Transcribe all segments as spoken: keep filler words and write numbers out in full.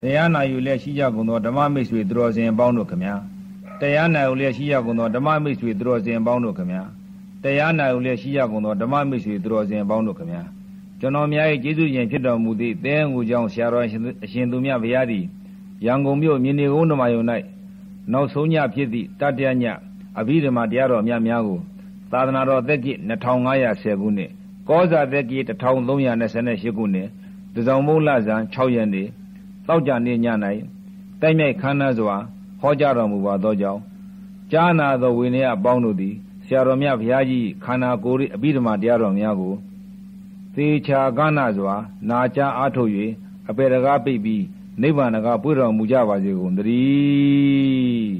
တရားနာယူလျက်ရှိကြကုန်သောဓမ္မမိတ်ဆွေသူတော်စင်အပေါင်းတို့ခမညာတရားနာယူလျက်ရှိကြကုန်သောဓမ္မမိတ်ဆွေသူတော်စင်အပေါင်းတို့ခမညာတရားနာယူလျက်ရှိကြကုန်သောဓမ္မမိတ်ဆွေသူတော်စင်အပေါင်းတို့ခမညာကျွန်တော်များ၏ကျေးဇူးရှင်ဖြစ်တော်မူသည့်သဲငူကြောင့်ဆရာတော်အရှင်သူမြတ်ဘုရားသည်ရန်ကုန်မြို့မြင်းနေကုန်းဓမ္မယုံ၌နောက်ဆုံးညဖြစ်သည့်တတ္တယညအဘိဓမ္မာတရားတော်များများကိုသာသနာတော်သက်ကြီးနှစ်ထောင်ငါးရာဆယ်ခုနှစ်ကောဇာသက်ကြီးတစ်ထောင်သုံးရာနှစ်ဆယ်ရှစ်ခုနှစ်တစောင်းမုန်းလဇန်ခြောက်ရက်နေ့တောက်ကြနေ့ည၌တိုက်မြိုက်ခမ်းနားစွာဟောကြားတော်မူပါသောကြောင့်ကြားနာသောဝိနည်းအပေါင်းတို့သည်ဆရာတော်မြတ်ဘုရားကြီးခန္ဓာကိုယ်၏အဘိဓမ္မာတရားတော်များကိုသေချာကနာစွာနာကြားအားထုတ်၍အပေတကားပိတ်ပြီးနိဗ္ဗာန်ကပွေတော်မူကြပါစေကုန်သတည်း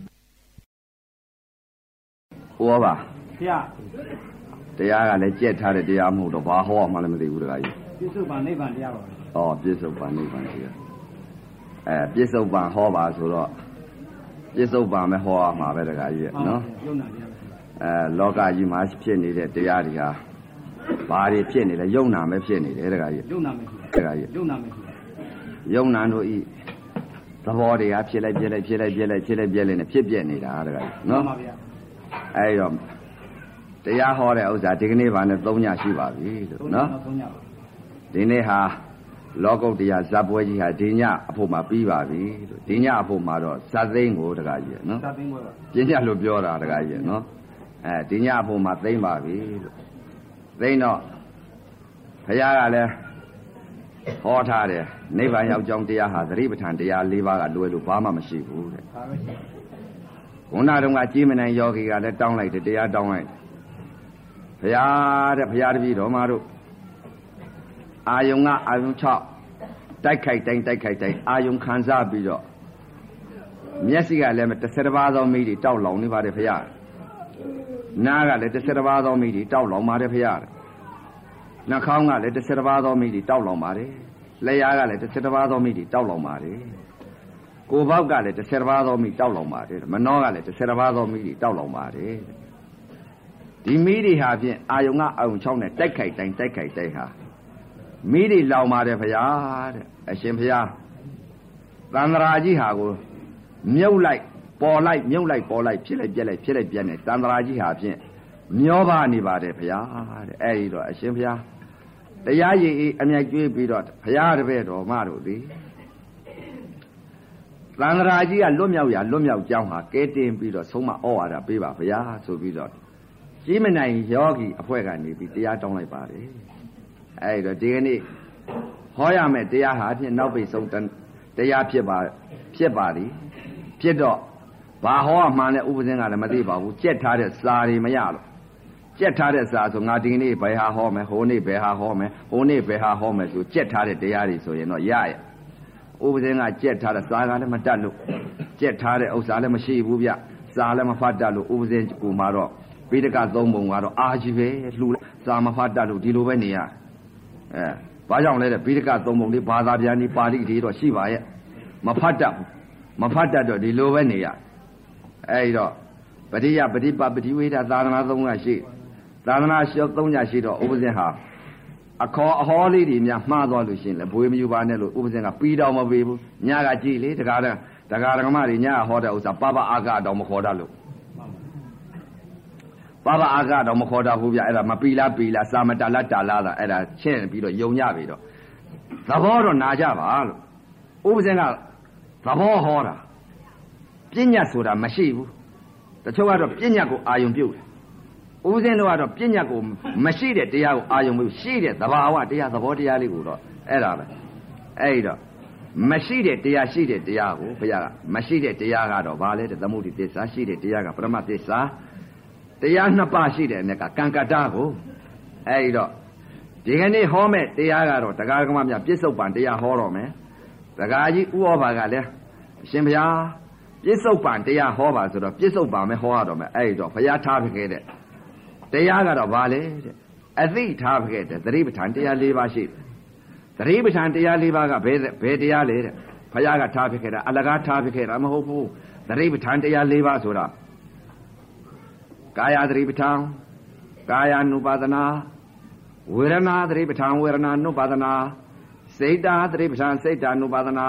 ဟောပါဘုရားတရားကလည်းကြက်ထားတဲ့တရားမဟုတ်တော့ဘာဟောမှလည်းမသိဘူးတခါကြီးပြစ္ဆုတ်ပန်နိဗ္ဗာန်တရားပါပဲဩပြစ္ဆုတ်ပန်နိဗ္ဗာန်တရားအဲပြစ္ဆုတ်ပန်ဟောပါဆိုတော့ပြစ္ဆုတ်ပန်ပဲဟောရမှာပဲတခါကြီးနော်ယုံနာတရားအဲလောကကြီးမှာဖြစ်နေတဲ့တရားတွေဟာဘာတွေဖြစ်နေလဲယုံနာပဲဖြစ်နေတယ်တခါကြီးယုံနာပဲဖြစ်တခါကြီးယုံနာပဲဖြစ်ယုံနာတို့ဤသဘောတရားဖြစ်လိုက်ပြက်လိုက်ဖြစ်လိုက်ပြက်လိုက်ဖြစ်လိုက်ပြက်လိုက်နဲ့ဖြစ်ပြက်နေတာတခါကြီးနော်မှန်ပါဗျာအဲဒီတော့တရားဟောတဲ့ဥစ္စာဒီကနေ့ပါနဲ့သုံးညရှိပါပြီလို့နော်ဒီနေ့ဟာလောကုတ္တရာဇတ်ပွဲကြီးဟာဒီညအဖို့မှာပြီးပါပြီလို့ဒီညအဖို့မှာတော့ဇတ်သိန်းကိုတခါကြီးနော်ဇတ်သိန်းပွဲပါပြင်းညလို့ပြောတာတခါကြီးနော်အဲဒီညအဖို့မှာသိန်းပါပြီလို့သိန်းတော့ဘုရားကလည်းဟောထားတယ်နိဗ္ဗာန်ရောက်ကြောင်းတရားဟာသတိပဋ္ဌာန်တရား၄ပါးကလွယ်လို့ဘာမှမရှိဘူးတဲ့ဘာပဲရှိခုနတုန်းကကြီးမနိုင်ယောဂီကလည်းတောင်းလိုက်တယ်တရားတောင်းလိုက်ဘုရားတဲ့ဘုရားတပည့်တော်မတို့အာယုံကအာယုံ၆တိုက်ခိုက်တိုင်းတိုက်ခိုက်တိုင်းအာယုံခံစားပြီးတော့မျက်စိကလည်းတစ်ဆယ်ပါးသောမိတွေတောက်လောင်နေပါတယ်ဘုရားနားကလည်းတစ်ဆယ်ပါးသောမိတွေတောက်လောင်ပါတယ်ဘုရားနှာခေါင်းကလည်းတစ်ဆယ်ပါးသောမိတွေတောက်လောင်ပါတယ်လက်ရကလည်းတစ်ဆယ်ပါးသောမိတွေတောက်လောင်ပါတယ်ကိုယ်ပေါက်ကလည်းတစ်ဆယ်ပါးသောမိတောက်လောင်ပါတယ်မနှောကလည်းတစ်ဆယ်ပါးသောမိတွေတောက်လောင်ပါတယ်ဒီမိတွေဟာဖြင့်အာယုံကအာယုံ၆နဲ့တိုက်ခိုက်တိုင်းတိုက်ခိုက်တိုင်းဟာမိတွေလောင်ပါတယ်ဘုရားတဲ့အရှင်ဘုရားသန္တရာကြီးဟာကိုမြုပ်လိုက်ပေါ်လိုက်မြုပ်လိုက်ပေါ်လိုက်ဖြစ်လိုက်ပြက်လိုက်ဖြစ်လိုက်ပြက်နေသန္တရာကြီးဟာဖြင့်မျောပါနေပါတယ်ဘုရားတဲ့အဲဒီတော့အရှင်ဘုရားတရားရည်အေးအမြိုက်ကျွေးပြီးတော့ဘုရားတပည့်တော်မတို့သည်သန္တရာကြီးကလွတ်မြောက်ရလွတ်မြောက်ကြောင်းဟာကဲတင်ပြီးတော့ဆုံးမဩဝါဒပေးပါဘုရားဆိုပြီးတော့ကြီးမနိုင်ယောဂီအဖွဲ့ကနေပြီးတရားတောင်းလိုက်ပါတယ်အဲဒီတော့ဒီကနေ့ဟောရမယ်တရားဟာဖြင့်နောက်ပိတ်ဆုံးတရားဖြစ်ပါဖြစ်ပါသည်ဖြစ်တော့ဘာဟောမှန်းလဲဥပဇင်းကလည်းမသိပါဘူးကြက်ထားတဲ့စာတွေမရလို့ကြက်ထားတဲ့စာဆိုငါဒီနေ့ဘယ်ဟာဟောမယ်ဟိုနေ့ဘယ်ဟာဟောမယ်ဟိုနေ့ဘယ်ဟာဟောမယ်ဆိုကြက်ထားတဲ့တရားတွေဆိုရင်တော့ရရဥပဇင်းကကြက်ထားတဲ့စာကလည်းမတတ်လို့ကြက်ထားတဲ့ဥစ္စာလည်းမရှိဘူးဗျစာလည်းမဖတ်တတ်လို့ဥပဇင်းကူမှာတော့ပိဋကသုံးပုံကတော့အာကြီးပဲလှူစာမဖတ်တတ်လို့ဒီလိုပဲနေရအဲဘာကြောင့်လဲတဲ့ပိဋကသုံးပုံလေးဘာသာပြန်ဒီပါဠိတွေတော့ရှိပါရဲ့မဖတ်တတ်ဘူးမဖတ်တတ်တော့ဒီလိုပဲနေရအဲဒီတော့ပရိယပฏิပပတိဝေဒသာသနာသုံးကရှိသာသနာရှောသုံးညရှိတော့ဥပဇင်းဟာအခေါ်အဟောလေးတွေများမှားသွားလို့ရှိရင်လည်းဘွေမယူပါနဲ့လို့ဥပဇင်းကပြီးတော့မပေးဘူးညကကြည်လေတကားတတကားဓမ္မတွေညဟောတဲ့ဥစ္စာပပအာကတော်မခေါ်တတ်လို့ပပအာကတော့မခေါ်တာဘူးဗျအဲ့ဒါမပီလားပီလားစာမတလားတာလားအဲ့ဒါချင်းပြီးတော့ယုံကြပြီတော့သဘောတော့နာကြပါလို့ဥပဇင်းကသဘောဟောတာပညာဆိုတာမရှိဘူးတချို့ကတော့ပညာကိုအာယုံပြုတ်တယ်ဥပဇင်းတို့ကတော့ပညာကိုမရှိတဲ့တရားကိုအာယုံပြုတ်ရှိတဲ့သဘာဝတရားသဘောတရားလေးကိုတော့အဲ့ဒါပဲအဲ့တော့မရှိတဲ့တရားရှိတဲ့တရားကိုဘုရားကမရှိတဲ့တရားကတော့ဘာလဲတဲ့သမုဒိသစ္စာရှိတဲ့တရားကပရမသစ္စာတရားနှစ်ပါးရှိတဲ့အနေကကံကတ္တကိုအဲဒီတော့ဒီကနေ့ဟောမဲ့တရားကတော့တရားကမများပြစ္ဆုတ်ပံတရားဟောတော့မယ်တရားကြီးဥဩဘာကလည်းအရှင်ဘုရားပြစ္ဆုတ်ပံတရားဟောပါဆိုတော့ပြစ္ဆုတ်ပံပဲဟောရတော့မယ်အဲဒီတော့ဘုရားထားခဲ့တဲ့တရားကတော့ဘာလဲတဲ့အသိထားခဲ့တဲ့သတိပဋ္ဌာန်တရား၄ပါးရှိတယ်သတိပဋ္ဌာန်တရား၄ပါးကဘယ်ဘယ်တရားလဲတဲ့ဘုရားကထားခဲ့တာအလကားထားခဲ့တာမဟုတ်ဘူးသတိပဋ္ဌာန်တရား၄ပါးဆိုတာကာယသတိပဋ္ဌာန်ကာယ ानु ပါဒနာဝေဒနာသတိပဋ္ဌာန်ဝေဒနာ ानु ပါဒနာစိတ်ဓာသတိပဋ္ဌာန်စိတ်ဓာ ानु ပါဒနာ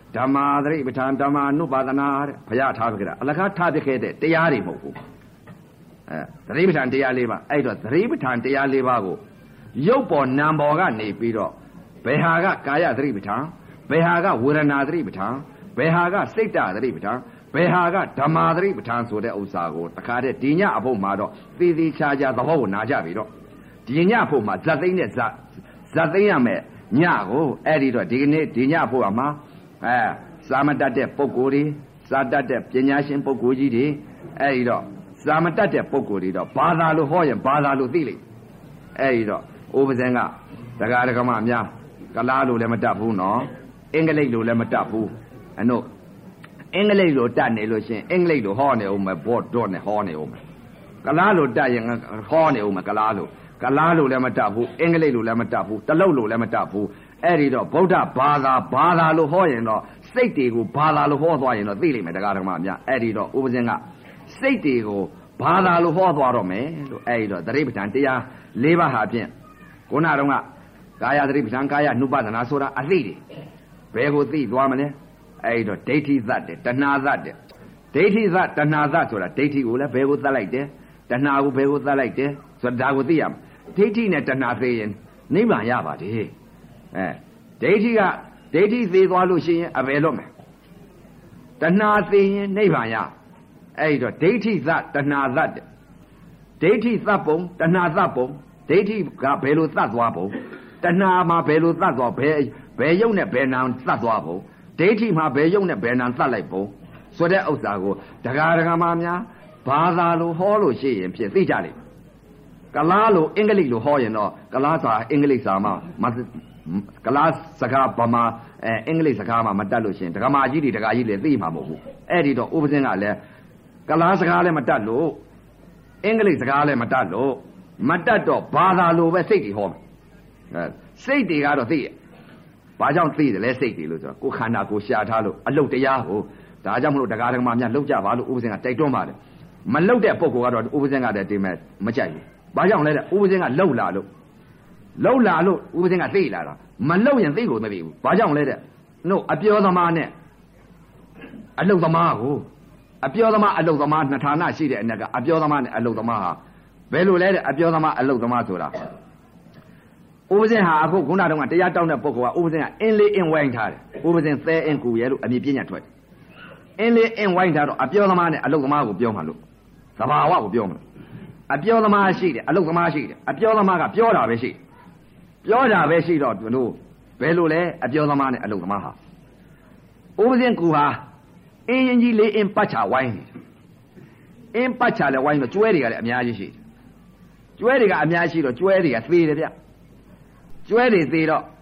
ဓမ္မာသတိပဋ္ဌာန်ဓမ္မာနုပါဒနာတဲ့ဘုရားထားပြခဲ့တာအလကားထားပြခဲ့တဲ့တရားတွေမဟုတ်ဘူးအဲသတိပဋ္ဌာန်တရား၄ပါးအဲ့တော့သတိပဋ္ဌာန်တရား၄ပါးကိုရုပ်ပေါ်နာမ်ပေါ်ကနေပြီးတော့ဘယ်ဟာကကာယသတိပဋ္ဌာန်ဘယ်ဟာကဝေဒနာသတိပဋ္ဌာန်ဘယ်ဟာကစိတ်တသတိပဋ္ဌာန်ဘယ်ဟာကဓမ္မာသတိပဋ္ဌာန်ဆိုတဲ့ဥစ္စာကိုတခါတည်းဒီညအဖို့မှာတော့သေသေးချာချာသဘောကိုနာကြပြီတော့ဒီညအဖို့မှာဇတ်သိမ်းနဲ့ဇတ်ဇတ်သိမ်းရမယ်ညကိုအဲ့ဒီတော့ဒီကနေ့ဒီညအဖို့မှာအဲစာမတတ်တဲ့ပုဂ္ဂိုလ်တွေစာတတ်တဲ့ပညာရှင်ပုဂ္ဂိုလ်ကြီးတွေအဲ့ဒီတော့စာမတတ်တဲ့ပုဂ္ဂိုလ်တွေတော့ဘာသာလို့ဟောရင်ဘာသာလို့သိလိမ့်အဲ့ဒီတော့ဥပဇင်ကဒကာဒကမအများကလားလို့လည်းမတတ်ဘူးနော်အင်္ဂလိပ်လို့လည်းမတတ်ဘူးအနို့အင်္ဂလိပ်လိုတတ်နေလို့ရှင်အင်္ဂလိပ်လိုဟောနေဦးမယ်ဘော့တော့နဲ့ဟောနေဦးမယ်ကလားလိုတတ်ရင်ဟောနေဦးမယ်ကလားလိုကလားလိုလည်းမတတ်ဘူးအင်္ဂလိပ်လိုလည်းမတတ်ဘူးတလုတ်လိုလည်းမတတ်ဘူးအဲ့ဒီတော့ဗုဒ္ဓဘာသာဘာသာလို့ဟောရင်တော့စိတ်တွေကိုဘာသာလို့ဟောသွားရင်တော့သိလိမ့်မယ်တရားဓမ္မအများအဲ့ဒီတော့ဥပဇင်ကစိတ်တွေကိုဘာသာလို့ဟောသွားတော့မယ်လို့အဲ့ဒီတော့သတိပဋ္ဌာန်တရား၄ပါးဟာဖြင့်ခုနတုန်းကကာယသတိပဋ္ဌာန်ကာယနုပဒနာဆိုတာအသိတွေဘယ်ကိုသိသွားမလဲအဲ့ဒီတော့ဒိဋ္ဌိသတ်တယ်တဏှာသတ်တယ်ဒိဋ္ဌိသတ်တဏှာသတ်ဆိုတာဒိဋ္ဌိကိုလည်းဘယ်ကိုသတ်လိုက်တယ်တဏှာကိုဘယ်ကိုသတ်လိုက်တယ်ဆိုတာဒါကိုသိရမယ်ဒိဋ္ဌိနဲ့တဏှာသိရင်နိဗ္ဗာန်ရပါတယ်အဲဒိဋ္ဌိကဒိဋ္ဌိသိသွားလို့ရှိရင်အဘယ်လွတ်မယ်တဏှာသိရင်နိဗ္ဗာန်ရအဲ့ဒီတော့ဒိဋ္ဌိသတ်တဏှာသတ်တယ်ဒိဋ္ဌိသတ်ပုံတဏှာသတ်ပုံဒိဋ္ဌိကဘယ်လိုသတ်သွားပုံတဏှာမှာဘယ်လိုသတ်သွားဘယ်ဘယ်ယုတ်နဲ့ဘယ်နာသတ်သွားပုံဒိဋ္ဌိမှာဘယ်ယုတ်နဲ့ဘယ်နာသတ်လိုက်ပုံဆိုတဲ့ဥစ္စာကိုဒကာဒကာမများဘာသာလိုဟောလို့ရှိရင်ဖြစ်သိကြလိမ့်ကလားလိုအင်္ဂလိပ်လိုဟောရင်တော့ကလားစာအင်္ဂလိပ်စာမှာကလားစကားဗမာအဲအင်္ဂလိပ်စကားမှာမတတ်လို့ရှိရင်ဒကာမကြီးတွေဒကာကြီးတွေသိမှာမဟုတ်ဘူးအဲ့ဒီတော့ဥပဇင်းကလည်းကလားစကားလည်းမတတ်လို့အင်္ဂလိပ်စကားလည်းမတတ်လို့မတတ်တော့ဘာသာလိုပဲစိတ်တွေဟောမယ်အဲစိတ်တွေကတော့သိရဘာကြောင့်သိတယ်လဲစိတ်တွေလို့ဆိုတော့ကိုယ်ခန္ဓာကိုရှာထားလို့အလုတ်တရားကိုဒါကြောင့်မလို့ဒကာဒကမများလောက်ကြပါလို့ဥပဇင်းကတိုက်တွန်းပါတယ်မလောက်တဲ့ပုံကတော့ဥပဇင်းကတည်းကတင်မဲ့မကြိုက်ဘူးဘာကြောင့်လဲတဲ့ဥပဇင်းကလောက်လာလို့လောက်လာလို့ဥပဇင်းကသိလာတာမလောက်ရင်သိလို့မသိဘူးဘာကြောင့်လဲတဲ့နို့အပြောသမားနဲ့အလုတ်သမားကိုအပြောသမားအလုတ်သမားနှစ်ဌာနရှိတဲ့အနက်ကအပြောသမားနဲ့အလုတ်သမားဟာဘယ်လိုလဲတဲ့အပြောသမားအလုတ်သမားဆိုတာဥပဇင်းဟာအခုခုနတုန်းကတရားတောင်းတဲ့ပုဂ္ဂိုလ်ကဥပဇင်းကအင်းလေးအင်းဝိုင်းထားတယ်ဥပဇင်းသဲအင်းကူရဲလို့အမည်ပြညာထွက်တယ်အင်းလေးအင်းဝိုင်းထားတော့အပြောသမားနဲ့အလုတ်သမားကိုပြောမှလို့သဘာဝကိုပြောမှလို့အပြောသမားရှိတယ်အလုတ်သမားရှိတယ်အပြောသမားကပြောတာပဲရှိပြောတာပဲရှိတော့တို့ဘယ်လိုလဲအပြောသမားနဲ့အလုတ်သမားဟာဥပဇင်းကူဟာအင်းရင်ကြီးလေးအင်းပတ်ချဝိုင်းနေတယ်အင်းပတ်ချလည်းဝိုင်းတော့ကျွဲတွေကလည်းအများကြီးရှိတယ်ကျွဲတွေကအများရှိတော့ကျွဲတွေကသေးတယ်ဗျကျွဲတွေသေးတော့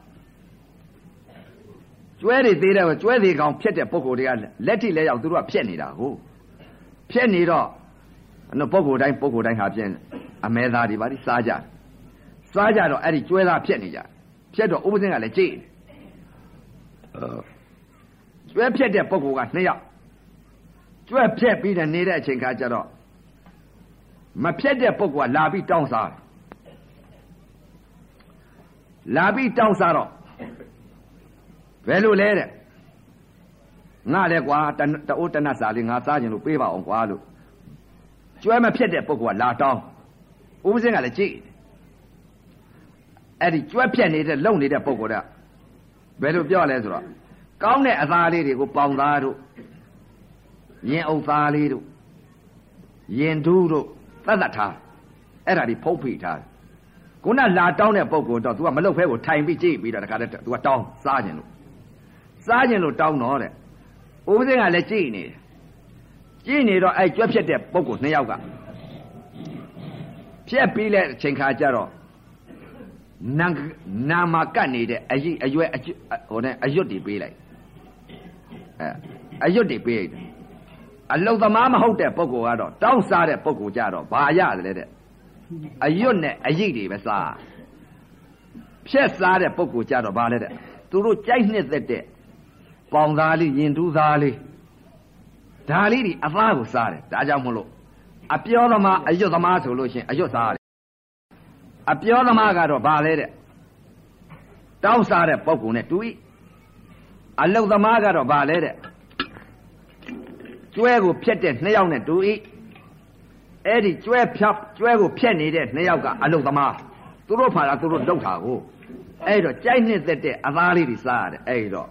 ကျွဲတွေသေးတယ်ကျွဲသေးကောင်ဖြတ်တဲ့ပုဂ္ဂိုလ်တွေကလက်ထိလက်ရောက်သူတို့ကဖြတ်နေတာဟုတ်ဖြတ်နေတော့အဲ့ပုဂ္ဂိုလ်တိုင်းပုဂ္ဂိုလ်တိုင်းဟာဖြင့်အမဲသားတွေပါလိစားကြစားကြတော့အဲ့ဒီကျွဲသားဖြတ်နေကြဖြတ်တော့ဥပဇင်းကလည်းကြိတ်ကျွဲဖြတ်တဲ့ပုဂ္ဂိုလ်ကနှစ်ယောက်ကျွဲဖြတ်ပြီးတဲ့နေတဲ့အချိန်ခါကျတော့မဖြတ်တဲ့ပုဂ္ဂိုလ်ကလာပြီးတောင်းစားတယ်လာပြီးတောင်းစားတော့ဘယ်လိုလဲတဲ့ငါလည်းကွာတအိုးတနတ်စာလေးငါစားခြင်းလို့ပေးပါအောင်ကွာလို့ကျွဲမဖြတ်တဲ့ပုဂ္ဂိုလ်ကလာတောင်းဥပဇင်းကလည်းကြည့်အဲ့ဒီကျွဲဖြတ်နေတဲ့လုံနေတဲ့ပုဂ္ဂိုလ်ကဘယ်လိုပြောလဲဆိုတော့ကောင်းတဲ့အသားလေးတွေကိုပေါင်သားတို့ရင်အုပ်သားလေးတို့ရင်ဒူးတို့သတ်သတ်ထားအဲ့ဒါဒီဖုတ်ဖိထားခုနလာတောင်းတဲ့ပုဂ္ဂိုလ်တော့ तू ကမလုတ်ဖဲကိုထိုင်ပြီးကြည့်ပြီးတော့တခါတည်း तू ကတောင်းစားခြင်းလို့စားခြင်းလို့တောင်းတော့တဲ့ဥပဇင်းကလည်းကြည့်နေတယ်ကြည့်နေတော့အဲ့ကြွက်ဖြတ်တဲ့ပုဂ္ဂိုလ်နှစ်ယောက်ကဖြတ်ပြီးလဲအချိန်ခါကျတော့နာနာမကတ်နေတဲ့အကြီးအရွယ်ဟိုနဲ့အရွတ်တွေပေးလိုက်အဲအရွတ်တွေပေးလိုက်တယ်အလုသမားမဟုတ်တဲ့ပုဂ္ဂိုလ်ကတော့တောင်းစားတဲ့ပုဂ္ဂိုလ်ကြတော့ဘာရတယ်လဲတဲ့အရွတ်နဲ့အကြီးတွေပဲစားဖြက်စားတဲ့ပုဂ္ဂိုလ်ကြတော့ဘာလဲတဲ့သူတို့ကြိုက်နှစ်သက်တဲ့ပေါင်သားလေးရင်တူးသားလေးဒါလေးတွေအသားကိုစားတယ်ဒါကြောင့်မလို့အပြောသမားအရွတ်သမားဆိုလို့ရှိရင်အရွတ်စားတယ်အပြောသမားကတော့ဘာလဲတဲ့တောင်းစားတဲ့ပုဂ္ဂိုလ်နဲ့တူ၏အလုတ်သမားကတော့ဗာလဲတဲ့ကျွဲကိုဖြတ်တဲ့နှစ်ယောက်နဲ့တူဤအဲ့ဒီကျွဲဖြတ်ကျွဲကိုဖြတ်နေတဲ့နှစ်ယောက်ကအလုတ်သမားသူတို့ဖာတာသူတို့လုပ်တာကိုအဲ့တော့ကြိုက်နှစ်သက်တဲ့အသားလေးတွေစားရတယ်အဲ့တော့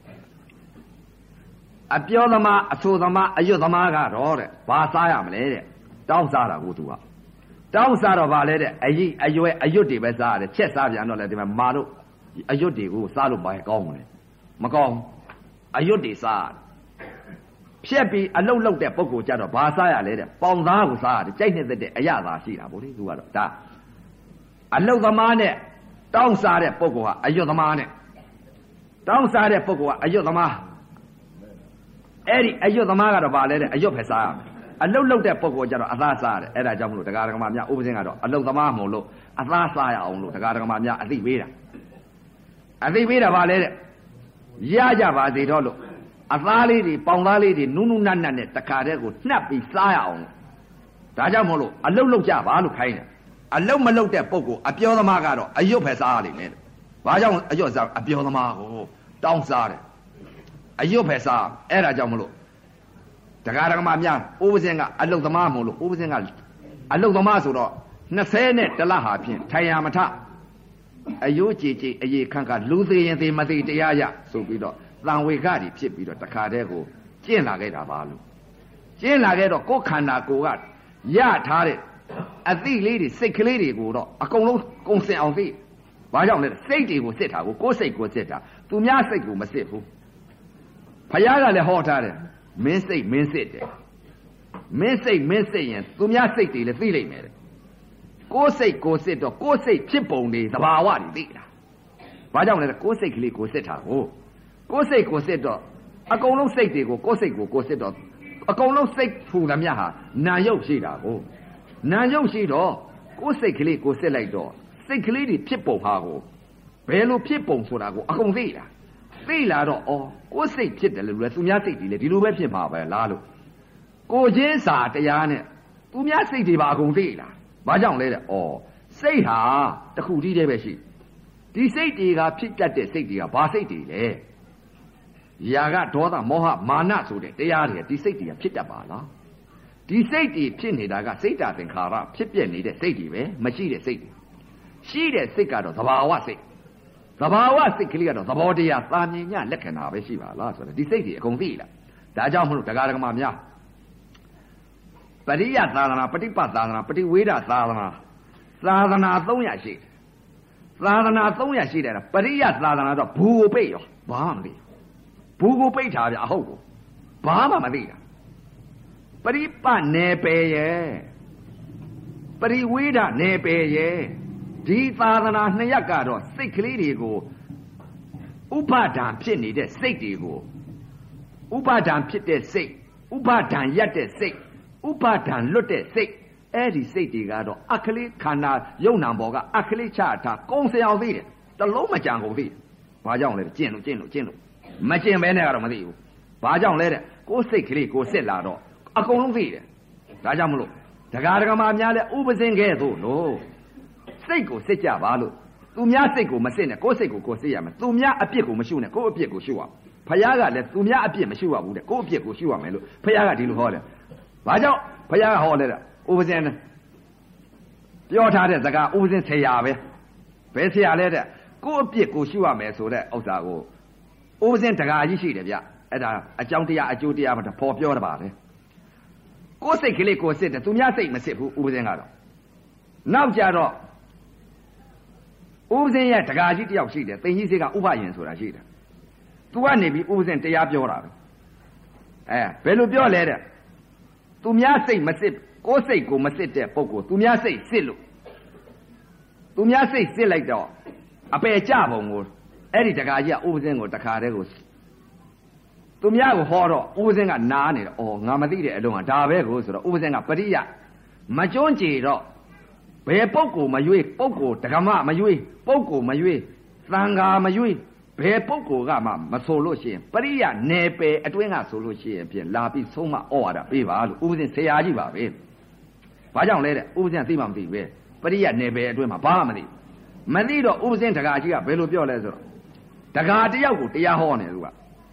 အပြောသမားအဆိုသမားအရွတ်သမားကတော့တဲ့ဘာစားရမလဲတဲ့တောင်းစားတာကိုသူကတောင်းစားတော့ဗာလဲတဲ့အကြီးအရွယ်အရွတ်တွေပဲစားရတယ်ချက်စားပြန်တော့လေဒီမှာမာတို့အရွတ်တွေကိုစားလို့ဘာကောင်းမလဲမကောင်းအရွတ်တွေစားဖြက်ပြီးအလုတ်လုတ်တဲ့ပုဂ္ဂိုလ်ကြတော့ဘာစားရလဲတဲ့ပေါင်သားကိုစားရတယ်ကြိုက်နှစ်သက်တဲ့အရသာရှိတာဗောလေသူကတော့ဒါအလုတ်သမားနဲ့တောင်းစားတဲ့ပုဂ္ဂိုလ်ဟာအရွတ်သမားနဲ့တောင်းစားတဲ့ပုဂ္ဂိုလ်ကအရွတ်သမားအဲ့ဒီအရွတ်သမားကတော့ဗာလဲတဲ့အရွတ်ပဲစားရမယ်အလုတ်လုတ်တဲ့ပုဂ္ဂိုလ်ကြတော့အသားစားတယ်အဲ့ဒါကြောင့်မလို့တရားဓမ္မများဥပဇင်းကတော့အလုတ်သမားမဟုတ်လို့အသားစားရအောင်လို့တရားဓမ္မများအသိပေးတာအသိပေးတာဗာလဲတဲ့ရကြပါစေတော့လို့အသားလေးတွေပေါင်သားလေးတွေနုနုနတ်နတ်နဲ့တခါတည်းကိုနှပ်ပြီးစားရအောင်ဒါကြောင့်မလို့အလုတ်လုတ်ကြပါလို့ခိုင်းတယ်အလုတ်မလုတ်တဲ့ပုဂ္ဂိုလ်အပြောသမားကတော့အယွတ်ပဲစားရလိမ့်မယ်ဘာကြောင့်အယွတ်စားအပြောသမားကိုတောင်းစားတယ်အယွတ်ပဲစားအဲ့ဒါကြောင့်မလို့တရားဓမ္မများဥပဇင်းကအလုတ်သမားမလို့ဥပဇင်းကအလုတ်သမားဆိုတော့နှစ်ဆယ်နဲ့တလဟာဖြင့်ထိုင်ရမထအယိုးကြည်ကြည်အရေခန့်ခလူသေးရင်သေးမသေးတရားရဆိုပြီးတော့တန်ဝေခတွေဖြစ်ပြီးတော့တခါတည်းကိုကျင့်လာခဲ့တာပါလို့ကျင့်လာခဲ့တော့ကိုယ်ခန္ဓာကိုယ်ကရထားတဲ့အသိလေးတွေစိတ်ကလေးတွေကိုတော့အကုန်လုံးကုံစင်အောင်သိဘာကြောင့်လဲစိတ်တွေကိုစစ်တာကိုကိုယ်စိတ်ကိုစစ်တာသူများစိတ်ကိုမစစ်ဘူးဖယားကလည်းဟောထားတယ်မင်းစိတ်မင်းစစ်တယ်မင်းစိတ်မင်းစစ်ရင်သူများစိတ်တွေလည်းသိလိမ့်မယ်တဲ့ကိုယ်စိတ်ကိုစစ်တော့ကိုယ်စိတ်ဖြစ်ပုံတွေသဘာဝတွေသိတာဘာကြောင့်လဲကိုယ်စိတ်ကလေးကိုစစ်တာကိုကိုယ်စိတ်ကိုစစ်တော့အကုန်လုံးစိတ်တွေကိုကိုယ်စိတ်ကိုကိုစစ်တော့အကုန်လုံးစိတ်ဖူသမျှဟာနာယုတ်ရှိတာကိုနာယုတ်ရှိတော့ကိုယ်စိတ်ကလေးကိုစစ်လိုက်တော့စိတ်ကလေးတွေဖြစ်ပုံဟာကိုဘယ်လိုဖြစ်ပုံဆိုတာကိုအကုန်သိတာသိလာတော့ဩကိုယ်စိတ်ဖြစ်တယ်လို့လဲသူများစိတ်တွေလည်းဒီလိုပဲဖြစ်မှာပဲလားလို့ကိုချင်းစာတရားနဲ့သူများစိတ်တွေပါအကုန်သိလာဘာကြောင့်လဲတဲ့ဩစိတ်ဟာတခုတည်းတည်းပဲရှိဒီစိတ်တွေကဖြစ်တတ်တဲ့စိတ်တွေကဘာစိတ်တွေလဲရာဂဒေါသမောဟမာနဆိုတဲ့တရားတွေဒီစိတ်တွေကဖြစ်တတ်ပါလားဒီစိတ်တွေဖြစ်နေတာကစိတ်တာသင်္ခါရဖြစ်ပြနေတဲ့စိတ်တွေပဲမရှိတဲ့စိတ်တွေရှိတဲ့စိတ်ကတော့သဘာဝစိတ်သဘာဝစိတ်ကလေးကတော့သဘောတရားသာမြင်ညလက္ခဏာပဲရှိပါလားဆိုတော့ဒီစိတ်တွေအကုန်သိလားဒါကြောင့်မလို့တရားဓမ္မများပရိယသာသနာပฏิပတ်သာသနာပฏิဝေဒသာသနာသာသနာသုံးရာရှိသာသနာသုံးရာရှိတယ်ပရိယသာသနာတော့ဘူကိုပိတ်ရောဘာမှမသိဘူကိုပိတ်ထားပြအဟုတ်ကိုဘာမှမသိတာပရိပတ်နယ်ပယ်ရဲ့ပရိဝေဒနယ်ပယ်ရဲ့ဒီသာသနာနှစ်ရပ်ကတော့စိတ်ကလေးတွေကိုဥပါဒံဖြစ်နေတဲ့စိတ်တွေကိုဥပါဒံဖြစ်တဲ့စိတ်ဥပါဒံရက်တဲ့စိတ်ဥပါဒံလွတ်တဲ့စိတ်အဲ့ဒီစိတ်တွေကတော့အခလေးခန္ဓာယုံနာဘောကအခလေးချထားကုံစင်အောင်သိတယ်တလုံးမကြံကုန်သိတယ်ဘာကြောင့်လဲကျင့်လို့ကျင့်လို့ကျင့်လို့မကျင့်ဘဲနဲ့ကတော့မသိဘူးဘာကြောင့်လဲတဲ့ကိုယ်စိတ်ကလေးကိုစစ်လာတော့အကုန်လုံးသိတယ်ဒါကြောင့်မလို့ဒကာဒကမာများလဲဥပဇင်းခဲ့သို့လို့စိတ်ကိုစစ်ကြပါလို့သူများစိတ်ကိုမစစ်နဲ့ကိုယ်စိတ်ကိုကိုယ်စစ်ရမယ်သူများအပြစ်ကိုမရှုနဲ့ကိုယ်အပြစ်ကိုရှုရဖယားကလည်းသူများအပြစ်မရှုရဘူးတဲ့ကိုယ်အပြစ်ကိုရှုရမယ်လို့ဖယားကဒီလိုဟောတယ်ဘာကြောင့်ဖယားကဟောလဲတဲ့ဥပဇင်းပြောထားတဲ့စကားဥပဇင်းဆရာပဲဘယ်ဆရာလဲတဲ့ကိုယ်အပြစ်ကိုရှုရမယ်ဆိုတဲ့ဥစ္စာကိုဥပဇင်းတကာကြီးရှိတယ်ဗျအဲ့ဒါအကြောင်းတရားအကျိုးတရားမှဖော်ပြောတာပါပဲကိုယ်စိတ်ကလေးကိုယ်စစ်တယ်သူများစိတ်မစစ်ဘူးဥပဇင်းကတော့နောက်ကြတော့ဥပဇင်းရဲ့တကာကြီးတယောက်ရှိတယ်သိင်ကြီးစေကဥပယင်ဆိုတာရှိတယ်သူကနေပြီးဥပဇင်းတရားပြောတာပဲအဲဘယ်လိုပြောလဲတဲ့သူများစိတ်မစစ်ကိုယ်စိတ်ကိုမစစ်တဲ့ပုဂ္ဂိုလ်သူများစိတ်စစ်လို့သူများစိတ်စစ်လိုက်တော့အပယ်ကြပုံကိုအဲ့ဒီတကာကြီးကဥပဇင်းကိုတခါတည်းကိုသူများကိုဟောတော့ဥပဇင်းကနားနေတော့အော်ငါမသိတဲ့အလုံးကဒါပဲကိုဆိုတော့ဥပဇင်းကပရိယမကျွန်းကြည်တော့ဘယ်ပုဂ္ဂိုလ်မရွေးပုဂ္ဂိုလ်ဓမ္မမရွေးပုဂ္ဂိုလ်မရွေးသံဃာမရွေးဘယ်ပုဂ္ဂိုလ်ကမှမဆိုလို့ရှိရင်ပရိယနယ်ပယ်အတွင်းကဆိုလို့ရှိရင်ဖြင့်လာပြီးဆုံးမဩဝါဒပေးပါလို့ဥပဇင်းဆရာကြီးပါပဲဘာကြောင့်လဲတဲ့ဥပဇင်းသိမှမသိပဲပရိယနယ်ပယ်အတွင်းမှာဘာမှမသိမသိတော့ဥပဇင်းတကာကြီးကဘယ်လိုပြောလဲဆိုတော့တကာတယောက်ကိုတရားဟောနေသူက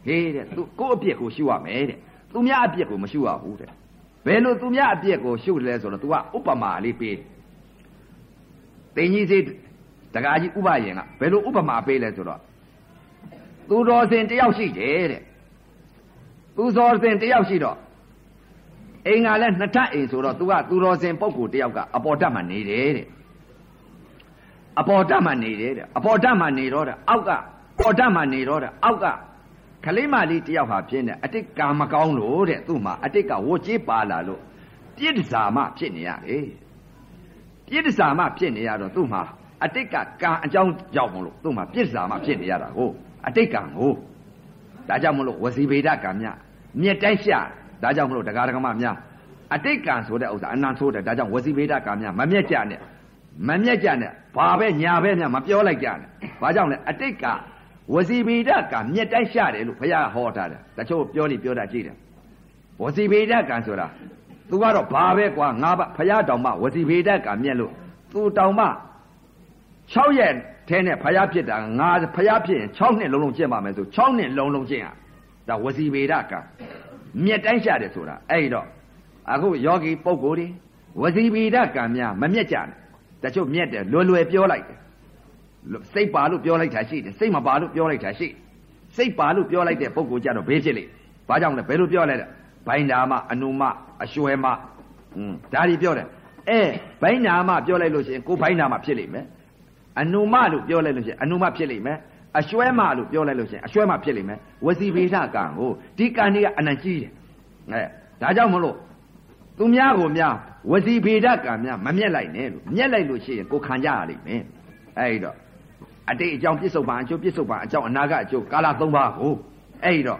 ဟေးတဲ့သူကိုယ့်အပြစ်ကိုရှုရမယ်တဲ့သူများအပြစ်ကိုမရှုရဘူးတဲ့ဘယ်လိုသူများအပြစ်ကိုရှုတယ်လဲဆိုတော့ तू ကဥပမာလေးပေးတယ်တင်ကြီးစေတကားကြီးဥပယင်ကဘယ်လိုဥပမာပေးလဲဆိုတော့သူတော်စင်တယောက်ရှိတယ်တဲ့သူတော်စင်တယောက်ရှိတော့အိမ်ကလည်းနှစ်ထပ်အိမ်ဆိုတော့ तू ကသူတော်စင်ပုဂ္ဂိုလ်တယောက်ကအပေါ်တက်မှနေတယ်တဲ့အပေါ်တက်မှနေတယ်တဲ့အပေါ်တက်မှနေတော့တဲ့အောက်ကပေါ်တက်မှနေတော့တဲ့အောက်ကခလေးမလေးတယောက်ဟာပြင်းတယ်အတိတ်ကံမကောင်းလို့တဲ့သူ့မှာအတိတ်ကဝတ်ကြီးပါလာလို့ပြစ်ဒစာမဖြစ်နေရတယ်ပြစ်ဒစာမဖြစ်နေရတော့သူ့မှာအတိတ်ကကံအကြောင်းကြောင့်မလို့သူ့မှာပြစ်ဒစာမဖြစ်နေရတာကိုအတိတ်ကံကိုဒါကြောင့်မလို့ဝစီဗေဒကံမြမြက်တိုက်ရှာဒါကြောင့်မလို့တရားဓမ္မများအတိတ်ကံဆိုတဲ့ဥစ္စာအနန္ဆိုးတယ်ဒါကြောင့်ဝစီဗေဒကံမြမမျက်ကြနဲ့မမျက်ကြနဲ့ဘာပဲညာပဲများမပြောလိုက်ကြနဲ့ဘာကြောင့်လဲအတိတ်ကဝစီဗေဒကမြက်တိုက်ရှာတယ်လို့ဘုရားဟောထားတယ်တချို့ပြောလိပြောတာကြည့်တယ်ဝစီဗေဒကံဆိုတာသူကတော့ဘာပဲကွာငါဘဘုရားတောင်မှဝစီဗေဒကမြက်လို့သူတောင်မှ၆ရက်ထဲနဲ့ဘုရားဖြစ်တာငါဘုရားဖြစ်ရင်၆နှစ်လုံးလုံးကျင့်ပါမယ်ဆို၆နှစ်လုံးလုံးကျင့်ရဒါဝစီဗေဒကံမြက်တိုင်းရှာတယ်ဆိုတာအဲ့တော့အခုယောဂီပုဂ္ဂိုလ်တွေဝစီဗေဒကံများမမျက်ကြနဲ့တချို့မျက်တယ်လွယ်လွယ်ပြောလိုက်တယ်စိတ်ပါလို့ပြောလိုက်တာရှိတယ်စိတ်မပါလို့ပြောလိုက်တာရှိစိတ်ပါလို့ပြောလိုက်တဲ့ပုဂ္ဂိုလ်ကြတော့ဘေးဖြစ်လေဘာကြောင့်လဲဘယ်လိုပြောလဲဘိုင်းနာမအနုမအရွှဲမอืมဒါတွေပြောတယ်အဲဘိုင်းနာမပြောလိုက်လို့ရှိရင်ကိုဘိုင်းနာမဖြစ်လိမ့်မယ်အနုမလို့ပြောလိုက်လို့ရှိရင်အနုမဖြစ်လိမ့်မယ်အရွှဲမလို့ပြောလိုက်လို့ရှိရင်အရွှဲမဖြစ်လိမ့်မယ်ဝစီဗေဒကံကိုဒီကံကြီးကအနံကြီးတယ်အဲဒါကြောင့်မလို့သူများကိုများဝစီဗေဒကံများမမျက်လိုက်နဲ့လို့မျက်လိုက်လို့ရှိရင်ကိုခံကြရလိမ့်မယ်အဲဒီတော့အတိတ်အကြောင်းပြစ္ဆုတ်ပါအကျိုးပြစ္ဆုတ်ပါအကြောင်းအနာကအကျိုးကာလသုံးပါးကိုအဲဒီတော့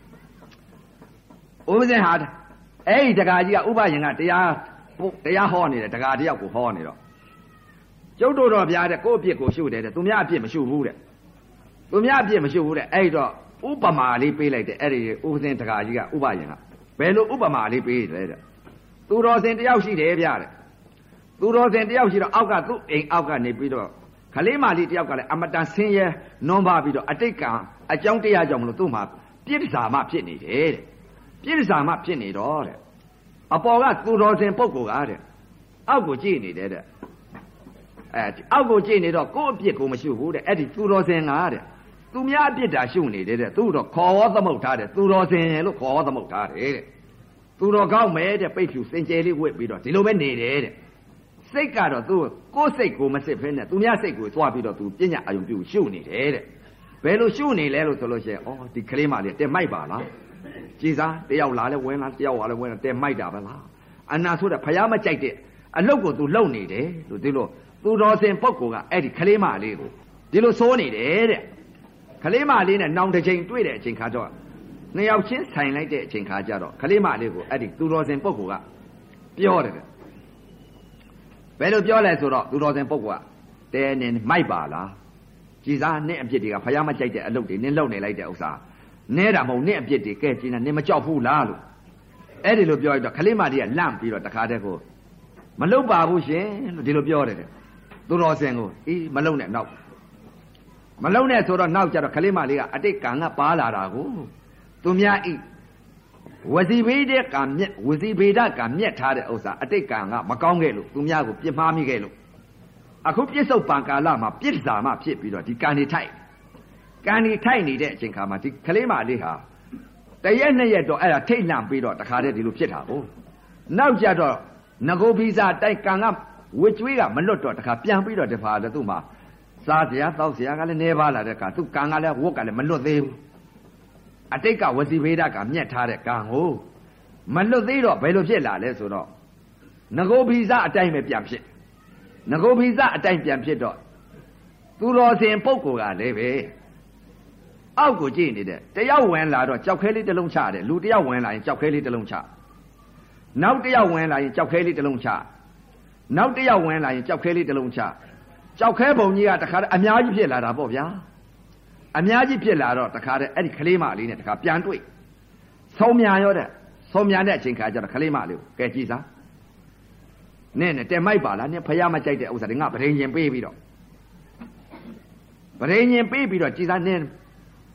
ဥပဇင်ဟာအဲဒီတကာကြီးကဥပယင်ကတရားတရားဟောနေတယ်တကာတယောက်ကိုဟောနေတော့ကျုပ်တို့တော့ဗျာတဲ့ကိုယ့်အပြစ်ကိုရှုတယ်တဲ့သူများအပြစ်မရှုဘူးတဲ့သူများအပြစ်မရှုဘူးတဲ့အဲဒီတော့ဥပမာလေးပေးလိုက်တယ်အဲ့ဒီဥပဇင်တကာကြီးကဥပယင်ကဘယ်လိုဥပမာလေးပေးတယ်တဲ့သူတော်စင်တယောက်ရှိတယ်ဗျာတဲ့သူတော်စင်တယောက်ရှိတော့အောက်ကသူ့အိမ်အောက်ကနေပြီးတော့ခလေးမလေးတယောက်ကလည်းအမတန်ဆင်းရဲနွမ်းပါပြီးတော့အတိတ်ကံအကြောင်းတရားကြောင့်မလို့သူ့မှာပြစ်ဒစာမဖြစ်နေတယ်တဲ့ပြစ်ဒစာမဖြစ်နေတော့တဲ့အပေါ်ကသူတော်စင်ပုဂ္ဂိုလ်ကတဲ့အောက်ကိုကြည့်နေတယ်တဲ့အဲအောက်ကိုကြည့်နေတော့ကိုယ့်အပြစ်ကိုမရှုဘူးတဲ့အဲ့ဒီသူတော်စင်ကတဲ့သူများအပြစ်တာရှုနေတယ်တဲ့သူတော့ခေါ်ဝသမုတ်ထားတယ်သူတော်စင်လို့ခေါ်ဝသမုတ်ထားတယ်တဲ့သူတော်ကောင်းမဲတဲ့ပိတ်ဖြူစင်ကြယ်လေးဝှက်ပြီးတော့ဒီလိုပဲနေတယ်တဲ့စိတ်ကတော့သူကိုယ်စိတ်ကိုမစစ်ဖဲနဲ့သူများစိတ်ကိုသွားပြီးတော့သူပညာအယုံပြုရှုနေတယ်တဲ့ဘယ်လိုရှုနေလဲလို့ဆိုလို့ရှိရင်ဩဒီကလေးမလေးတက်မိုက်ပါလားကြည်စားတယောက်လာလဲဝင်လာတယောက်လာလဲဝင်လာတက်မိုက်တာပဲလားအနာဆိုတဲ့ဖယားမကြိုက်တဲ့အလုတ်ကိုသူလုံနေတယ်လို့ဒီလိုသူတော်စင်ပုဂ္ဂိုလ်ကအဲ့ဒီကလေးမလေးကိုဒီလိုစိုးနေတယ်တဲ့ကလေးမလေးနဲ့နောင်တစ်ချိန်တွေ့တဲ့အချိန်ခါတော့နှစ်ယောက်ချင်းဆိုင်လိုက်တဲ့အချိန်ခါကျတော့ကလေးမလေးကိုအဲ့ဒီသူတော်စင်ပုဂ္ဂိုလ်ကပြောတယ်ဘယ်လိုပြောလဲဆိုတော့သူတော်စင်ပုဂ္ဂိုလ်ကတဲနေမိုက်ပါလားကြည်စားနဲ့အပြစ်တွေကဖယားမကြိုက်တဲ့အလုပ်တွေနင်းလုံနေလိုက်တဲ့ဥစ္စာနဲတာမဟုတ်နဲ့အပြစ်တွေကဲကြည်နေနင်းမကြောက်ဘူးလားလို့အဲ့ဒီလိုပြောရတော့ခလေးမလေးကလန့်ပြီးတော့တခါတည်းကိုမလုံပါဘူးရှင်လို့ဒီလိုပြောတယ်သူတော်စင်ကိုအေးမလုံနဲ့နောက်မလုံနဲ့ဆိုတော့နောက်ကျတော့ခလေးမလေးကအတိတ်ကံကပါလာတာကိုသူများဤဝစီဗေဒကံမြက်ဝစီဗေဒကံမြက်ထားတဲ့ဥစ္စာအတိတ်ကံကမကောင်းခဲ့လို့သူများကိုပြစ်မှားမိခဲ့လို့အခုပြစ္ဆုတ်ပံကာလမှာပြစ်စာမှဖြစ်ပြီးတော့ဒီကံတွေထိုက်ကံတွေထိုက်နေတဲ့အချိန်ခါမှာဒီခလေးမလေးဟာတရက်နှစ်ရက်တော့အဲ့ဒါထိတ်လန့်ပြီးတော့တခါတည်းဒီလိုဖြစ်တာကိုနောက်ကျတော့ငကိုဗီဇာတိုက်ကံကဝစ်ကျွေးကမလွတ်တော့တခါပြန်ပြီးတော့တဖာလည်းသူ့မှာစားစရာတောက်စရာကလည်းနေပါလာတဲ့ကသူ့ကံကလည်းဝတ်ကလည်းမလွတ်သေးဘူးအတိတ်ကဝစီဗေဒကမြက်ထားတဲ့ကံကိုမလွတ်သေးတော့ဘယ်လိုဖြစ်လာလဲဆိုတော့ငကိုဗီဇအတိုင်းပဲပြန်ဖြစ်ငကိုဗီဇအတိုင်းပြန်ဖြစ်တော့သူတော်စင်ပုဂ္ဂိုလ်ကလည်းပဲအောက်ကိုကြည့်နေတဲ့တယောက်ဝင်လာတော့ကြောက်ခဲလေးတစ်လုံးချတယ်လူတယောက်ဝင်လာရင်ကြောက်ခဲလေးတစ်လုံးချနောက်တယောက်ဝင်လာရင်ကြောက်ခဲလေးတစ်လုံးချနောက်တယောက်ဝင်လာရင်ကြောက်ခဲလေးတစ်လုံးချကြောက်ခဲပုံကြီးကတခါအများကြီးဖြစ်လာတာပေါ့ဗျာအများကြီးဖြစ်လာတော့တခါတည်းအဲ့ဒီကလေးမလေးနဲ့တခါပြန်တွေ့ဆုံးမြန်ရောတဲ့ဆုံးမြန်တဲ့အချိန်ခါကျတော့ကလေးမလေးကိုကဲကြည့်စားနင်းနဲ့တဲမိုက်ပါလားနင်းဖယားမကြိုက်တဲ့ဥစ္စာတွေငါဗရင်ရင်ပေးပြီးတော့ဗရင်ရင်ပေးပြီးတော့ကြည်စားနင်း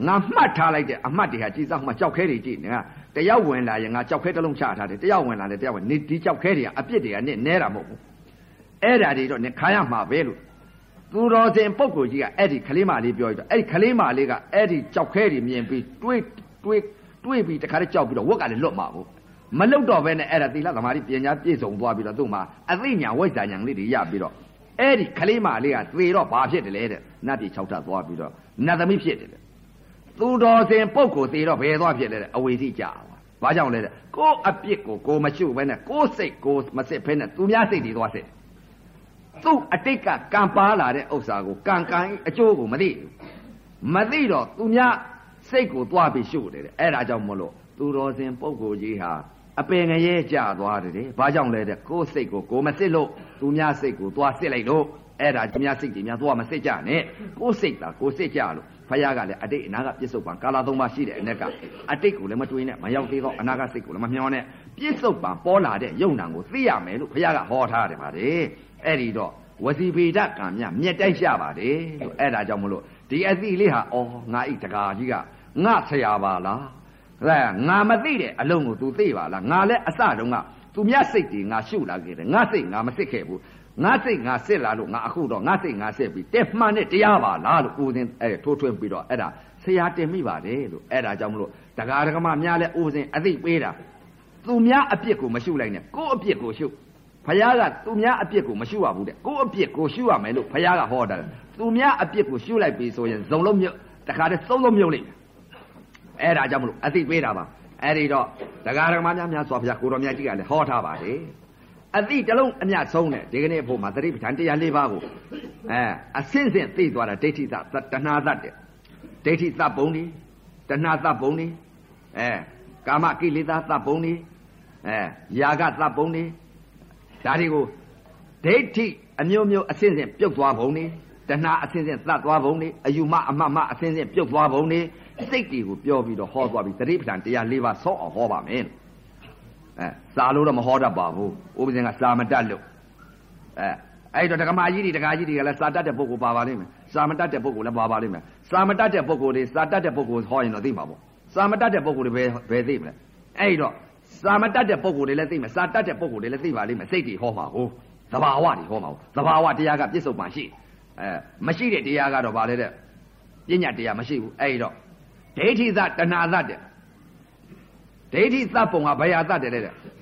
ငါမှတ်ထားလိုက်တဲ့အမှတ်တွေဟာကြည်စားမှကြောက်ခဲတွေကြည့်နေငါတယောက်ဝင်လာရင်ငါကြောက်ခဲတစ်လုံးချထားတယ်တယောက်ဝင်လာတယ်တယောက်ဝင်နေဒီကြောက်ခဲတွေကအပြစ်တွေကနဲ့နဲတာမဟုတ်ဘူးအဲ့ဒါတွေတော့နင်ခါရမှာပဲလို့သူတော်စင်ပုဂ္ဂိုလ်ကြီးကအဲ့ဒီခလေးမလေးပြောရတော့အဲ့ဒီခလေးမလေးကအဲ့ဒီကြောက်ခဲတွေမြင်ပြီးတွေးတွေးတွေးပြီးတခါတည်းကြောက်ပြီးတော့ဝက်ကလည်းလွတ်မှာဘူးမလွတ်တော့ဘဲနဲ့အဲ့ဒါသီလသမာဓိပညာပြည့်စုံသွားပြီးတော့သူ့မှာအသိဉာဏ်ဝိဇ္ဇာဉာဏ်လေးတွေရပြီးတော့အဲ့ဒီခလေးမလေးကသေတော့ဘာဖြစ်တယ်လဲတဲ့နတ်ပြည်၆ထပ်သွားပြီးတော့နတ်သမီးဖြစ်တယ်တဲ့သူတော်စင်ပုဂ္ဂိုလ်သေတော့ဘယ်သွားဖြစ်လဲတဲ့အဝိဇ္ဇိကြာဘာကြောင့်လဲတဲ့ကိုယ်အပြစ်ကိုကိုမရှိဘဲနဲ့ကိုယ်စိတ်ကိုမစစ်ဘဲနဲ့သူများစိတ်တွေသွားစစ်သူ့အတိတ်ကကံပါလာတဲ့ဥစ္စာကိုကံကံအကျိုးကိုမသိမသိတော့သူများစိတ်ကိုသွားပြီးရှုတယ်တဲ့အဲ့ဒါကြောင့်မလို့သူတော်စင်ပုဂ္ဂိုလ်ကြီးဟာအပင်ငရဲကြသွားတယ်တဲ့ဘာကြောင့်လဲတဲ့ကိုယ်စိတ်ကိုကိုမစစ်လို့သူများစိတ်ကိုသွားစစ်လိုက်လို့အဲ့ဒါသူများစိတ်တွေများသွားမစစ်ကြနဲ့ကိုယ်စိတ်သာကိုစစ်ကြလို့ဖယားကလည်းအတိတ်အနာကပြစ္ဆုတ်ပံကာလသုံးပါးရှိတဲ့အ ਨੇ ကအတိတ်ကိုလည်းမတွေးနဲ့မရောက်သေးတော့အနာကစိတ်ကိုလည်းမမျောနဲ့ပြစ္ဆုတ်ပံပေါ်လာတဲ့ယုံနာကိုသိရမယ်လို့ဖယားကဟောထားတယ်ဗါတယ်အဲ့ဒီတော့ဝစီဗေဒကံမြမြက်တိုက်ရပါတယ်လို့အဲ့ဒါကြောင့်မလို့ဒီအသိလေးဟာအော်ငါဤတကာကြီးကငါဆရာပါလားအဲငါမသိတဲ့အလုံးကို तू သိပါလားငါလည်းအစတုန်းက तू မြတ်စိတ်တွေငါရှုလာခဲ့တယ်ငါစိတ်ငါမစစ်ခဲ့ဘူးငါစိတ်ငါစစ်လာလို့ငါအခုတော့ငါစိတ်ငါစစ်ပြီးတက်မှန်တဲ့တရားပါလားလို့ကိုယ်စဉ်အဲထိုးထွင်းပြီးတော့အဲ့ဒါဆရာတင်မိပါတယ်လို့အဲ့ဒါကြောင့်မလို့တကားတကမများလဲအိုးစဉ်အသိပေးတာ तू များအပြစ်ကိုမရှုလိုက်နဲ့ကိုယ့်အပြစ်ကိုရှုဖယားကသူများအပြစ်ကိုမရှုရဘူးတဲ့ကိုယ့်အပြစ်ကိုရှုရမယ်လို့ဖယားကဟောတာသူများအပြစ်ကိုရှုလိုက်ပြီဆိုရင်ဇုံလုံးမြုပ်တခါတည်းသုံးလုံးမြုပ်လိုက်အဲ့ဒါကြောင့်မလို့အသိပေးတာပါအဲ့ဒီတော့တရားဓမ္မများများစွာဘုရားကိုတော်မြတ်ကြီးကလည်းဟောထားပါတယ်အသိတစ်လုံးအမြတ်ဆုံးတဲ့ဒီကနေ့အဖို့မှာသတိပဋ္ဌာန်တရား၄ပါးကိုအဲအစင်းစင်းသိသွားတာဒိဋ္ဌိသတဏှာသတ်တဲ့ဒိဋ္ဌိသပုံဒီတဏှာသပုံဒီအဲကာမကိလေသာသပုံဒီအဲယာကသပုံဒီဒါတွေကိုဒိဋ္ဌိအမျိုးမျိုးအစင်းစင်းပြုတ်သွားပုံနေတဏှာအစင်းစင်းသတ်သွားပုံနေအယူမအမမအစင်းစင်းပြုတ်သွားပုံနေစိတ်တွေကိုပြောပြီးတော့ဟောသွားပြီးသတိပဋ္ဌာန်တရား၄ပါးဆောက်အောင်ဟောပါမယ်အဲစာလို့တော့မဟောတတ်ပါဘူးဥပဇင်ကစာမတတ်လို့အဲအဲ့တော့ဒကမာကြီးတွေဒကာကြီးတွေကလည်းစာတတ်တဲ့ပုဂ္ဂိုလ်ပါပါလိမ့်မယ်စာမတတ်တဲ့ပုဂ္ဂိုလ်လည်းပါပါလိမ့်မယ်စာမတတ်တဲ့ပုဂ္ဂိုလ်တွေစာတတ်တဲ့ပုဂ္ဂိုလ်ဟောရင်တော့သိမှာပေါ့စာမတတ်တဲ့ပုဂ္ဂိုလ်တွေဘယ်ဘယ်သိမလဲအဲ့တော့စာမတတ်တဲ့ပုဂ္ဂိုလ်တွေလည်းသိမယ်စာတတ်တဲ့ပုဂ္ဂိုလ်တွေလည်းသိပါလိမ့်မယ်စိတ်တွေဟောမှာဟုတ်သဘာဝတွေဟောမှာဟုတ်သဘာဝတရားကပြစ္ဆုတ်ပံရှိအဲမရှိတဲ့တရားကတော့ဗာလေတဲ့ပညာတရားမရှိဘူးအဲ့တော့ဒိဋ္ဌိသတဏှာသတဲ့ဒိဋ္ဌိသပုံကဘယ်ဟာသတဲ့လဲ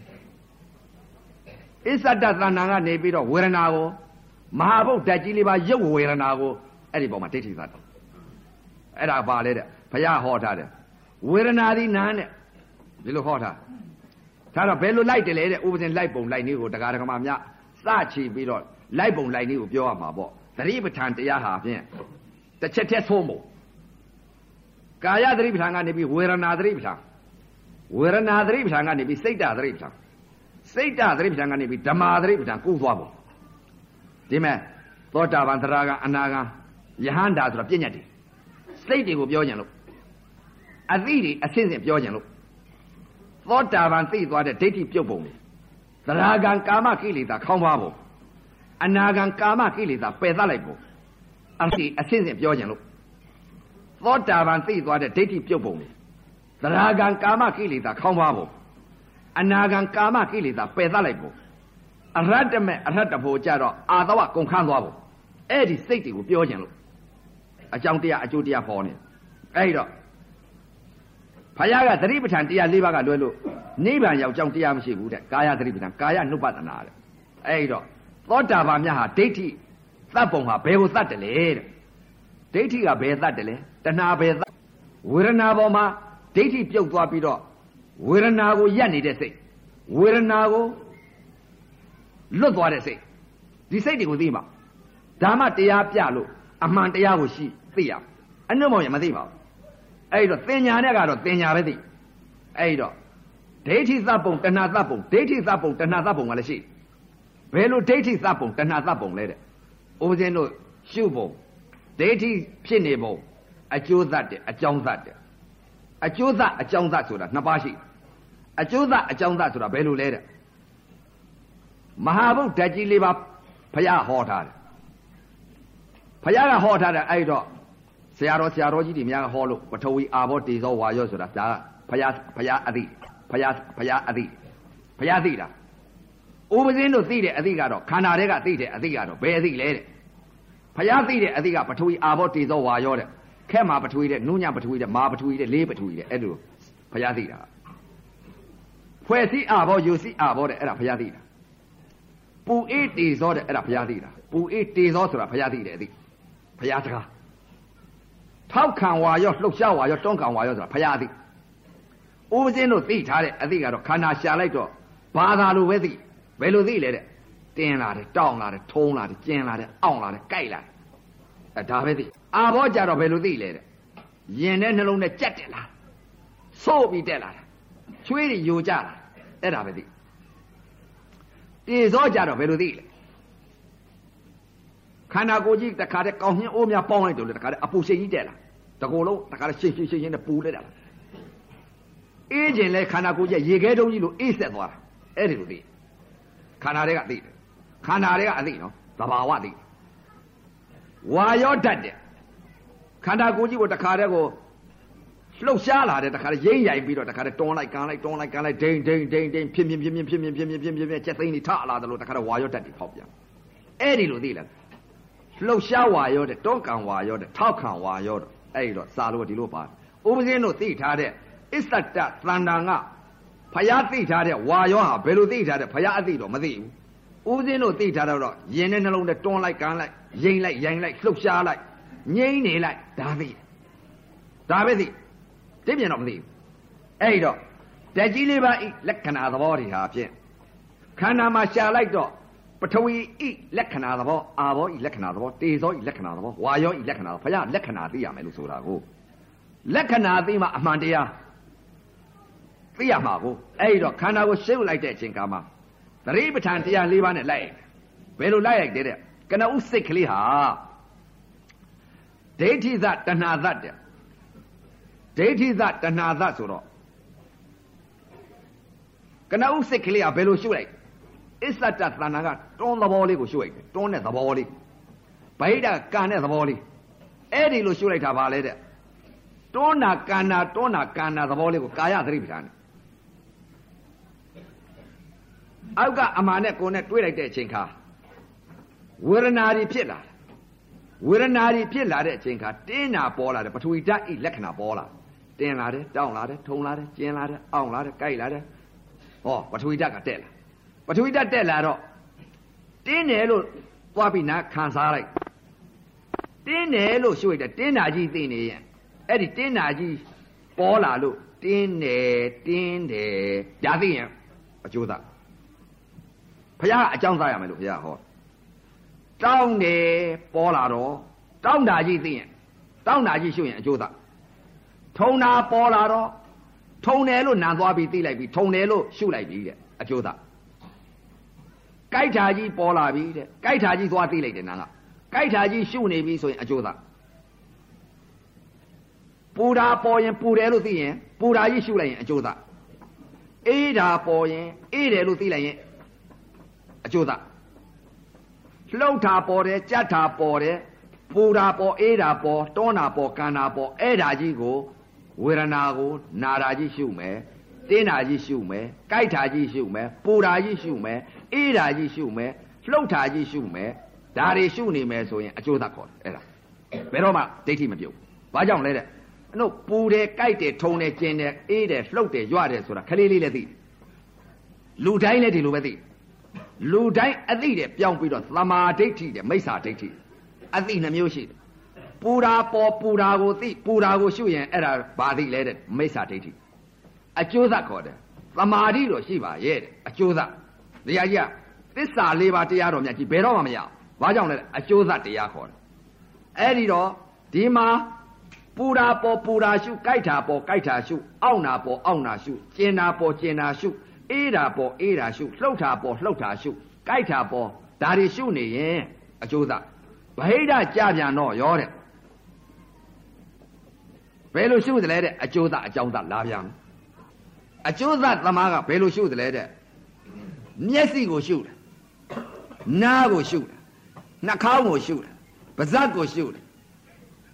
တဲ့အစ္ဆဒသဏ္ဍာန်ကနေပြီးတော့ဝေဒနာကိုမဟာဗုဒ္ဓကြီးလေးပါရုပ်ဝေဒနာကိုအဲ့ဒီပုံမှာဒိဋ္ဌိသတယ်အဲ့ဒါပါလေတဲ့ဘုရားဟောထားတယ်ဝေဒနာဒီနာနဲ့ဒီလိုဟောထားဒါတော့ဘယ်လိုလိုက်တယ်လဲတဲ့ဥပဇင်လိုက်ပုံလိုက်နည်းကိုတရားဓမ္မများစချီပြီးတော့လိုက်ပုံလိုက်နည်းကိုပြောရမှာပေါ့သတိပဋ္ဌာန်တရားဟာဖြင့်တစ်ချက်တည်းသုံးဖို့ကာယသတိပဋ္ဌာန်ကနေပြီးဝေဒနာသတိပဋ္ဌာန်ဝေဒနာသတိပဋ္ဌာန်ကနေပြီးစိတ်တသတိပဋ္ဌာန်စိတ်တသတိပဋ္ဌာန်ကနေပြီးဓမ္မာသတိပဋ္ဌာန်ကုသွားဖို့ဒီမဲ့သောတာပန်သရဂံအနာဂံယဟန္တာဆိုတာပြည့်ညတ်တယ်စိတ်တွေကိုပြောကြင်လို့အသိတွေအစစ်စစ်ပြောကြင်လို့သောတာပန်သိသွားတဲ့ဒိဋ္ဌိပြုတ်ပုံလေသရဂံကာမကိလေသာခေါင်းပါဖို့အနာဂံကာမကိလေသာပယ်သလိုက်ဖို့အသိအစစ်စစ်ပြောကြင်လို့သောတာပန်သိသွားတဲ့ဒိဋ္ဌိပြုတ်ပုံလေသရဂံကာမကိလေသာခေါင်းပါဖို့အနာဂံကာမကိလေသာပယ်သလိုက်ဖို့အရတ္တမေအရတ္တဖို့ကြတော့အာသဝကုန်ခန်းသွားဖို့အဲ့ဒီစိတ်တွေကိုပြောကြင်လို့အကြောင်းတရားအကျိုးတရားဟောနေအဲ့တော့ဘုရားကသတိပဋ္ဌာန်တရား၄ပါးကလွဲလို့နိဗ္ဗာန်ရောက်ကြောင်းတရားမရှိဘူးတဲ့ကာယသတိပဋ္ဌာန်ကာယနုပဒနာတဲ့အဲ့တော့သောတာပန်များဟာဒိဋ္ဌိသတ်ပုံဟာဘယ်ကိုသတ်တယ်လဲတဲ့ဒိဋ္ဌိကဘယ်သတ်တယ်လဲတဏှာဘယ်သတ်ဝေဒနာပေါ်မှာဒိဋ္ဌိပြုတ်သွားပြီးတော့ဝေဒနာကိုယက်နေတဲ့စိတ်ဝေဒနာကိုလွတ်သွားတဲ့စိတ်ဒီစိတ်တွေကိုသိမှာဓမ္မတရားပြလို့အမှန်တရားကိုရှိသိရအနှုတ်မောင်ရမသိပါဘူးအဲ့တော့သင်ညာနဲ့ကတော့သင်ညာပဲသိအဲ့တော့ဒိဋ္ဌိသတ်ပုံတဏှာသတ်ပုံဒိဋ္ဌိသတ်ပုံတဏှာသတ်ပုံကလည်းရှိဘယ်လိုဒိဋ္ဌိသတ်ပုံတဏှာသတ်ပုံလဲတဲ့ဥပဇင်းတို့ရှုပုံဒိဋ္ဌိဖြစ်နေပုံအကျိုးသတ်တယ်အကြောင်းသတ်တယ်အကျိုးသတ်အကြောင်းသတ်ဆိုတာနှစ်ပါးရှိအကျိုးသတ်အကြောင်းသတ်ဆိုတာဘယ်လိုလဲတဲ့မဟာဗုဒ္ဓကြီးလေးပါဘုရားဟောထားတယ်ဘုရားကဟောထားတယ်အဲ့တော့ဆရာတော်ဆရာတော်ကြီးတွေများဟောလို့ပထဝီအာဘောတေဇောဝါယောဆိုတာဒါဘုရားဘုရားအသိဘုရားဘုရားအသိဘုရားသိတာဥပဇင်းတို့သိတဲ့အသိကတော့ခန္ဓာတွေကသိတဲ့အသိကတော့ဘယ်အသိလဲတဲ့ဘုရားသိတဲ့အသိကပထဝီအာဘောတေဇောဝါယောတဲ့ခက်မှာပထဝီတဲ့နုညံပထဝီတဲ့မာပထဝီတဲ့လေးပထဝီတဲ့အဲ့လိုဘုရားသိတာဖွဲ့စည်းအာဘောယူစည်းအာဘောတဲ့အဲ့ဒါဘုရားသိတာပူအေးတေဇောတဲ့အဲ့ဒါဘုရားသိတာပူအေးတေဇောဆိုတာဘုရားသိတဲ့အသိဘုရားစကားထောက်ခံဝါရောလှုပ်ရှားဝါရောတွန်းခံဝါရောဆိုတာဘုရားသိဥပဇင်းတို့သိထားတဲ့အသိကတော့ခန္ဓာရှာလိုက်တော့ဘာသာလိုပဲသိဘယ်လိုသိလဲတဲ့တင်းလာတယ်တောင်းလာတယ်ထုံးလာတယ်ကျင်းလာတယ်အောင့်လာတယ်ကြိုက်လာတယ်အဲဒါပဲသိအာဘောကြတော့ဘယ်လိုသိလဲတဲ့ရင်ထဲနှလုံးနဲ့ကြက်တယ်လားဆို့ပြီးတက်လာတယ်ချွေးတွေယိုကြလာအဲ့ဒါပဲသိတေဇောကြတော့ဘယ်လိုသိလဲခန္ဓာကိုယ်ကြီးတခါတည်းကောင်းညင်းအိုးများပေါင်းလိုက်တယ်လေတခါတည်းအပူရှိန်ကြီးတက်လာတကူလုံးတခါတည်းရှင်းရှင်းရှင်းရှင်းနဲ့ပူလိုက်တာအေးခြင်းလဲခန္ဓာကိုယ်ကြီးရေခဲတုံးကြီးလိုအေးဆက်သွားတာအဲ့ဒီလိုသိခန္ဓာတွေကသိတယ်ခန္ဓာတွေကအသိနော်သဘာဝသိဝါရောတတ်တယ်ခန္ဓာကိုယ်ကြီးကိုတခါတည်းကိုလှုပ်ရှားလာတယ်တခါတည်းရိမ့်ရိုင်ပြီးတော့တခါတည်းတွန်းလိုက်ကန်လိုက်တွန်းလိုက်ကန်လိုက်ဒိန်ဒိန်ဒိန်ဒိန်ဖြစ်ဖြစ်ဖြစ်ဖြစ်ဖြစ်ဖြစ်ဖြစ်ဖြစ်ဖြစ်ဖြစ်ချက်သိန်းတွေထလာတယ်လို့တခါတည်းဝါရောတတ်တယ်ဖောက်ပြန်အဲ့ဒီလိုသိလားလှုပ်ရှားဝါရောတဲ့တွန်းကန်ဝါရောတဲ့ထောက်ခံဝါရောတဲ့အဲ့ဒီတော့စာလို့ဒီလိုပါဥပဇင်းတို့သိထားတဲ့အစ္ဆတသန္တာငါဖယားသိထားတဲ့ဝါရောဟာဘယ်လိုသိထားတဲ့ဖယားအသိတော့မသိဘူးဥပဇင်းတို့သိထားတော့ရင်နဲ့နှလုံးနဲ့တွန်းလိုက်ကန်လိုက်ရိမ့်လိုက်ရိုင်လိုက်လှုပ်ရှားလိုက်ငိမ့်နေလိုက်ဒါသိဒါပဲသိသိပြန်တော့မသိဘူးအဲ့ဒီတော့တက်ကြီးလေးပါဤလက္ခဏာသဘောတွေဟာဖြင့်ခန္ဓာမှာရှာလိုက်တော့ပထဝီဤလက္ခဏာသဘောအာဘောဤလက္ခဏာသဘောတေဇောဤလက္ခဏာသဘောဝါယောဤလက္ခဏာဘုရားလက္ခဏာသိရမယ်လို့ဆိုတာကိုလက္ခဏာသိမှအမှန်တရားသိရမှာကိုအဲ့ဒီတော့ခန္ဓာကိုရှုပ်လိုက်တဲ့အချိန်ကမှသတိပဋ္ဌာန်တရား၄ပါးနဲ့လိုက်ဘယ်လိုလိုက်ရိုက်တဲ့တဲ့ကနဦးစိတ်ကလေးဟာဒိဋ္ဌိသတဏှာသတဲ့ဒိဋ္ဌိသတဏှာသဆိုတော့ကနဦးစိတ်ကလေးကဘယ်လိုရှုပ်လိုက်အစ္ဆတသန္တာကတွန်းသဘောလေးကိုရှုပ်လိုက်တွန်းတဲ့သဘောလေးဗိဓာကံတဲ့သဘောလေးအဲ့ဒီလိုရှုပ်လိုက်တာပါလေတဲ့တွန်းနာကန္နာတွန်းနာကန္နာသဘောလေးကိုကာယသတိပဋ္ဌာန်အောက်ကအမှန်နဲ့ကိုယ်နဲ့တွေးလိုက်တဲ့အချိန်ခါဝေဒနာတွေဖြစ်လာဝေဒနာတွေဖြစ်လာတဲ့အချိန်ခါတင်းနာပေါ်လာတယ်ပထဝီဓာတ်ဤလက္ခဏာပေါ်လာတင်းလာတယ်တောင်းလာတယ်ထုံလာတယ်ကျင်းလာတယ်အောင့်လာတယ်ကြိုက်လာတယ်ဟောပထဝီဓာတ်ကတက်လာပထဝီဓာတ်တက်လာတော့တင်းတယ်လို့သွားပြီးနာခံစားလိုက်တင်းတယ်လို့ရှုလိုက်တယ်တင်းနာကြီးသိနေရင်အဲ့ဒီတင်းနာကြီးပေါ်လာလို့တင်းတယ်တင်းတယ်ဒါသိရင်အကျိုးသားဘုရားအကြောင်းသားရမယ်လို့ဘုရားဟောတောင်းတယ်ပေါ်လာတော့တောင်းတာကြီးသိရင်တောင်းတာကြီးရှုရင်အကျိုးသားထုံတာပေါ်လာတော့ထုံတယ်လို့နာသွားပြီးသိလိုက်ပြီးထုံတယ်လို့ရှုလိုက်ပြီးတဲ့အကျိုးသားကြိုက်တာကြီးပေါ်လာပြီတဲ့ကြိုက်တာကြီးသွားသိလိုက်တယ်နာကကြိုက်တာကြီးရှုနေပြီဆိုရင်အကျိုးသားပူတာပေါ်ရင်ပူတယ်လို့သိရင်ပူတာကြီးရှုလိုက်ရင်အကျိုးသားအေးတာပေါ်ရင်အေးတယ်လို့သိလိုက်ရင်အကျိုးသားလှုပ်တာပေါ်တယ်ကြက်တာပေါ်တယ်ပူတာပေါ်အေးတာပေါ်တွန်းတာပေါ်ကန်တာပေါ်အဲ့ဒါကြီးကိုဝေဒနာကိုနာတာကြီးရှုမယ်တင်းတာကြီးရှုမယ်ကြိုက်တာကြီးရှုမယ်ပူတာကြီးရှုမယ်အေးတာကြီးရှုမယ်လှုပ်တာကြီးရှုမယ်ဒါတွေရှုနေမယ်ဆိုရင်အကျိုးသားခေါ်တယ်အဲ့ဒါဘယ်တော့မှဒိဋ္ဌိမပြုတ်ဘာကြောင့်လဲတဲ့အဲ့တော့ပူတယ်ကြိုက်တယ်ထုံတယ်ကျင်တယ်အေးတယ်လှုပ်တယ်ရွတယ်ဆိုတာခလေးလေးလည်းသိလူတိုင်းလည်းဒီလိုပဲသိလူတိုင်းအသိတယ်ပြောင်းပြီးတော့သမာဓိဋ္ဌိတယ်မိစ္ဆာဒိဋ္ဌိအသိနှမျိုးရှိတယ်ပူတာပေါ်ပူတာကိုသိပူတာကိုရှုရင်အဲ့ဒါဘာသိလဲတဲ့မိစ္ဆာဒိဋ္ဌိအကျိုးသက်ခေါ်တယ်သမာဓိတော့ရှိပါရဲ့တဲ့အကျိုးသက်တရားကြီးကသစ္စာလေးပါးတရားတော်မြတ်ကြီးဘယ်တော့မှမရဘူးဘာကြောင့်လဲအကျိုးသက်တရားခေါ်တယ်အဲ့ဒီတော့ဒီမှာပူတာပေါ်ပူတာရှုကြိုက်တာပေါ်ကြိုက်တာရှုအောင့်တာပေါ်အောင့်တာရှုကျင်တာပေါ်ကျင်တာရှုအေးတာပေါ်အေးတာရှုလှုပ်တာပေါ်လှုပ်တာရှုကြိုက်တာပေါ်ဒါတွေရှုနေရင်အကျိုးသက်ဗဟိတကြပြန်တော့ရောတဲ့ဘယ်လိုရှုသလဲတဲ့အကျိုးသက်အကြောင်းသက်လာပြန်အကျိုးသက်သမားကဘယ်လိုရှုသလဲတဲ့မျက်စိကိုရှုတယ်နားကိုရှုတယ်နှာခေါင်းကိုရှုတယ်ပါးစပ်ကိုရှုတယ်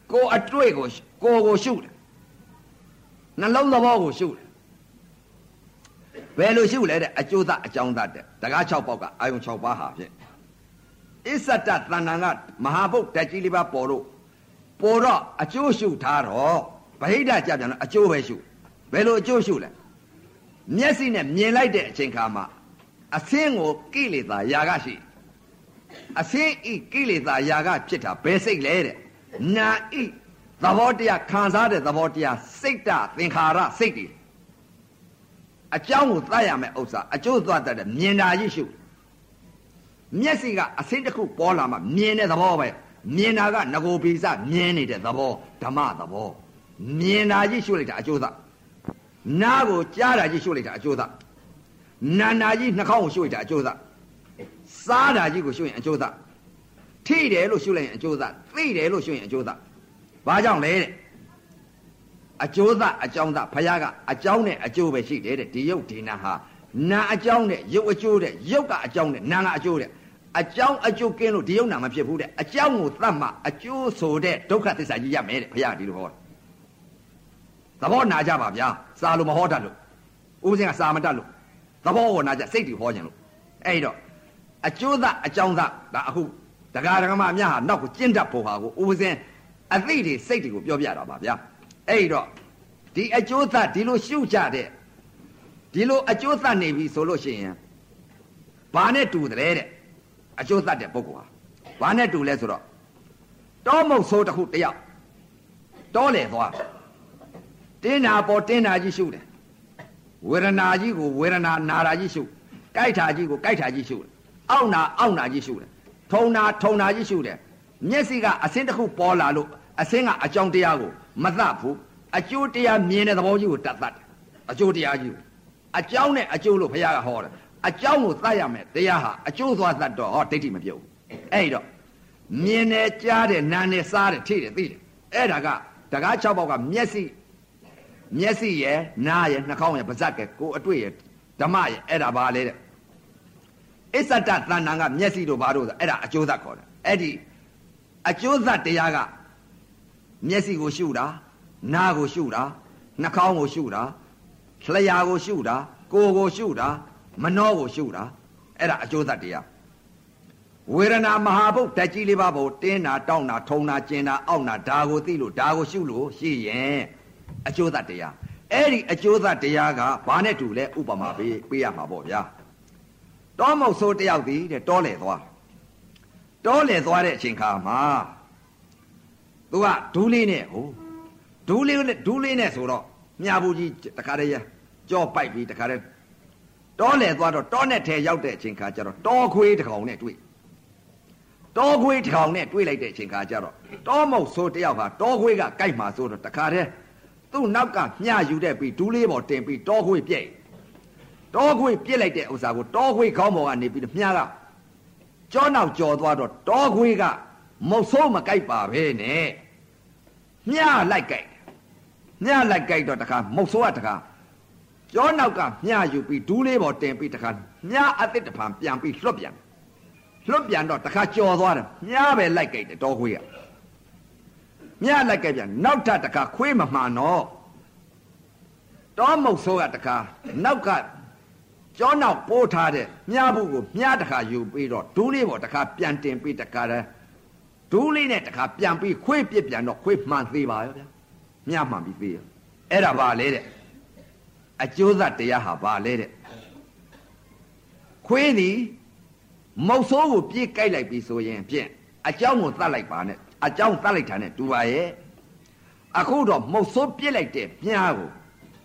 ကိုအတွေ့ကိုကိုကိုရှုတယ်နှလုံးသဘောကိုရှုတယ်ဘယ်လိုရှုလဲတဲ့အကျိုးသအကြောင်းသတဲ့တကား၆ပေါက်ကအာယုံ၆ပါးဟာဖြင့်အစ္ဆတတဏ္ဍာကမဟာဘုတ်တက်ကြီးလေးပါပေါ်လို့ပေါ်တော့အကျိုးရှုထားတော့ဗဟိတကြပြန်တော့အကျိုးပဲရှုဘယ်လိုအကျိုးရှုလဲမျက်စိနဲ့မြင်လိုက်တဲ့အချိန်ခါမှာအစင်းကိုကိလေသာယာကရှိအစင်းဤကိလေသာယာကဖြစ်တာဘယ်စိတ်လဲတဲ့နာဤသဘောတရားခံစားတဲ့သဘောတရားစိတ်တသင်္ခါရစိတ်တွေအကြောင်းကိုသတ်ရမယ်ဥစ္စာအကျိုးသွားတတ်တယ်မြင်တာကြီးရှုမျက်စိကအစင်းတစ်ခုပေါ်လာမှမြင်တဲ့သဘောပဲမြင်တာကငကိုပိစမြင်နေတဲ့သဘောဓမ္မသဘောမြင်တာကြီးရှုလိုက်တာအကျိုးသားနားကိုကြားတာကြီးရှုလိုက်တာအကျိုးသားနာနာကြီးနှာခေါင်းကိုရှုလိုက်တာအကျိုးသားစားတာကြီးကိုရှုရင်အကျိုးသားထိတယ်လို့ရှုလိုက်ရင်အကျိုးသားသိတယ်လို့ရှုရင်အကျိုးသားဘာကြောင့်လဲတဲ့အကျိုးသားအကြောင်းသားဘုရားကအကြောင်းနဲ့အကျိုးပဲရှိတယ်တဲ့ဒီယုတ်ဒီနာဟာနာအကြောင်းနဲ့ယုတ်အကျိုးတဲ့ယုတ်ကအကြောင်းနဲ့နာကအကျိုးတဲ့အကြောင်းအကျိုးကင်းလို့ဒီယုတ်နာမဖြစ်ဘူးတဲ့အကြောင်းကိုသတ်မှအကျိုးဆိုတဲ့ဒုက္ခသစ္စာကြီးရမယ်တဲ့ဘုရားဒီလိုဟောသဘောနာကြပါဗျာစာလို့မဟောတတ်လို့ဥပဇင်ကစာမတတ်လို့သဘောကိုနာကြစိတ်တွေဟောခြင်းလို့အဲ့တော့အကျိုးသားအကြောင်းသားဒါအခုဒကာဒကမအများဟာနောက်ကိုကျင့်တတ်ဖို့ဟာကိုဥပဇင်အသိတွေစိတ်တွေကိုပြောပြတာပါဗျာအဲ့တော့ဒီအကျိုးသားဒီလိုရှုကြတဲ့ဒီလိုအကျိုးသားနေပြီဆိုလို့ရှိရင်ဘာနဲ့တူတယ်တဲ့အကျိုးသားတဲ့ပုဂ္ဂိုလ်ဟာဘာနဲ့တူလဲဆိုတော့တောမုတ်ဆိုးတစ်ခုတယောက်တောလေသွားတင်းနာပေါ်တင်းနာကြီးရှုတယ်ဝေဒနာကြီးကိုဝေဒနာနာတာကြီးရှုကြိုက်တာကြီးကိုကြိုက်တာကြီးရှုတယ်အောင့်နာအောင့်နာကြီးရှုတယ်ထုံနာထုံနာကြီးရှုတယ်မျက်စိကအစင်းတစ်ခုပေါ်လာလို့အစင်းကအကြောင်းတရားကိုမသတ်ဘူးအကျိုးတရားမြင်တဲ့သဘောကြီးကိုတတ်တတ်တယ်အကျိုးတရားကြီးကိုအကြောင်းနဲ့အကျိုးလို့ဘုရားကဟောတယ်အကြောင်းကိုသတ်ရမယ်တရားဟာအကျိုးသွားသတ်တော့ဟောဒိဋ္ဌိမပြုတ်ဘူးအဲ့တော့မြင်တယ်ကြားတယ်နားတယ်စားတယ်ထိတယ်သိတယ်အဲ့ဒါကတကား၆ပေါက်ကမျက်စိမျက်စိရယ်နားရယ်နှာခေါင်းရယ်ပါးစပ်ကကိုအတွေ့ရယ်ဓမ္မရယ်အဲ့ဒါပါလေတဲ့အစ္ဆတတဏ္ဍာကမျက်စိတို့ဘာတို့ဆိုအဲ့ဒါအကျိုးသတ်ခေါ်တယ်အဲ့ဒီအကျိုးသတ်တရားကမျက်စိကိုရှုတာနားကိုရှုတာနှာခေါင်းကိုရှုတာလျှာကိုရှုတာကိုယ်ကိုရှုတာမနှောကိုရှုတာအဲ့ဒါအကျိုးသတ်တရားဝေဒနာမဟာဘုတ်ဓာတ်ကြီးလေးပါးကိုတင်းတာတောင်းတာထုံတာကျင်တာအောင့်တာဒါကိုသိလို့ဒါကိုရှုလို့ရှိရင်အကျိုးသတ်တရားအဲ့ဒီအကျိုးသတ်တရားကဘာနဲ့တူလဲဥပမာပေးပေးရမှာပေါ့ဗျာတောမုတ်ဆိုးတယောက်သည်တဲ့တောလေသွားတောလေသွားတဲ့အချိန်ခါမှာသူကဒူးလေးနဲ့ဟိုဒူးလေးနဲ့ဒူးလေးနဲ့ဆိုတော့မြာဘူးကြီးတခါတည်းကြောပိုက်ပြီးတခါတည်းတောလေသွားတော့တောနဲ့ထဲရောက်တဲ့အချိန်ခါကျတော့တောခွေးတစ်ကောင်နဲ့တွေ့တောခွေးတစ်ကောင်နဲ့တွေ့လိုက်တဲ့အချိန်ခါကျတော့တောမုတ်ဆိုးတယောက်ဟာတောခွေးကကြိုက်မှာဆိုတော့တခါတည်းသူ့နောက်ကမျှယူတဲ့ပြီးဒူးလေးပေါ်တင်ပြီးတောခွေးပြည့်တောခွေးပြစ်လိုက်တဲ့ဥစ္စာကိုတောခွေးခေါင်းပေါ်ကနေပြီးမြားကကြောနောက်ကြော်သွားတော့တောခွေးကမုတ်ဆိုးမကြိုက်ပါပဲနဲ့မြားလိုက်ကြိုက်မြားလိုက်ကြိုက်တော့တခါမုတ်ဆိုးကတခါကြောနောက်ကမြားယူပြီးဒူးလေးပေါ်တင်ပြီးတခါမြားအသစ်တဖန်ပြန်ပြီးလွတ်ပြန်လွတ်ပြန်တော့တခါကြော်သွားတယ်မြားပဲလိုက်ကြိုက်တယ်တောခွေးကမြားလိုက်ကြိုက်ပြန်နောက်ထပ်တခါခွေးမမှန်တော့တောမုတ်ဆိုးကတခါနောက်ကကြောနောက်ပိုးထားတဲ့မြားဘူးကိုမြားတခါယူပြီးတော့ဒူးလေးပေါ်တခါပြန်တင်ပြီးတခါတည်းဒူးလေးနဲ့တခါပြန်ပြီးခွေးပြစ်ပြန်တော့ခွေးမှန်သေးပါရဲ့ဗျာမြားမှန်ပြီးသေးရအဲ့ဒါပါလေတဲ့အကျိုးသတ်တရားဟာပါလေတဲ့ခွေးသည်မုတ်ဆိုးကိုပြေးကြိုက်လိုက်ပြီဆိုရင်ဖြင့်အကြောင်းကိုသတ်လိုက်ပါနဲ့အကြောင်းသတ်လိုက်တာနဲ့တူပါရဲ့အခုတော့မုတ်ဆိုးပြစ်လိုက်တဲ့မြားကို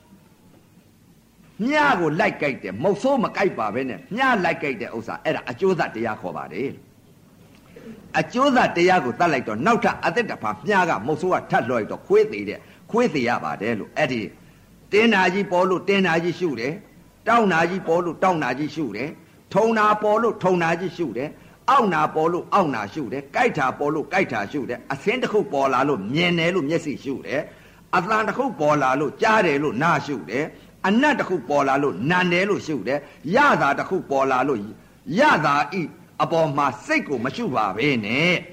မြားကိုလိုက်ကြိုက်တယ်မုတ်ဆိုးမကြိုက်ပါပဲနဲ့မြားလိုက်ကြိုက်တဲ့ဥစ္စာအဲ့ဒါအကျိုးသတ်တရားခေါ်ပါတယ်အကျိုးသတ်တရားကိုသတ်လိုက်တော့နောက်ထပ်အသက်တဖန်မြားကမုတ်ဆိုးကထပ်လွှဲတော့ခွေးသေးတဲ့ခွေးသေးရပါတယ်လို့အဲ့ဒီတင်းနာကြီးပေါ်လို့တင်းနာကြီးရှုတယ်တောင်းနာကြီးပေါ်လို့တောင်းနာကြီးရှုတယ်ထုံနာပေါ်လို့ထုံနာကြီးရှုတယ်အောက်နာပေါ်လို့အောက်နာရှုတယ်ကြိုက်တာပေါ်လို့ကြိုက်တာရှုတယ်အစင်းတစ်ခုပေါ်လာလို့မြင်တယ်လို့မျက်စိရှုတယ်အသံတစ်ခုပေါ်လာလို့ကြားတယ်လို့နားရှုတယ်အနတ်တစ်ခုပေါ်လာလို့နံတယ်လို့ရှုတယ်ရတာတစ်ခုပေါ်လာလို့ရတာဤအပေါ်မှာစိတ်ကိုမရှုပါပဲနဲ့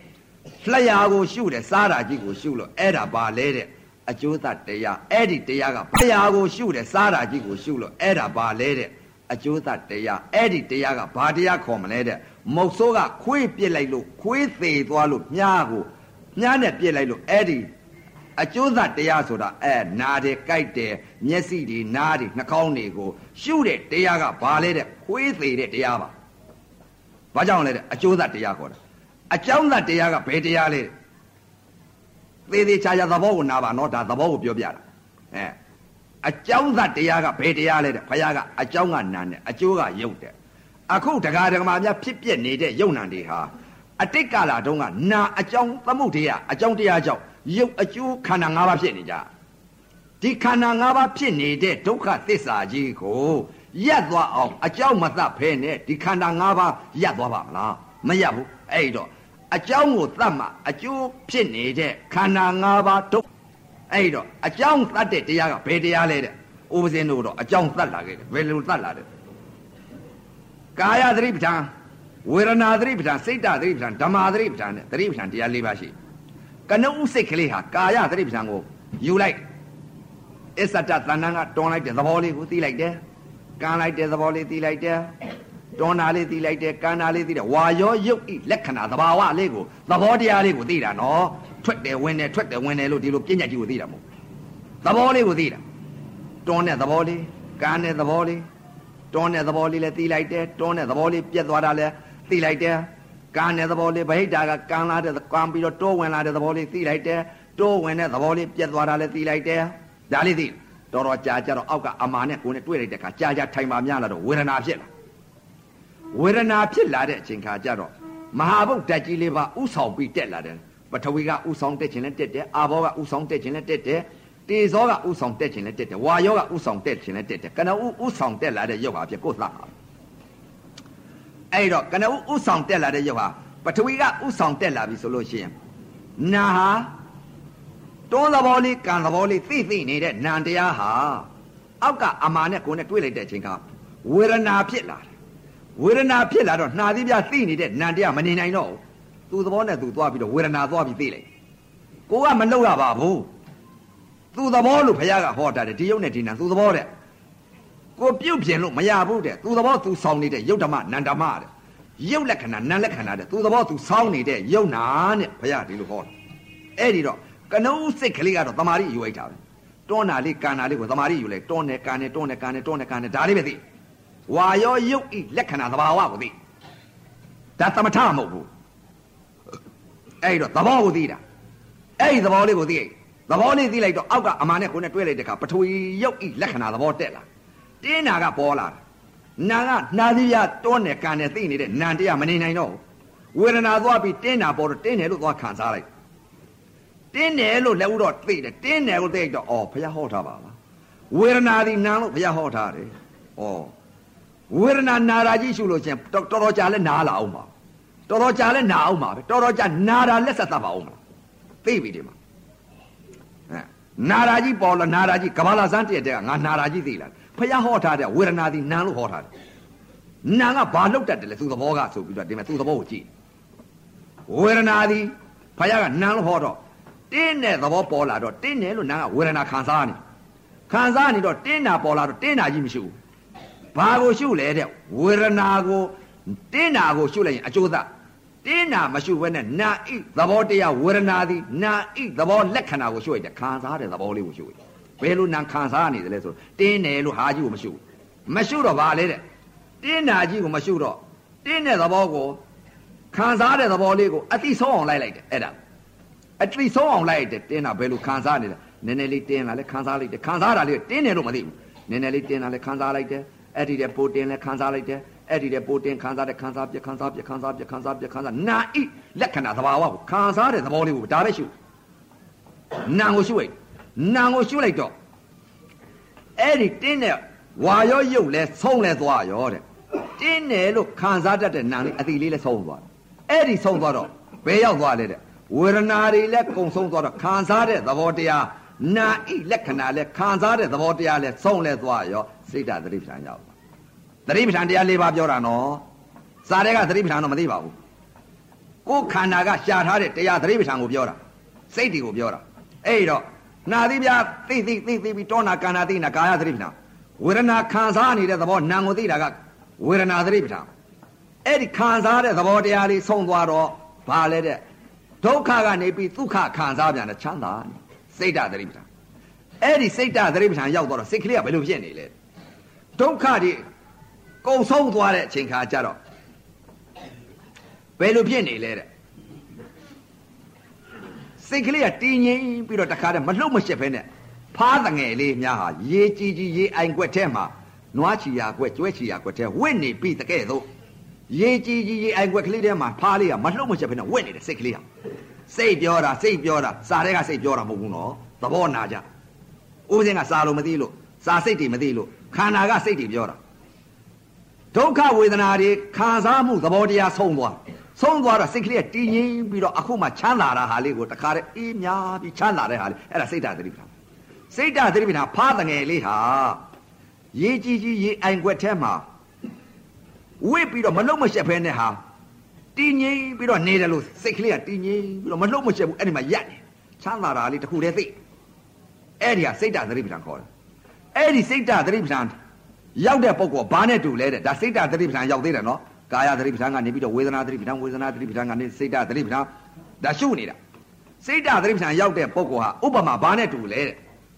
လျာကိုရှုတယ်စားတာကြီးကိုရှုလို့အဲ့ဒါပါလေတဲ့အကျိုးသက်တရားအဲ့ဒီတရားကလျာကိုရှုတယ်စားတာကြီးကိုရှုလို့အဲ့ဒါပါလေတဲ့အကျိုးသက်တရားအဲ့ဒီတရားကဘာတရားခေါ်မလဲတဲ့မုတ်ဆိုးကခွေးပြစ်လိုက်လို့ခွေးသေးသွားလို့မြားကိုမြားနဲ့ပြစ်လိုက်လို့အဲ့ဒီအကျိုးသက်တရားဆိုတာအဲနာတယ်ကြိုက်တယ်မျက်စိတွေနားတွေနှာခေါင်းတွေကိုရှုတဲ့တရားကဘာလဲတဲ့ခွေးသေးတဲ့တရားပါဘာကြောင့်လဲတဲ့အကျိုးသက်တရားခေါ်တာအကြောင်းသက်တရားကဘယ်တရားလဲသေသေးချာချာသဘောကိုနာပါနော်ဒါသဘောကိုပြောပြတာအဲအကြောင်းသက်တရားကဘယ်တရားလဲတဲ့ဘုရားကအကြောင်းကနာတယ်အကျိုးကရုပ်တယ်အခုတရားဓမ္မများဖြစ်ပြနေတဲ့ယုံနာတွေဟာအတိတ်ကာလတုန်းကနာအကြောင်းသမှုတရားအကြောင်းတရားကြောင့်ရုပ်အကျိုးခန္ဓာ၅ပါးဖြစ်နေကြဒီခန္ဓာ၅ပါးဖြစ်နေတဲ့ဒုက္ခသစ္စာကြီးကိုရပ်သွားအောင်အကြောင်းမသတ်ဖဲနဲ့ဒီခန္ဓာ၅ပါးရပ်သွားပါမလားမရပ်ဘူးအဲ့တော့အကြောင်းကိုသတ်မှအကျိုးဖြစ်နေတဲ့ခန္ဓာ၅ပါးဒုက္ခအဲ့တော့အကြောင်းသတ်တဲ့တရားကဘယ်တရားလဲတဲ့ဥပဇင်းတို့တော့အကြောင်းသတ်လာခဲ့တယ်ဘယ်လိုသတ်လာတယ်ကာယသတိပဋ္ဌာန်ဝေဒနာသတိပဋ္ဌာန်စိတ်တသတိပဋ္ဌာန်ဓမ္မသတိပဋ္ဌာန်နဲ့သတိပဋ္ဌာန်တရား၄ပါးရှိကနဦးစိတ်ကလေးဟာကာယသတိပဋ္ဌာန်ကိုယူလိုက်အစ္ဆတသဏ္ဍာန်ကတွန်းလိုက်တဲ့သဘောလေးကိုသိလိုက်တယ်ကမ်းလိုက်တဲ့သဘောလေးသိလိုက်တယ်တွန်းတာလေးသိလိုက်တယ်ကမ်းတာလေးသိတယ်ဝါရောရုပ်ဤလက္ခဏာသဘာဝလေးကိုသဘောတရားလေးကိုသိတာနော်ထွက်တယ်ဝင်တယ်ထွက်တယ်ဝင်တယ်လို့ဒီလိုပြဉ္ညာကြီးကိုသိတာမဟုတ်သဘောလေးကိုသိတာတွန်းတဲ့သဘောလေးကမ်းတဲ့သဘောလေးတွန်းတဲ့သဘောလေးလည်းသိလိုက်တယ်တွန်းတဲ့သဘောလေးပြက်သွားတာလည်းသိလိုက်တယ်ကမ်းတဲ့သဘောလေးဗဟိတကကမ်းလာတဲ့ကမ်းပြီးတော့တိုးဝင်လာတဲ့သဘောလေးသိလိုက်တယ်တိုးဝင်တဲ့သဘောလေးပြက်သွားတာလည်းသိလိုက်တယ်ဒါလေးသိတော်တော်ကြာကြတော့အောက်ကအမာနဲ့ကိုယ်နဲ့တွေ့လိုက်တဲ့အခါကြာကြာထိုင်ပါများလာတော့ဝေဒနာဖြစ်လာဝေဒနာဖြစ်လာတဲ့အချိန်ခါကျတော့မဟာဗုဒ္ဓကြီးလေးပါဥဆောင်ပြီးတက်လာတယ်ပထဝီကဥဆောင်တက်ခြင်းနဲ့တက်တယ်အာဘောကဥဆောင်တက်ခြင်းနဲ့တက်တယ်တေဇောကဥဆောင်တက်ခြင်းနဲ့တက်တယ်ဝါယောကဥဆောင်တက်ခြင်းနဲ့တက်တယ်ကနဦးဥဆောင်တက်လာတဲ့ရုပ်ဟာဖြစ်ကိုယ်သတ်ပါအဲ့တော့ကနဦးဥဆောင်တက်လာတဲ့ရုပ်ဟာပထဝီကဥဆောင်တက်လာပြီဆိုလို့ရှိရင်နာဟာတွန်းသဘောလေးကံသဘောလေးသိသိနေတဲ့နံတရားဟာအောက်ကအမာနဲ့ကိုယ်နဲ့တွေ့လိုက်တဲ့အချိန်ကဝေဒနာဖြစ်လာတယ်ဝေဒနာဖြစ်လာတော့နှာသီးပြသိနေတဲ့နံတရားမနေနိုင်တော့ဘူးသူသဘောနဲ့သူသွားပြီးတော့ဝေဒနာသွားပြီးသိလိုက်ကိုကမလုပ်ရပါဘူးသူသဘောလို့ဘုရားကဟောတာတယ်ဒီယုတ်နဲ့ဒီနံသူသဘောတဲ့ကိုပြုတ်ပြင်လို့မရဘူးတဲ့သူသဘောသူဆောင်းနေတဲ့ယုတ်ဓမ္မနန္ဓမ္မတဲ့ယုတ်လက္ခဏာနံလက္ခဏာတဲ့သူသဘောသူဆောင်းနေတဲ့ယုတ်နာနဲ့ဘုရားဒီလိုဟောတယ်အဲ့ဒီတော့ကနဦးစိတ်ကလေးကတော့တမာရီယူလိုက်တာပဲတွန်းတာလေးကန်တာလေးကိုတမာရီယူလိုက်တွန်းတယ်ကန်တယ်တွန်းတယ်ကန်တယ်တွန်းတယ်ကန်တယ်ဒါလေးပဲသိဝါရောယုတ်ဤလက္ခဏာသဘာဝကိုသိဒါသမထမဟုတ်ဘူးအဲ့တော့သဘောကိုသိတာအဲ့ဒီသဘောလေးကိုသိသဘောလေးသိလိုက်တော့အောက်ကအမာနဲ့ကိုယ်နဲ့တွဲလိုက်တဲ့အခါပထဝီယုတ်ဤလက္ခဏာသဘောတက်လာတင်းနာကပေါ်လာတာနာကနှာသီးရတွန်းတယ်ကန်တယ်သိနေတဲ့နံတရားမနေနိုင်တော့ဝေဒနာသွားပြီးတင်းနာပေါ်တော့တင်းတယ်လို့သွားခံစားလိုက်တင်းတယ်လို့လည်းဥတော့သိတယ်တင်းတယ်ကိုသိတော့အော်ဘုရားဟောထားပါလားဝေဒနာဒီနာလို့ဘုရားဟောထားတယ်ဩဝေဒနာနာရာကြီးရှုလို့ချင်းတော်တော်ကြာလဲနားလာအောင်ပါတော်တော်ကြာလဲနာအောင်ပါပဲတော်တော်ကြာနာတာလက်ဆက်သတ်ပါအောင်မလားသိပြီဒီမှာအဲနာရာကြီးပေါ်လာနာရာကြီးကဘာလာစမ်းတည့်တဲ့ကငါနာရာကြီးသိလားဘုရားဟောထားတဲ့ဝေဒနာဒီနာလို့ဟောထားတယ်နာကဘာလောက်တတ်တယ်လဲသူသဘောကဆိုပြီးတော့ဒီမှာသူသဘောကိုကြည့်ဝေဒနာဒီဘုရားကနာလို့ဟောတော့တင်းတဲ့သဘောပေါ်လာတော့တင်းတယ်လို့နာကဝေဒနာခံစားနေခံစားနေတော့တင်းတာပေါ်လာတော့တင်းတာကြီးမရှိဘူးဘာကိုရှုလဲတဲ့ဝေဒနာကိုတင်းတာကိုရှုလိုက်ရင်အကျိုးသက်တင်းတာမရှုဘဲနဲ့နာဣသဘောတရားဝေဒနာသည်နာဣသဘောလက္ခဏာကိုရှုလိုက်တယ်ခံစားတဲ့သဘောလေးကိုရှုလိုက်ဘယ်လိုနာခံစားနေတယ်လဲဆိုတင်းတယ်လို့ဟာကြီးကိုမရှုမရှုတော့ဘာလဲတဲ့တင်းတာကြီးကိုမရှုတော့တင်းတဲ့သဘောကိုခံစားတဲ့သဘောလေးကိုအတိဆုံးအောင်လိုက်လိုက်တယ်အဲ့ဒါအတိဆုံးအောင်လိုက်တယ်တင်းတာဘယ်လိုခံစားနေလဲနည်းနည်းလေးတင်းလာလဲခံစားလိုက်တယ်ခံစားတာလေးတင်းတယ်လို့မသိဘူးနည်းနည်းလေးတင်းလာလဲခံစားလိုက်တယ်အဲ့ဒီတဲ့ပိုတင်းလဲခံစားလိုက်တယ်အဲ့ဒီတဲ့ပိုတင်းခံစားတဲ့ခံစားပြခံစားပြခံစားပြခံစားပြခံစားနာဣလက္ခဏာသဘာဝကိုခံစားတဲ့သဘောလေးကိုဒါပဲရှုနာကိုရှုလိုက်နာကိုရှုလိုက်တော့အဲ့ဒီတင်းတဲ့ဝါရောရုပ်လဲဆုံးလဲသွားရောတဲ့တင်းတယ်လို့ခံစားတတ်တဲ့နာလေးအတိလေးလဲဆုံးသွားအဲ့ဒီဆုံးသွားတော့ဘယ်ရောက်သွားလဲတဲ့ဝေဒနာတွေလဲကုံဆုံးသွားတော့ခံစားတဲ့သဘောတရားနာဣလက္ခဏာလဲခံစားတဲ့သဘောတရားလဲဆုံးလဲသွားရောစိတ်ဓာတ်သတိပဋ္ဌာန်ရောက်သတိပဋ္ဌာန်တရား၄ပါးပြောတာနော်စာတွေကသတိပဋ္ဌာန်တော့မသိပါဘူးကိုခန္ဓာကရှာထားတဲ့တရားသတိပဋ္ဌာန်ကိုပြောတာစိတ်တွေကိုပြောတာအဲ့တော့နာသီပြသိသိသိသိပြီးတောနာကန္နာသိနာကာယသတိပဋ္ဌာန်ဝေဒနာခံစားနေတဲ့သဘောနာကိုသိတာကဝေဒနာသတိပဋ္ဌာန်အဲ့ဒီခံစားတဲ့သဘောတရားလေးဆုံးသွားတော့ဘာလဲတဲ့ဒုက္ခကနေပြီးဒုက္ခခံစားပြန်တဲ့ချမ်းသာစိတ်ဓာတ်သတိပဋ္ဌာန်အဲ့ဒီစိတ်ဓာတ်သတိပဋ္ဌာန်ရောက်တော့စိတ်ကလေးကဘယ်လိုဖြစ်နေလဲဒုက္ခတွေကုန်ဆုံးသွားတဲ့အချိန်ခါကျတော့ဘယ်လိုဖြစ်နေလဲတဲ့စိတ်ကလေးကတည်ငြိမ်ပြီးတော့တခါတည်းမလှုပ်မရှက်ဖဲနဲ့ဖားတငယ်လေးများဟာရေကြီးကြီးရေအိုင်ကွက်ထဲမှာနွားချီယာကွက်ကျွဲချီယာကွက်ထဲဝင့်နေပြီးတကဲ့သို့ရေကြီးကြီးရေအိုင်ကွက်ကလေးထဲမှာဖားလေးကမလှုပ်မရှက်ဖဲနဲ့ဝင့်နေတဲ့စိတ်ကလေးဟာစိတ်ပြောတာစိတ်ပြောတာစာတဲ့ကစိတ်ပြောတာမဟုတ်ဘူးနော်သဘောနာကြဦးစင်းကစာလို့မသိလို့စာစိတ်တွေမသိလို့ခန္ဓာကစိတ်တွေပြောတာဒုက္ခဝေဒနာတွေခံစားမှုသဘောတရားဆုံးသွားဆုံးသွားတော့စိတ်ကလေးတည်ငြိမ်ပြီးတော့အခုမှချမ်းသာတာဟာလေးကိုတခါတည်းအေးများပြီးချမ်းသာတဲ့ဟာလေးအဲ့ဒါစိတ်ဓာတ်သတိပဋ္ဌာန်စိတ်ဓာတ်သတိပဋ္ဌာန်ဖားတငယ်လေးဟာရေကြီးကြီးရေအိုင်ကွက်ထဲမှာဝိပြီးတော့မလုံးမရှက်ဖဲနဲ့ဟာတည်ငြိမ်ပြီးတော့နေတယ်လို့စိတ်ကလေးကတည်ငြိမ်ပြီးတော့မလုံးမရှက်ဘူးအဲ့ဒီမှာရက်နေချမ်းသာတာလေးတခုတည်းသိအဲ့ဒီဟာစိတ်ဓာတ်သတိပဋ္ဌာန်ခေါ်တယ်အဲ့ဒီစိတ်ဓာတ်သတိပဋ္ဌာန်ရောက်တဲ့ပုဂ္ဂိုလ်ဘာနဲ့တူလဲတဲ့ဒါစိတ်ဓာတ်သတိပဋ္ဌာန်ရောက်သေးတယ်နော်ကာယသတိပဋ္ဌာန်ကနေပြီးတော့ဝေဒနာသတိပဋ္ဌာန်ဝေဒနာသတိပဋ္ဌာန်ကနေစိတ်ဓာတ်သတိပဋ္ဌာန်ဒါရှုနေတာစိတ်ဓာတ်သတိပဋ္ဌာန်ရောက်တဲ့ပုဂ္ဂိုလ်ဟာဥပမာဘာနဲ့တူလဲတဲ့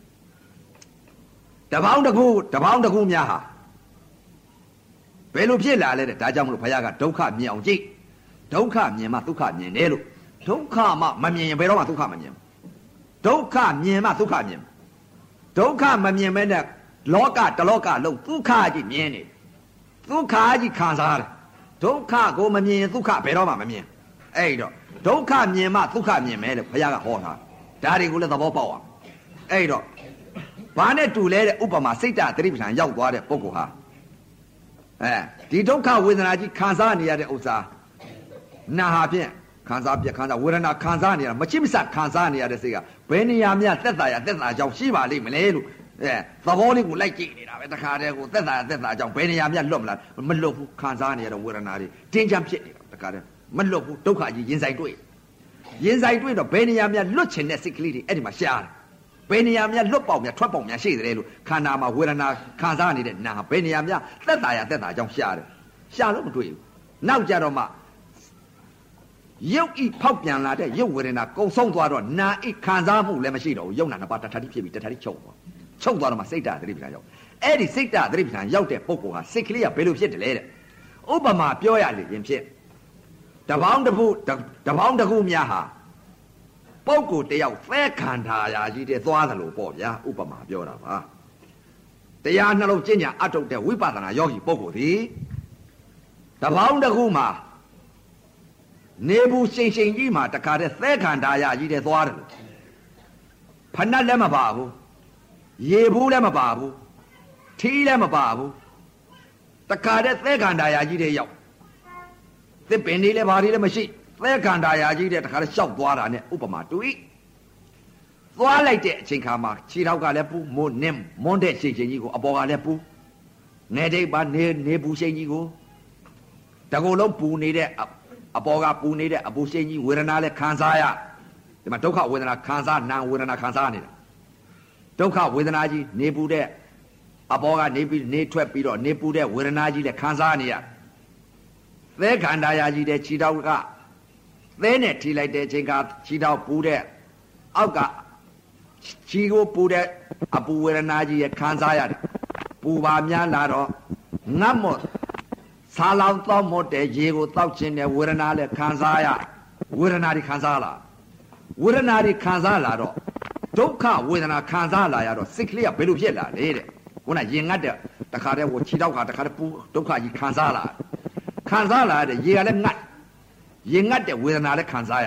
တပေါင်းတစ်ခုတပေါင်းတစ်ခုများဟာဘယ်လိုဖြစ်လာလဲတဲ့ဒါကြောင့်မလို့ဘုရားကဒုက္ခမြင်အောင်ကြည့်ဒုက္ခမြင်မှဒုက္ခမြင်တယ်လို့ဒုက္ခမှမမြင်ရင်ဘယ်တော့မှဒုက္ခမမြင်ဒုက္ခမြင်မှဒုက္ခမြင်ဒုက္ခမမြင်မဲနဲ့လောကတလောကလုံးဒုက္ခကြီးမြင်နေဒုက္ခကြီးခံစားတယ်ဒုက္ခကိုမမြင်ရင်ဒုက္ခဘယ်တော့မှမမြင်အဲ့တော့ဒုက္ခမြင်မှဒုက္ခမြင်မယ်လို့ဘုရားကဟောတာဒါတွေကိုလည်းသဘောပေါက်အောင်အဲ့တော့ဘာနဲ့တူလဲတဲ့ဥပမာစိတ်ဓာတ်သတိပဋ္ဌာန်ရောက်သွားတဲ့ပုဂ္ဂိုလ်ဟာအဲဒီဒုက္ခဝေဒနာကြီးခံစားနေရတဲ့ဥစ္စာနာဟာဖြင့်ခံစားပြခံစားဝေဒနာခံစားနေရမချိမဆတ်ခံစားနေရတဲ့စိတ်ကဘယ်နေရာမြသက်သာရသက်သာကြောင့်ရှိပါလိမ့်မလဲလို့အဲသဘောလေးကိုလိုက်ကြည့်နေတာပဲတခါတည်းကိုသက်သာရသက်သာကြောင့်ဘယ်နေရာမြလွတ်မလားမလွတ်ဘူးခံစားနေရတဲ့ဝေဒနာတွေတင်းချမ်းဖြစ်နေတာတခါတည်းမလွတ်ဘူးဒုက္ခကြီးရင်ဆိုင်တွေ့ရင်ဆိုင်တွေ့တော့ဘယ်နေရာမြလွတ်ချင်တဲ့စိတ်ကလေးတွေအဲ့ဒီမှာရှားတယ်ဘယ်နေရာမြလွတ်ပေါက်မြထွက်ပေါက်မြရှိတယ်လို့ခန္ဓာမှာဝေဒနာခံစားနေတဲ့နာဘယ်နေရာမြသက်သာရသက်သာကြောင့်ရှားတယ်ရှားလို့မတွေ့ဘူးနောက်ကြတော့မှရုပ်ဤဖောက်ပြန်လာတဲ့ရုပ်ဝေဒနာကုံဆုံးသွားတော့နာဤခံစားမှုလည်းမရှိတော့ဘူးရုပ်နာနှစ်ပါးတထတိဖြစ်ပြီးတထတိချုပ်သွားချုပ်သွားတော့မှစိတ်ဓာတ်သတိပဋ္ဌာန်ရောက်အဲ့ဒီစိတ်ဓာတ်သတိပဋ္ဌာန်ရောက်တဲ့ပုဂ္ဂိုလ်ဟာစိတ်ကလေးကဘယ်လိုဖြစ်တယ်လဲတဲ့ဥပမာပြောရလေရင်ဖြစ်တပေါင်းတစ်ခုတပေါင်းတစ်ခုများဟာပုဂ္ဂိုလ်တယောက်သဲခန္ဓာရာကြီးတဲ့သွားသလိုပေါ့ဗျာဥပမာပြောတာပါတရားနှလုံးကျင့်ကြံအထုတ်တဲ့ဝိပဿနာယောဂီပုဂ္ဂိုလ်ဒီတပေါင်းတစ်ခုမှာနေဘူးရှိန်ရှိန်ကြီးမှာတခါတည်းသဲခန္ဓာရာကြီးတဲ့သွားတယ်လို့ဖဏတ်လည်းမပါဘူးရေဘူးလည်းမပါဘူးထီးလည်းမပါဘူးတခါတည်းသဲခန္ဓာရာကြီးတဲ့ရောက်သစ်ပင်လေးလည်းဘာတွေလည်းမရှိသဲခန္ဓာရာကြီးတဲ့တခါတည်းရှောက်သွားတာနဲ့ဥပမာတူ၏သွားလိုက်တဲ့အချိန်ခါမှာခြေထောက်ကလည်းပူမွန်းနေမွန်းတဲ့ရှိန်ရှိန်ကြီးကိုအပေါ်ကလည်းပူနေတိတ်ပါနေနေဘူးရှိန်ကြီးကိုတကူလုံးပူနေတဲ့အပေါ်ကပူနေတဲ့အပူရှိန်ကြီးဝေဒနာလည်းခံစားရဒီမှာဒုက္ခဝေဒနာခံစားနာဝေဒနာခံစားနေတာဒုက္ခဝေဒနာကြီးနေပူတဲ့အပေါ်ကနေပြီးနေထွက်ပြီးတော့နေပူတဲ့ဝေဒနာကြီးလည်းခံစားနေရသဲခန္ဓာရာကြီးတဲ့ခြေထောက်ကသဲနဲ့ထိလိုက်တဲ့အချိန်ကခြေထောက်ပူတဲ့အောက်ကခြေကိုပူတဲ့အပူဝေဒနာကြီးရဲ့ခံစားရတယ်ပူပါများလာတော့ငတ်မော့ဆာလောင်သောမော့တဲ့ရေကိုတောက်ခြင်းတဲ့ဝေဒနာလည်းခံစားရဝေဒနာတွေခံစားလာဝေဒနာတွေခံစားလာတော့ဒုက္ခဝေဒနာခံစားလာရတော့စိတ်ကလေးကဘယ်လိုဖြစ်လာလဲတဲ့ခုနရင်ငတ်တဲ့တခါတည်းဟိုခြေထောက်ကတခါတည်းပူဒုက္ခကြီးခံစားလာခံစားလာတဲ့ရေကလည်းငတ်ရေငတ်တဲ့ဝေဒနာလည်းခံစားရ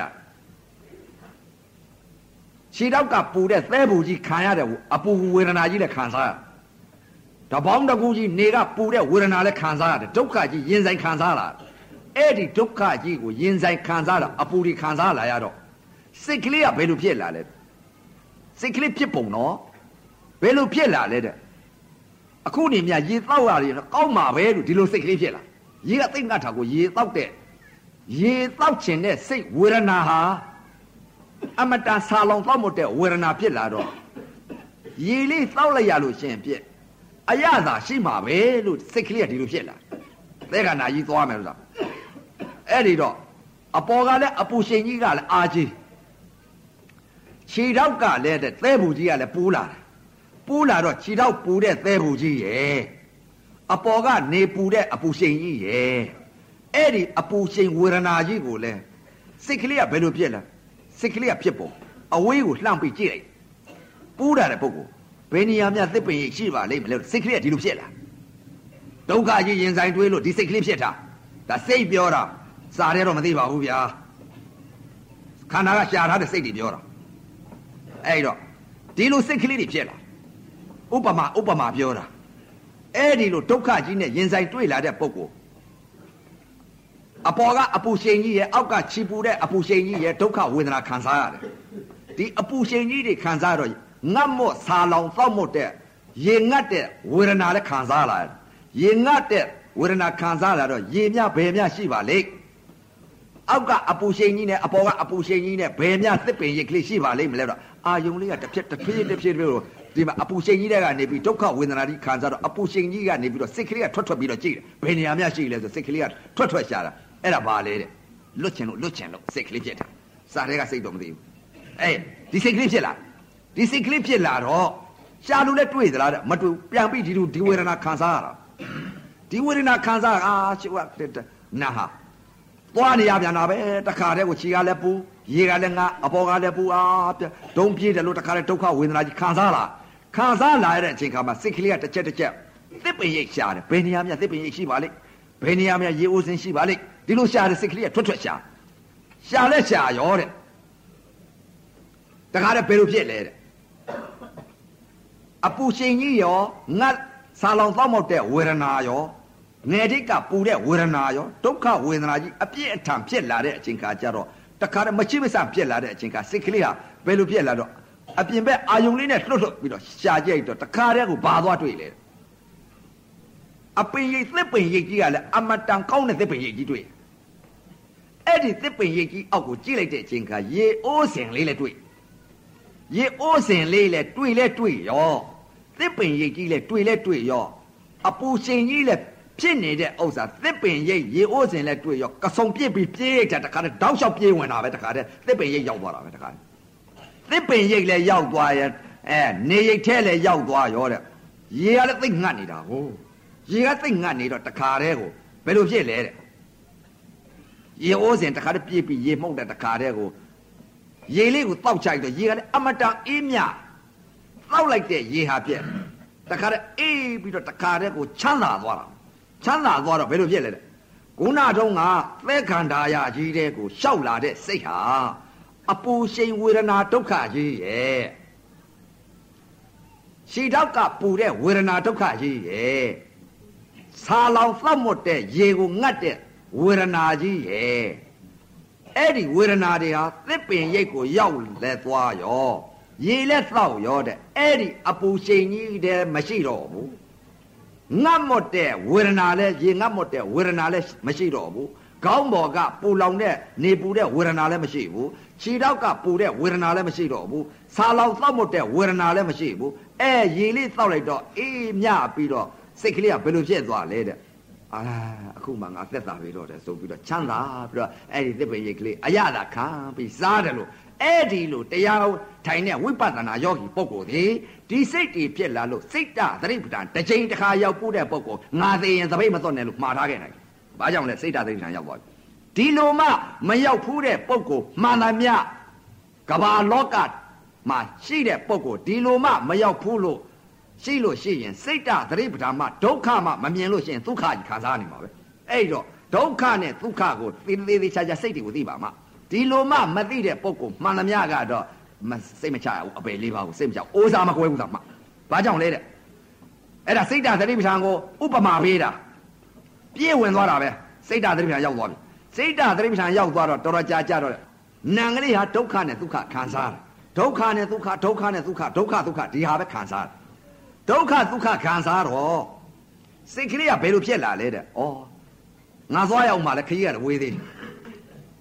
ခြေထောက်ကပူတဲ့သဲပူကြီးခံရတဲ့အပူဝေဒနာကြီးလည်းခံစားရတပေါင်းတစ်ခုကြီးနေကပူတဲ့ဝေဒနာလည်းခံစားရတယ်ဒုက္ခကြီးရင်ဆိုင်ခံစားလာအဲ့ဒီဒုက္ခကြီးကိုရင်ဆိုင်ခံစားတာအပူတွေခံစားလာရတော့စိတ်ကလေးကဘယ်လိုဖြစ်လာလဲစိတ်ကလေးဖြစ်ပုံနော်ဘယ်လိုဖြစ်လာလဲတဲ့အခုနေမြရေတောက်ရတယ်ကောင်းမှာပဲလို့ဒီလိုစိတ်ကလေးဖြစ်လာရေကသိမ့်ငတ်တာကိုရေတောက်တဲ့ရေတောက်ခြင်းတဲ့စိတ်ဝေဒနာဟာအမတန်ဆာလောင်သောက်မှုတဲ့ဝေဒနာဖြစ်လာတော့ရေလေးတောက်လိုက်ရလို့ရှင်ပြက်အရသာရှိမှာပဲလို့စိတ်ကလေးကဒီလိုဖြစ်လာသဲကနာကြီးသွားမယ်လို့ဆိုအဲ့ဒီတော့အပေါ်ကလည်းအပူရှင်ကြီးကလည်းအာကြီးခြေထောက်ကလည်းတဲ့သဲဘူးကြီးကလည်းပူလာတယ်ပူလာတော့ခြေထောက်ပူတဲ့သဲဘူးကြီးရဲ့အပေါ်ကနေပူတဲ့အပူရှင်ကြီးရဲ့အဲ့ဒီအပူရှင်ဝေဒနာကြီးကိုလည်းစိတ်ကလေးကဘယ်လိုဖြစ်လဲစိတ်ကလေးကဖြစ်ပေါ်အဝေးကိုလှမ်းပြီးကြည့်လိုက်ပူလာတဲ့ပုဂ္ဂိုလ်ဘယ်နေရာများသစ်ပင်ရိပ်ရှိပါလိမ့်မလဲစိတ်ကလေးကဒီလိုဖြစ်လာဒုက္ခကြီးရင်ဆိုင်တွေးလို့ဒီစိတ်ကလေးဖြစ်တာဒါစိတ်ပြောတာစားရဲတော့မသိပါဘူးဗျာခန္ဓာကရှာထားတဲ့စိတ်တွေပြောတာအဲ့တော့ဒီလိုစိတ်ကလေးတွေဖြစ်လာဥပမာဥပမာပြောတာအဲ့ဒီလိုဒုက္ခကြီးနဲ့ရင်ဆိုင်တွေ့လာတဲ့ပုဂ္ဂိုလ်အပေါ်ကအပူရှိန်ကြီးရဲ့အောက်ကချီပူတဲ့အပူရှိန်ကြီးရဲ့ဒုက္ခဝေဒနာခံစားရတယ်ဒီအပူရှိန်ကြီးတွေခံစားတော့ငတ်မော့ဆာလောင်သောက်မော့တဲ့ရေငတ်တဲ့ဝေဒနာလည်းခံစားလာရေငတ်တဲ့ဝေဒနာခံစားလာတော့ရေမြဘယ်မြရှိပါလိမ့်အောက်ကအပူရှိန်ကြီးနဲ့အပေါ်ကအပူရှိန်ကြီးနဲ့ဘယ်မြသစ်ပင်ရိပ်ကလေးရှိပါလိမ့်မလဲတော့အာယုံလေးကတစ်ဖြက်တစ်ဖြည်းတစ်ဖြည်းပြီးတော့ဒီမှာအပူရှိန်ကြီးတွေကနေပြီးဒုက္ခဝေဒနာကြီးခံစားတော့အပူရှိန်ကြီးကနေပြီးတော့စိတ်ကလေးကထွက်ထွက်ပြီးတော့ကြည့်တယ်ဘယ်နေရာမြရှိလဲဆိုစိတ်ကလေးကထွက်ထွက်ရှာတာအဲ့ဒါဘာလဲတဲ့လွတ်ချင်လို့လွတ်ချင်လို့စိတ်ကလေးဖြစ်တာစားတဲ့ကစိတ်တော့မသိဘူးအဲ့ဒီစိတ်ကလေးဖြစ်လာဒီစိတ်ကလေးဖြစ်လာတော့ရှာလို့လည်းတွေ့သလားတဲ့မတွေ့ပြန်ပြီးဒီလိုဒီဝေဒနာခံစားရတာဒီဝေဒနာခံစားအာချွတ်နာဟာသွားနေရပြန်တာပဲတခါတည်းကိုခြေကလည်းပူရေကလည်းငါအပေါ်ကလည်းပူအာဒုံပြေးတယ်လို့တခါတည်းဒုက္ခဝေဒနာကြီးခံစားလာခံစားလာတဲ့အချိန်ခါမှာစိတ်ကလေးကတစ်ချက်တစ်ချက်သစ်ပင်ရိပ်ရှာတယ်ဘယ်နေရာမြသစ်ပင်ရိပ်ရှိပါလိမ့်ဘယ်နေရာမြရေအိုးစင်ရှိပါလိမ့်ဒီလိုရှာတဲ့စိတ်ကလေးကထွက်ထွက်ရှာရှာလဲရှာရောတဲ့တခါတည်းဘယ်လိုဖြစ်လဲတဲ့အပူရှင်ကြီးရောငတ်ဆာလောင်သောက်မောက်တဲ့ဝေဒနာရောငယ်တိတ်ကပူတဲ့ဝေဒနာရောဒုက္ခဝေဒနာကြီးအပြည့်အထန်ဖြစ်လာတဲ့အချိန်ခါကျတော့တခါတည်းမချိမဆန့်ဖြစ်လာတဲ့အချိန်ခါစိတ်ကလေးဟာဘယ်လိုဖြစ်လာတော့အပြင်ဘက်အာယုံလေးနဲ့လှုပ်လှုပ်ပြီးတော့ရှာကြိုက်တော့တခါတည်းကိုဘာသွားတွေ့လဲအပင်ရိပ်သစ်ပင်ရိပ်ကြီးကလည်းအမတန်ကောင်းတဲ့သစ်ပင်ရိပ်ကြီးတွေ့အဲ့ဒီသစ်ပင်ရိပ်ကြီးအောက်ကိုကြည့်လိုက်တဲ့အချိန်ခါရေအိုးစင်လေးလည်းတွေ့ရေအိုးစင်လေးလည်းတွေ့လဲတွေ့ရောသစ်ပင်ရိပ်ကြီးလည်းတွေ့လဲတွေ့ရောအပူရှင်ကြီးလည်းဖြစ်နေတဲ့ဥစ္စာသစ်ပင်ရိပ်ရေအိုးစင်လည်းတွေ့ရောကစုံပြစ်ပြီးပြေးတာတခါတည်းတောက်လျှောက်ပြေးဝင်တာပဲတခါတည်းသစ်ပင်ရိပ်ရောက်သွားတာပဲတခါတည်းသစ်ပင်ရိပ်လည်းရောက်သွားရဲ့အဲနေရိပ်ထဲလည်းရောက်သွားရောတဲ့ရေကလည်းသိငတ်နေတာကိုရေကသိငတ်နေတော့တခါတည်းကိုဘယ်လိုဖြစ်လဲတဲ့ရေအိုးစင်တခါတည်းပြေးပြီးရေမှုန့်တဲ့တခါတည်းကိုရေလေးကိုတောက်ချိုက်တော့ရေကလည်းအမတန်အေးမြတောက်လိုက်တဲ့ရေဟာပြက်တခါတည်းအေးပြီးတော့တခါတည်းကိုချမ်းသာသွားတာချမ်းသာသွားတော့ဘယ်လိုဖြစ်လဲတဲ့ခုနတုန်းကသဲခန္ဓာရကြီးတဲ့ကိုရှောက်လာတဲ့စိတ်ဟာအပူရှိန်ဝေဒနာဒုက္ခကြီးရဲ့ခြေထောက်ကပူတဲ့ဝေဒနာဒုက္ခကြီးရဲ့ဆာလောင်သတ်မတ်တဲ့ရေကိုငတ်တဲ့ဝေဒနာကြီးရဲ့အဲ့ဒီဝေဒနာတွေဟာသစ်ပင်ရိပ်ကိုရောက်လဲသွားရောရေလက်သောက်ရောတဲ့အဲ့ဒီအပူရှိန်ကြီးတဲ့မရှိတော့ဘူးငတ်မတ်တဲ့ဝေဒနာလဲရေငတ်မတ်တဲ့ဝေဒနာလဲမရှိတော့ဘူးခေါင်းပေါ်ကပူလောင်တဲ့နေပူတဲ့ဝေဒနာလည်းမရှိဘူးခြေထောက်ကပူတဲ့ဝေဒနာလည်းမရှိတော့ဘူးဆာလောင်သောက်မတ်တဲ့ဝေဒနာလည်းမရှိဘူးအဲရေလေးသောက်လိုက်တော့အေးမြပြီးတော့စိတ်ကလေးကဘယ်လိုဖြစ်သွားလဲတဲ့အာအခုမှငါသက်သာပြီတော့တယ်ဆိုပြီးတော့ချမ်းသာပြီးတော့အဲ့ဒီသစ်ပင်ရိပ်ကလေးအရသာခံပြီးစားတယ်လို့အဲ့ဒီလိုတရားထိုင်တဲ့ဝိပဿနာယောဂီပုဂ္ဂိုလ်ဒီဒီစိတ်တွေဖြစ်လာလို့စိတ်တသတိပဋ္ဌာန်တစ်ချိန်တစ်ခါရောက်ပို့တဲ့ပုဂ္ဂိုလ်ငါသိရင်သပိတ်မသွတ်နဲ့လို့မှားထားခဲ့နိုင်ဘာကြောင့်လဲစိတ်တသတိပဋ္ဌာန်ရောက်သွားပြီဒီလိုမှမရောက်ဖူးတဲ့ပုဂ္ဂိုလ်မှန်သမျှကမ္ဘာလောကမှာရှိတဲ့ပုဂ္ဂိုလ်ဒီလိုမှမရောက်ဖူးလို့ရှိလို့ရှိရင်စိတ်တသတိပဋ္ဌာန်မှဒုက္ခမှမမြင်လို့ရှိရင်ဒုက္ခကြီးခံစားနေမှာပဲအဲ့တော့ဒုက္ခနဲ့ဒုက္ခကိုသေသေးသေးချာချာစိတ်တွေကိုသိပါမှဒီလိုမှမသိတဲ့ပုဂ္ဂိုလ်မှန်သမျှကတော့စိတ်မချဘူးအပယ်လေးပါးကိုစိတ်မချအိုးစားမကွဲဘူးသာမှဘာကြောင့်လဲတဲ့အဲ့ဒါစိတ်တသတိပဋ္ဌာန်ကိုဥပမာပေးတာပြည့်ဝင်သွားတာပဲစိတ်တသတိပဋ္ဌာန်ရောက်သွားပြီစိတ်တသတိပဋ္ဌာန်ရောက်သွားတော့တော်တော်ကြာကြာတော့နာငလေးဟာဒုက္ခနဲ့ဒုက္ခခံစားတယ်ဒုက္ခနဲ့ဒုက္ခဒုက္ခနဲ့ဒုက္ခဒုက္ခဒုက္ခဒီဟာပဲခံစားတယ်ဒုက္ခဒုက္ခခံစားတော့စိတ်ကလေးကဘယ်လိုဖြစ်လာလဲတဲ့ဩငါသွားရောက်မှလည်းခကြီးကဝေးသေးတယ်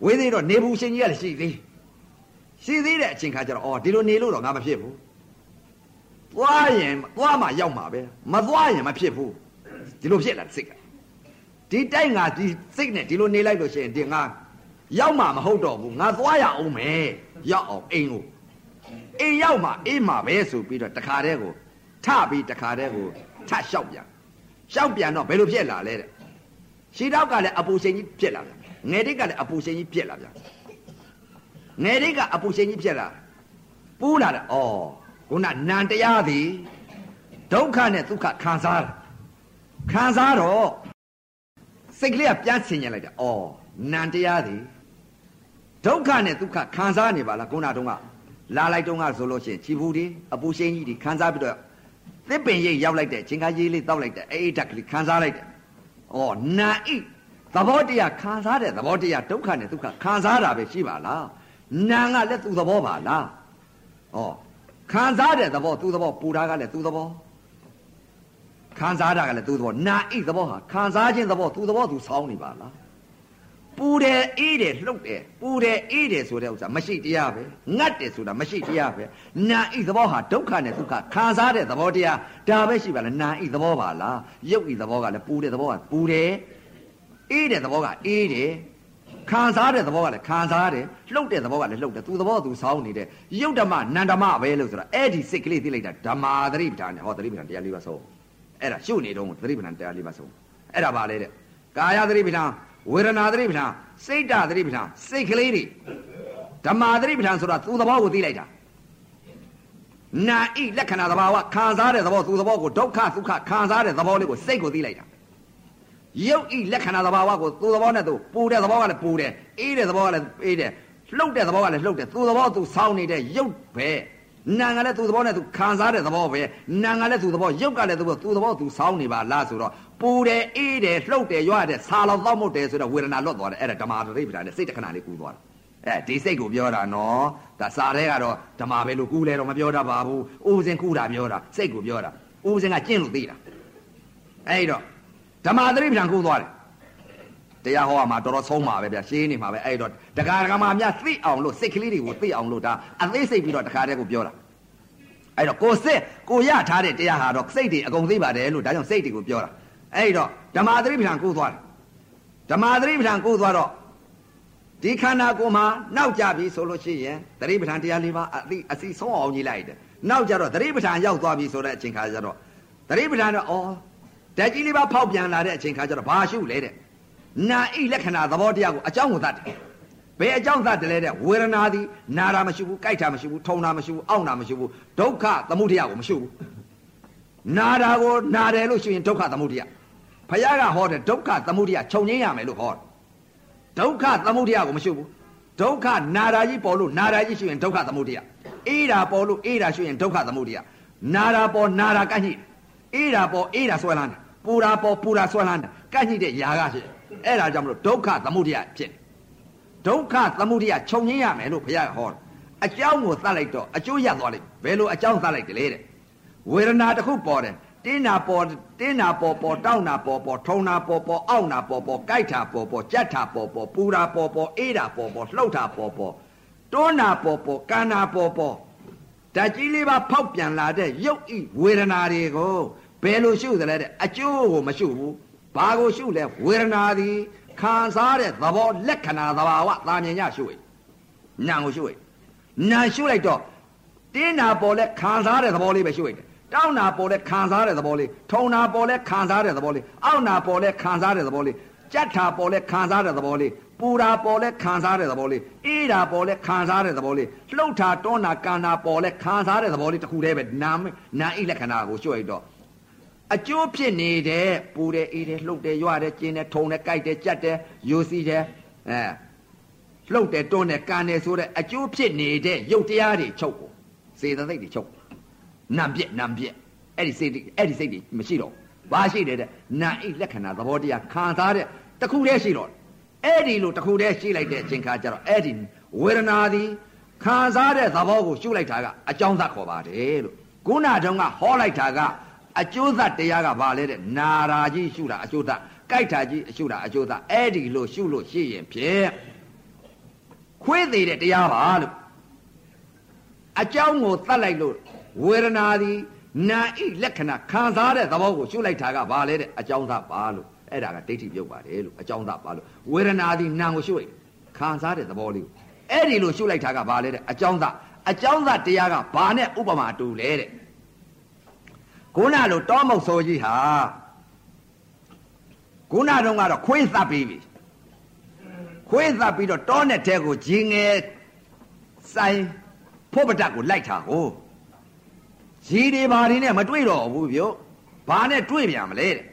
ဝေးသေးတော့နေဘူးရှင်ကြီးကလည်းရှိသေးရှိသေးတဲ့အချိန်ခါကျတော့အော်ဒီလိုနေလို့တော့ငါမဖြစ်ဘူးသွားရင်သွားမှရောက်မှာပဲမသွားရင်မဖြစ်ဘူးဒီလိုဖြစ်လာစိတ်ကဒီတိုက်ငါဒီစိတ်နဲ့ဒီလိုနေလိုက်လို့ရှိရင်ဒီငါရောက်မှမဟုတ်တော့ဘူးငါသွားရအောင်မယ်ရောက်အောင်အိမ်ကိုအိမ်ရောက်မှအေးမှပဲဆိုပြီးတော့တခါတည်းကိုထပြီးတခါတည်းကိုထလျှောက်ပြန်လျှောက်ပြန်တော့ဘယ်လိုဖြစ်လာလဲတဲ့ရှီတောက်ကလည်းအပူချိန်ကြီးဖြစ်လာပြန်ငယ်တိတ်ကလည်းအပူချိန်ကြီးဖြစ်လာပြန်ငယ်တိတ်ကအပူချိန်ကြီးဖြစ်လာပူးလာတယ်ဩခုနနန္တရားသည်ဒုက္ခနဲ့ဒုက္ခခံစားတယ်ခံစားတော့စိတ်ကလေးကပြန်ဆင်ញင်လိုက်တယ်ဩနန္တရားသည်ဒုက္ခနဲ့ဒုက္ခခံစားနေပါလားခုနတုန်းကလာလိုက်တုန်းကဆိုလို့ရှိရင်ခြေဘူးဒီအပူရှိန်ကြီးဒီခံစားပြီးတော့သစ်ပင်ရိပ်ရောက်လိုက်တဲ့ချင်းကားရေးလေးတောက်လိုက်တဲ့အေးဓာတ်ကလေးခံစားလိုက်တယ်ဩနာဣသဘောတရားခံစားတဲ့သဘောတရားဒုက္ခနဲ့ဒုက္ခခံစားတာပဲရှိပါလားနာကလည်းသူ့သဘောပါလားဩခံစားတဲ့သဘောသူ့သဘောပူတာကလည်းသူ့သဘောခံစားတာကလည်းသူ့သဘောနာဣသဘောဟာခံစားခြင်းသဘောသူ့သဘောသူဆောင်းနေပါလားပူတယ်အေးတယ်လှုပ်တယ်ပူတယ်အေးတယ်ဆိုတဲ့ဥစ္စာမရှိတရားပဲငတ်တယ်ဆိုတာမရှိတရားပဲနာဣသဘောဟာဒုက္ခနဲ့ဒုက္ခခံစားတဲ့သဘောတရားဒါပဲရှိပါလားနာဣသဘောပါလားယုတ်ဣသဘောကလည်းပူတဲ့သဘောကပူတယ်အေးတဲ့သဘောကအေးတယ်ခံစားတဲ့သဘောကလည်းခံစားတယ်လှုပ်တဲ့သဘောကလည်းလှုပ်တယ်သူသဘောသူဆောင်းနေတယ်ယုတ်ဓမ္မနန္ဓမပဲလို့ဆိုတာအဲ့ဒီစိတ်ကလေးသိလိုက်တာဓမ္မာသတိပဋ္ဌာန်နဲ့ဟောသတိပဋ္ဌာန်တရားလေးပါဆုံးအဲ့ဒါရှုနေတော့သတိပဋ္ဌာန်တရားလေးပါဆုံးအဲ့ဒါပါလေတဲ့ကာယသတိပဋ္ဌာန်ဝေဒနာသတိပဋ္ဌာန်စိတ်ဓာတ်သတိပဋ္ဌာန်စိတ်ကလေးတွေဓမ္မာသတိပဋ္ဌာန်ဆိုတာသူသဘောကိုသိလိုက်တာနာဣလက္ခဏာသဘာဝခံစားတဲ့သဘောသူသဘောကိုဒုက္ခဒုက္ခခံစားတဲ့သဘောလေးကိုစိတ်ကိုသိလိုက်တာယုတ်ဣလက္ခဏာသဘာဝကိုသူသဘောနဲ့သူပူတဲ့သဘောကလည်းပူတယ်အေးတဲ့သဘောကလည်းအေးတယ်လှုပ်တဲ့သဘောကလည်းလှုပ်တယ်သူသဘောသူဆောင်းနေတဲ့ယုတ်ပဲနာကလည်းသူသဘောနဲ့သူခံစားတဲ့သဘောပဲနာကလည်းသူသဘောယုတ်ကလည်းသူသူသဘောသူဆောင်းနေပါလားဆိုတော့ပူတယ်အေးတယ်လှုပ်တယ်ရွတဲ့ဆာလောင်သောက်မှုတယ်ဆိုတော့ဝေဒနာလွတ်သွားတယ်အဲ့ဒါဓမ္မာသတိပဋ္ဌာန်နဲ့စိတ်တခဏလေးကူးသွားတာအဲဒီစိတ်ကိုပြောတာနော်ဒါစာထဲကတော့ဓမ္မာပဲလို့ကူးလဲတော့မပြောတတ်ပါဘူးဥပဇင်ကူးတာပြောတာစိတ်ကိုပြောတာဥပဇင်ကကျင့်လို့သိတာအဲ့တော့ဓမ္မာသတိပဋ္ဌာန်ကူးသွားတယ်တရားဟောမှာတော်တော်ဆုံးပါပဲဗျာရှင်းနေမှာပဲအဲ့တော့တက္ကရာကမှာများသိအောင်လို့စိတ်ကလေးတွေကိုသိအောင်လို့ဒါအသေးစိတ်ပြီးတော့တခါတည်းကိုပြောတာအဲ့တော့ကိုစစ်ကိုရထားတဲ့တရားဟာတော့စိတ်တွေအကုန်သိပါတယ်လို့ဒါကြောင့်စိတ်တွေကိုပြောတာအဲ့တော့ဓမ္မာသတိပဋ္ဌာန်ကိုသွားတယ်ဓမ္မာသတိပဋ္ဌာန်ကိုသွားတော့ဒီခန္ဓာကိုယ်မှာနောက်ကြပြီဆိုလို့ရှိရင်သတိပဋ္ဌာန်တရားလေးပါအသိအစီဆုံးအောင်ကြီးလိုက်တယ်နောက်ကြတော့သတိပဋ္ဌာန်ရောက်သွားပြီဆိုတဲ့အချိန်ခါကျတော့သတိပဋ္ဌာန်တော့အော်ဓာတ်ကြီးလေးပါဖောက်ပြန်လာတဲ့အချိန်ခါကျတော့ဘာရှုလဲတဲ့နာဣလက္ခဏာသဘောတရားကိုအကြောင်းကိုသတ်တယ်ဘယ်အကြောင်းသတ်တယ်လဲတဲ့ဝေဒနာသည်နာတာမရှိဘူးကြိုက်တာမရှိဘူးထုံတာမရှိဘူးအောင့်တာမရှိဘူးဒုက္ခသမုဒယကိုမရှိဘူးနာတာကိုနာတယ်လို့ရှိရင်ဒုက္ခသမုဒယဘုရားကဟောတယ်ဒုက္ခသမုဒယခြုံငင်းရမယ်လို့ဟောတယ်ဒုက္ခသမုဒယကိုမရှိဘူးဒုက္ခနာတာကြီးပေါ်လို့နာတာကြီးရှိရင်ဒုက္ခသမုဒယအေးတာပေါ်လို့အေးတာရှိရင်ဒုက္ခသမုဒယနာတာပေါ်နာတာကန့်ညိအေးတာပေါ်အေးတာဆွဲလန်းတယ်ပူတာပေါ်ပူတာဆွဲလန်းတယ်ကန့်ညိတဲ့ຢာကရှိအဲ့ဒါကြောင့်မလို့ဒုက္ခသမုဒယဖြစ်ဒုက္ခသမုဒယခြုံငင်းရမယ်လို့ဘုရားကဟောတယ်အကြောင်းကိုသတ်လိုက်တော့အကျိုးရသွားလိမ့်ဘယ်လိုအကြောင်းသတ်လိုက်တယ်လဲတဲ့ဝေဒနာတစ်ခုပေါ်တယ်တင်းနာပေါ်တင်းနာပေါ်ပေါ်တောက်နာပေါ်ပေါ်ထုံနာပေါ်ပေါ်အောက်နာပေါ်ပေါ်ကြိုက်တာပေါ်ပေါ်ကြက်တာပေါ်ပေါ်ပူတာပေါ်ပေါ်အေးတာပေါ်ပေါ်လှုပ်တာပေါ်ပေါ်တွန်းနာပေါ်ပေါ်ကန္နာပေါ်ပေါ်ဓာတ်ကြီးလေးပါဖောက်ပြန်လာတဲ့ရုပ်ဤဝေဒနာတွေကိုဘယ်လိုရှုသလဲတဲ့အကျိုးကိုမရှုဘူးဘာကိုရှုလဲဝေဒနာသည်ခံစားတဲ့သဘောလက္ခဏာသဘာဝသာမြင်ရရှုရနာကိုရှုရနာရှုလိုက်တော့တင်းနာပေါ်လဲခံစားတဲ့သဘောလေးပဲရှုရတယ်တောင်းနာပေါ်လဲခံစားတဲ့သဘောလေးထုံနာပေါ်လဲခံစားတဲ့သဘောလေးအောက်နာပေါ်လဲခံစားတဲ့သဘောလေးကြက်ထာပေါ်လဲခံစားတဲ့သဘောလေးပူတာပေါ်လဲခံစားတဲ့သဘောလေးအေးတာပေါ်လဲခံစားတဲ့သဘောလေးလှုပ်တာတွန်းတာကန္နာပေါ်လဲခံစားတဲ့သဘောလေးတစ်ခုတည်းပဲနာနာဣလက္ခဏာကိုရှုရတော့အကျိုးဖြစ်နေတဲ့ပူတယ်အေးတယ်လှုပ်တယ်ရွတယ်ကျင်းတယ်ထုံတယ်ကြိုက်တယ်ကြက်တယ်ယိုစီတယ်အဲလှုပ်တယ်တွန်းတယ်ကန်တယ်ဆိုတဲ့အကျိုးဖြစ်နေတဲ့ရုပ်တရားတွေချုပ်ကိုစေတသိက်တွေချုပ်နံပြက်နံပြက်အဲ့ဒီစိတ်အဲ့ဒီစိတ်တွေမရှိတော့ဘာရှိတယ်တဲ့နာဣလက္ခဏာသဘောတရားခံစားတဲ့တခုတည်းရှိတော့အဲ့ဒီလိုတခုတည်းရှိလိုက်တဲ့အချိန်ခါကျတော့အဲ့ဒီဝေဒနာသည်ခံစားတဲ့သဘောကိုရှုလိုက်တာကအကြောင်းသတ်ခေါ်ပါတယ်လို့ခုနတုန်းကဟောလိုက်တာကအကျိုးသတ်တရားကဘာလဲတဲ့နာရာကြီးရှုတာအကျိုးသတ်ကြိုက်တာကြီးအရှုတာအကျိုးသတ်အဲ့ဒီလိုရှုလို့ရှိရင်ဖြင့်ခွေးသေးတဲ့တရားပါလို့အကြောင်းကိုသတ်လိုက်လို့ဝေဒနာသည်နာဤလက္ခဏာခံစားတဲ့သဘောကိုရှုလိုက်တာကဘာလဲတဲ့အကြောင်းသားပါလို့အဲ့ဒါကဒိဋ္ဌိပြုတ်ပါတယ်လို့အကြောင်းသားပါလို့ဝေဒနာသည်နာကိုရှုလိုက်ခံစားတဲ့သဘောလေးအဲ့ဒီလိုရှုလိုက်တာကဘာလဲတဲ့အကြောင်းသားအကြောင်းသားတရားကဘာနဲ့ဥပမာတူလဲတဲ့ခုနလိုတောမုတ်ဆိုကြီးဟာခုနတုန်းကတော့ခွေးသတ်ပြီးပြီခွေးသတ်ပြီးတော့တောနဲ့တဲကိုဂျင်းငယ်ဆိုင်ဖို့ပဒတ်ကိုလိုက်တာကိုဂျီတွေဘာတွေနဲ့မတွေ့တော့ဘူးဗျဘာနဲ့တွေ့ပြန်မလဲတဲ့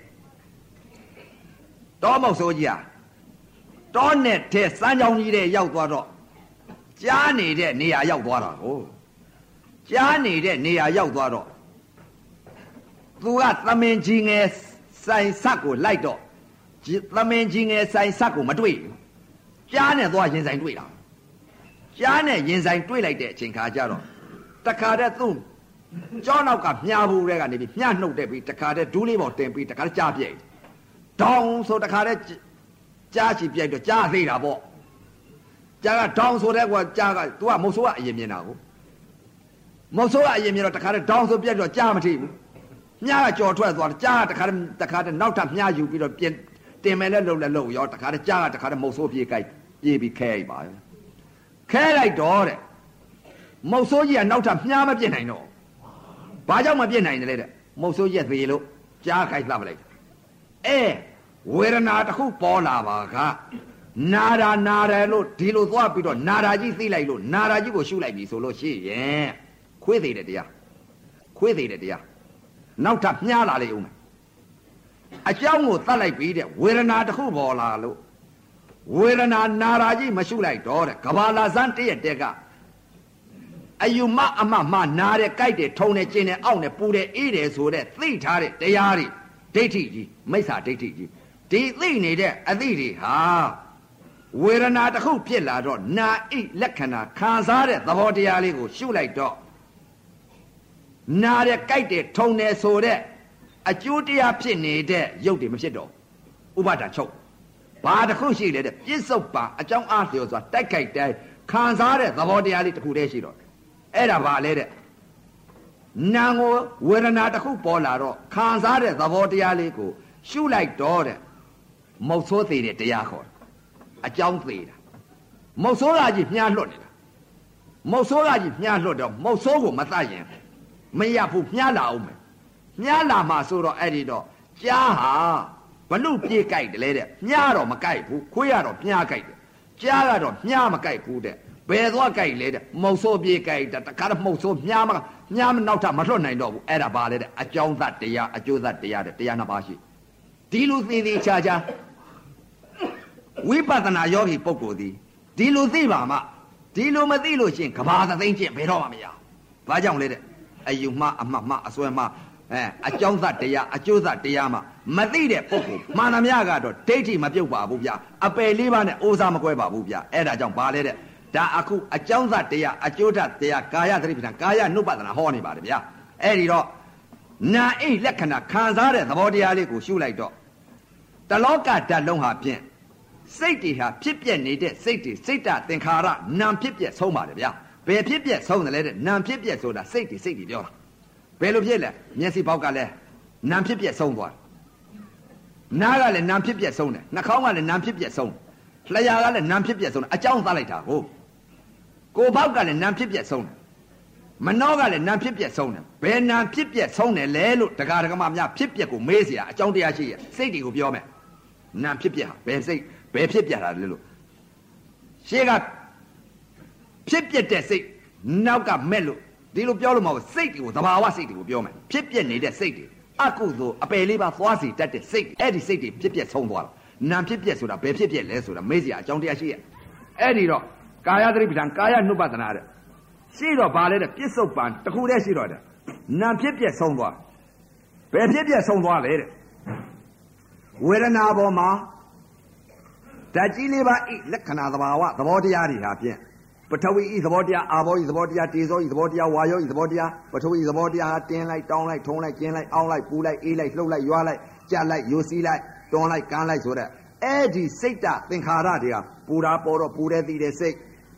တောမုတ်ဆိုကြီးဟာတောနဲ့တဲစမ်းကြောင်းကြီးတဲ့ရောက်သွားတော့ကြားနေတဲ့နေရာရောက်သွားတာကိုကြားနေတဲ့နေရာရောက်သွားတော့သူကသမင်ကြီးငယ်ဆိုင်ဆက်ကိုလိုက်တော့သမင်ကြီးငယ်ဆိုင်ဆက်ကိုမတွေ့ဘူးကြားနဲ့သွားရင်ဆိုင်တွေ့တာကြားနဲ့ရင်ဆိုင်တွေ့လိုက်တဲ့အချိန်ခါကျတော့တခါတည်းသူ့ကြောနောက်ကမြားဘူးတဲ့ကနေပြီးမြားနှုတ်တဲ့ပြီးတခါတည်းဒူးလေးပေါ်တင်ပြီးတခါတည်းကြားပြိုက်ဒေါင်းဆိုတခါတည်းကြားချီပြိုက်တော့ကြားသေးတာပေါ့ကြားကဒေါင်းဆိုတဲ့ကွာကြားက तू ကမုတ်ဆိုးကအရင်မြင်တာကိုမုတ်ဆိုးကအရင်မြင်တော့တခါတည်းဒေါင်းဆိုပြိုက်တော့ကြားမထိဘူးမြားကကြော်ထွက်သွားတယ်ကြားကတခါတည်းတခါတည်းနောက်ထပ်မြားယူပြီးတော့ပြင်တင်မယ်လဲလှုပ်လဲလှုပ်ရောတခါတည်းကြားကတခါတည်းမုတ်ဆိုးပြေးကြိုက်ပြေးပြီးခဲလိုက်ပါခဲလိုက်တော့တဲ့မုတ်ဆိုးကြီးကနောက်ထပ်မြားမပြစ်နိုင်တော့ဘာကြောင့်မပြစ်နိုင်တယ်လဲတဲ့မုတ်ဆိုးကြီးသေးလို့ကြားခိုက်လှပ်လိုက်အဲဝေဒနာတစ်ခုပေါ်လာပါကနာတာနာတယ်လို့ဒီလိုသွားပြီးတော့နာတာကြီးသိလိုက်လို့နာတာကြီးကိုရှုလိုက်ပြီဆိုလို့ရှိရင်ခွေးသေးတဲ့တရားခွေးသေးတဲ့တရားနောက်ထပ်မြားလာလေဦးမယ်အကြောင်းကိုသတ်လိုက်ပြီးတဲ့ဝေဒနာတစ်ခုပေါ်လာလို့ဝေဒနာနာတာကြီးမရှုလိုက်တော့တဲ့ကဘာလာစမ်းတည့်ရတဲ့ကအယူမအမမနာတဲ့ကြိုက်တယ်ထုံတယ်ကျင်တယ်အောင့်တယ်ပူတယ်အေးတယ်ဆိုတဲ့သိထားတဲ့တရားတွေဒိဋ္ဌိကြီးမိစ္ဆာဒိဋ္ဌိကြီးဒီသိနေတဲ့အသိတွေဟာဝေဒနာတစ်ခုဖြစ်လာတော့နာဣလက္ခဏာခံစားတဲ့သဘောတရားလေးကိုရှုလိုက်တော့နာတဲ့ကြိုက်တယ်ထုံတယ်ဆိုတဲ့အကျိုးတရားဖြစ်နေတဲ့ရုပ်တွေမဖြစ်တော့ဥပါဒာချုပ်ဘာတစ်ခုရှိလဲတဲ့ပြစ္ဆုတ်ပါအကြောင်းအားလျော်စွာတိုက်ခိုက်တိုင်းခံစားတဲ့သဘောတရားလေးတစ်ခုတည်းရှိတော့အဲ့ဒါဘာလဲတဲ့နာကိုဝေဒနာတစ်ခုပေါ်လာတော့ခံစားတဲ့သဘောတရားလေးကိုရှုလိုက်တော့တဲ့မုတ်ဆိုးသေးတဲ့တရားခေါ်တယ်အကြောင်းသေးတာမုတ်ဆိုးကကြီးမြားလွတ်နေတာမုတ်ဆိုးကကြီးမြားလွတ်တော့မုတ်ဆိုးကိုမတတ်ရင်မရဘူးမြားလာအောင်မယ်မြားလာမှဆိုတော့အဲ့ဒီတော့ကြားဟာဘလူပြေးကြိုက်တယ်လေတဲ့မြားတော့မကြိုက်ဘူးခွေးကတော့မြားကြိုက်တယ်ကြားကတော့မြားမကြိုက်ဘူးတဲ့ဘယ်သွားကြိုက်လဲတဲ့မုတ်ဆိုးပြေးကြိုက်တာတခါတော့မုတ်ဆိုးမြားမမြားမနောက်ထပ်မလွတ်နိုင်တော့ဘူးအဲ့ဒါပါလေတဲ့အကြောင်းသတ်တရားအကျိုးသတ်တရားတဲ့တရားနှစ်ပါးရှိဒီလိုသိသိချာချာဝိပဿနာယောဂီပုဂ္ဂိုလ်သည်ဒီလိုသိပါမှဒီလိုမသိလို့ရှိရင်ကဘာသသိန်းကျင့်ဘယ်တော့မှမရဘာကြောင့်လဲတဲ့အယူမှအမှတ်မှအစွဲမှအဲအကြောင်းသတ်တရားအကျိုးသတ်တရားမှမသိတဲ့ပုဂ္ဂိုလ်မှန်သမျှကတော့ဒိဋ္ဌိမပြုတ်ပါဘူးဗျအပယ်လေးပါးနဲ့အိုးစားမကွဲပါဘူးဗျအဲ့ဒါကြောင့်ဘာလဲတဲ့ဒါအခုအကြောင်းသတ်တရားအကျိုးသတ်တရားကာယသတိပဋ္ဌာန်ကာယနုပဒနာဟောနေပါတယ်ဗျအဲ့ဒီတော့နာအိလက္ခဏာခံစားတဲ့သဘောတရားလေးကိုရှုလိုက်တော့တလောကဓာတ်လုံးဟာဖြင့်စိတ်တွေဟာဖြစ်ပြနေတဲ့စိတ်တွေစိတ်တသင်္ခါရနာမ်ဖြစ်ပြဆုံးပါတယ်ဗျာဘယ်ဖြစ်ပြဆုံးတယ်လဲတဲ့နာမ်ဖြစ်ပြဆိုတာစိတ်တွေစိတ်တွေပြောတာဘယ်လိုဖြစ်လဲမျက်စိပေါက်ကလည်းနာမ်ဖြစ်ပြဆုံးသွားနားကလည်းနာမ်ဖြစ်ပြဆုံးတယ်နှာခေါင်းကလည်းနာမ်ဖြစ်ပြဆုံးလျှာကလည်းနာမ်ဖြစ်ပြဆုံးတယ်အကြောင်းသားလိုက်တာကိုကိုယ်ဘောက်ကလည်းနာမ်ဖြစ်ပြဆုံးတယ်မနှောကလည်းနာမ်ဖြစ်ပြဆုံးတယ်ဘယ်နာမ်ဖြစ်ပြဆုံးတယ်လဲလို့ဒကာဒကမများဖြစ်ပြကိုမေးเสียအကြောင်းတရားရှိရစိတ်တွေကိုပြောမယ်နာမ်ဖြစ်ပြဟာဘယ်စိတ်ဘယ်ဖြစ်ပြတာလဲလို့ရှေ့ကဖြစ်ပြတဲ့စိတ်နောက်ကမဲ့လို့ဒီလိုပြောလို့မဟုတ်စိတ်တွေကိုသဘာဝစိတ်တွေကိုပြောမယ်ဖြစ်ပြနေတဲ့စိတ်တွေအကုသို့အပယ်လေးပါသွားစီတတ်တဲ့စိတ်အဲ့ဒီစိတ်တွေဖြစ်ပြဆုံးသွားတာနာမ်ဖြစ်ပြဆိုတာဘယ်ဖြစ်ပြလဲဆိုတာမေးစရာအကြောင်းတရားရှိရအဲ့ဒီတော့ကာယသတိပဋ္ဌာန်ကာယနုပဒနာတဲ့ရှိတော့ဗာလဲတဲ့ပြစ္ဆုတ်ပံတခုတည်းရှိတော့တဲ့နာမ်ဖြစ်ပြဆုံးသွားဘယ်ဖြစ်ပြဆုံးသွားလဲတဲ့ဝေဒနာပေါ်မှာဓာတ်ကြီးလေးပါဤလက္ခဏာသဘာဝသဘောတရားတွေဟာဖြင့်ပထဝီဤသဘောတရားအာဘောဤသဘောတရားတေဇောဤသဘောတရားဝါယောဤသဘောတရားပထဝီသဘောတရားဟာတင်းလိုက်တောင်းလိုက်ထုံးလိုက်ကျင်းလိုက်အောင်းလိုက်ပူလိုက်အေးလိုက်လှုပ်လိုက်ရွာလိုက်ကြက်လိုက်ယိုစီးလိုက်တွန်းလိုက်ကန်းလိုက်ဆိုတဲ့အဲ့ဒီစိတ်တသင်္ခါရတွေဟာပူတာပေါ်တော့ပူတဲ့သိတဲ့စိတ်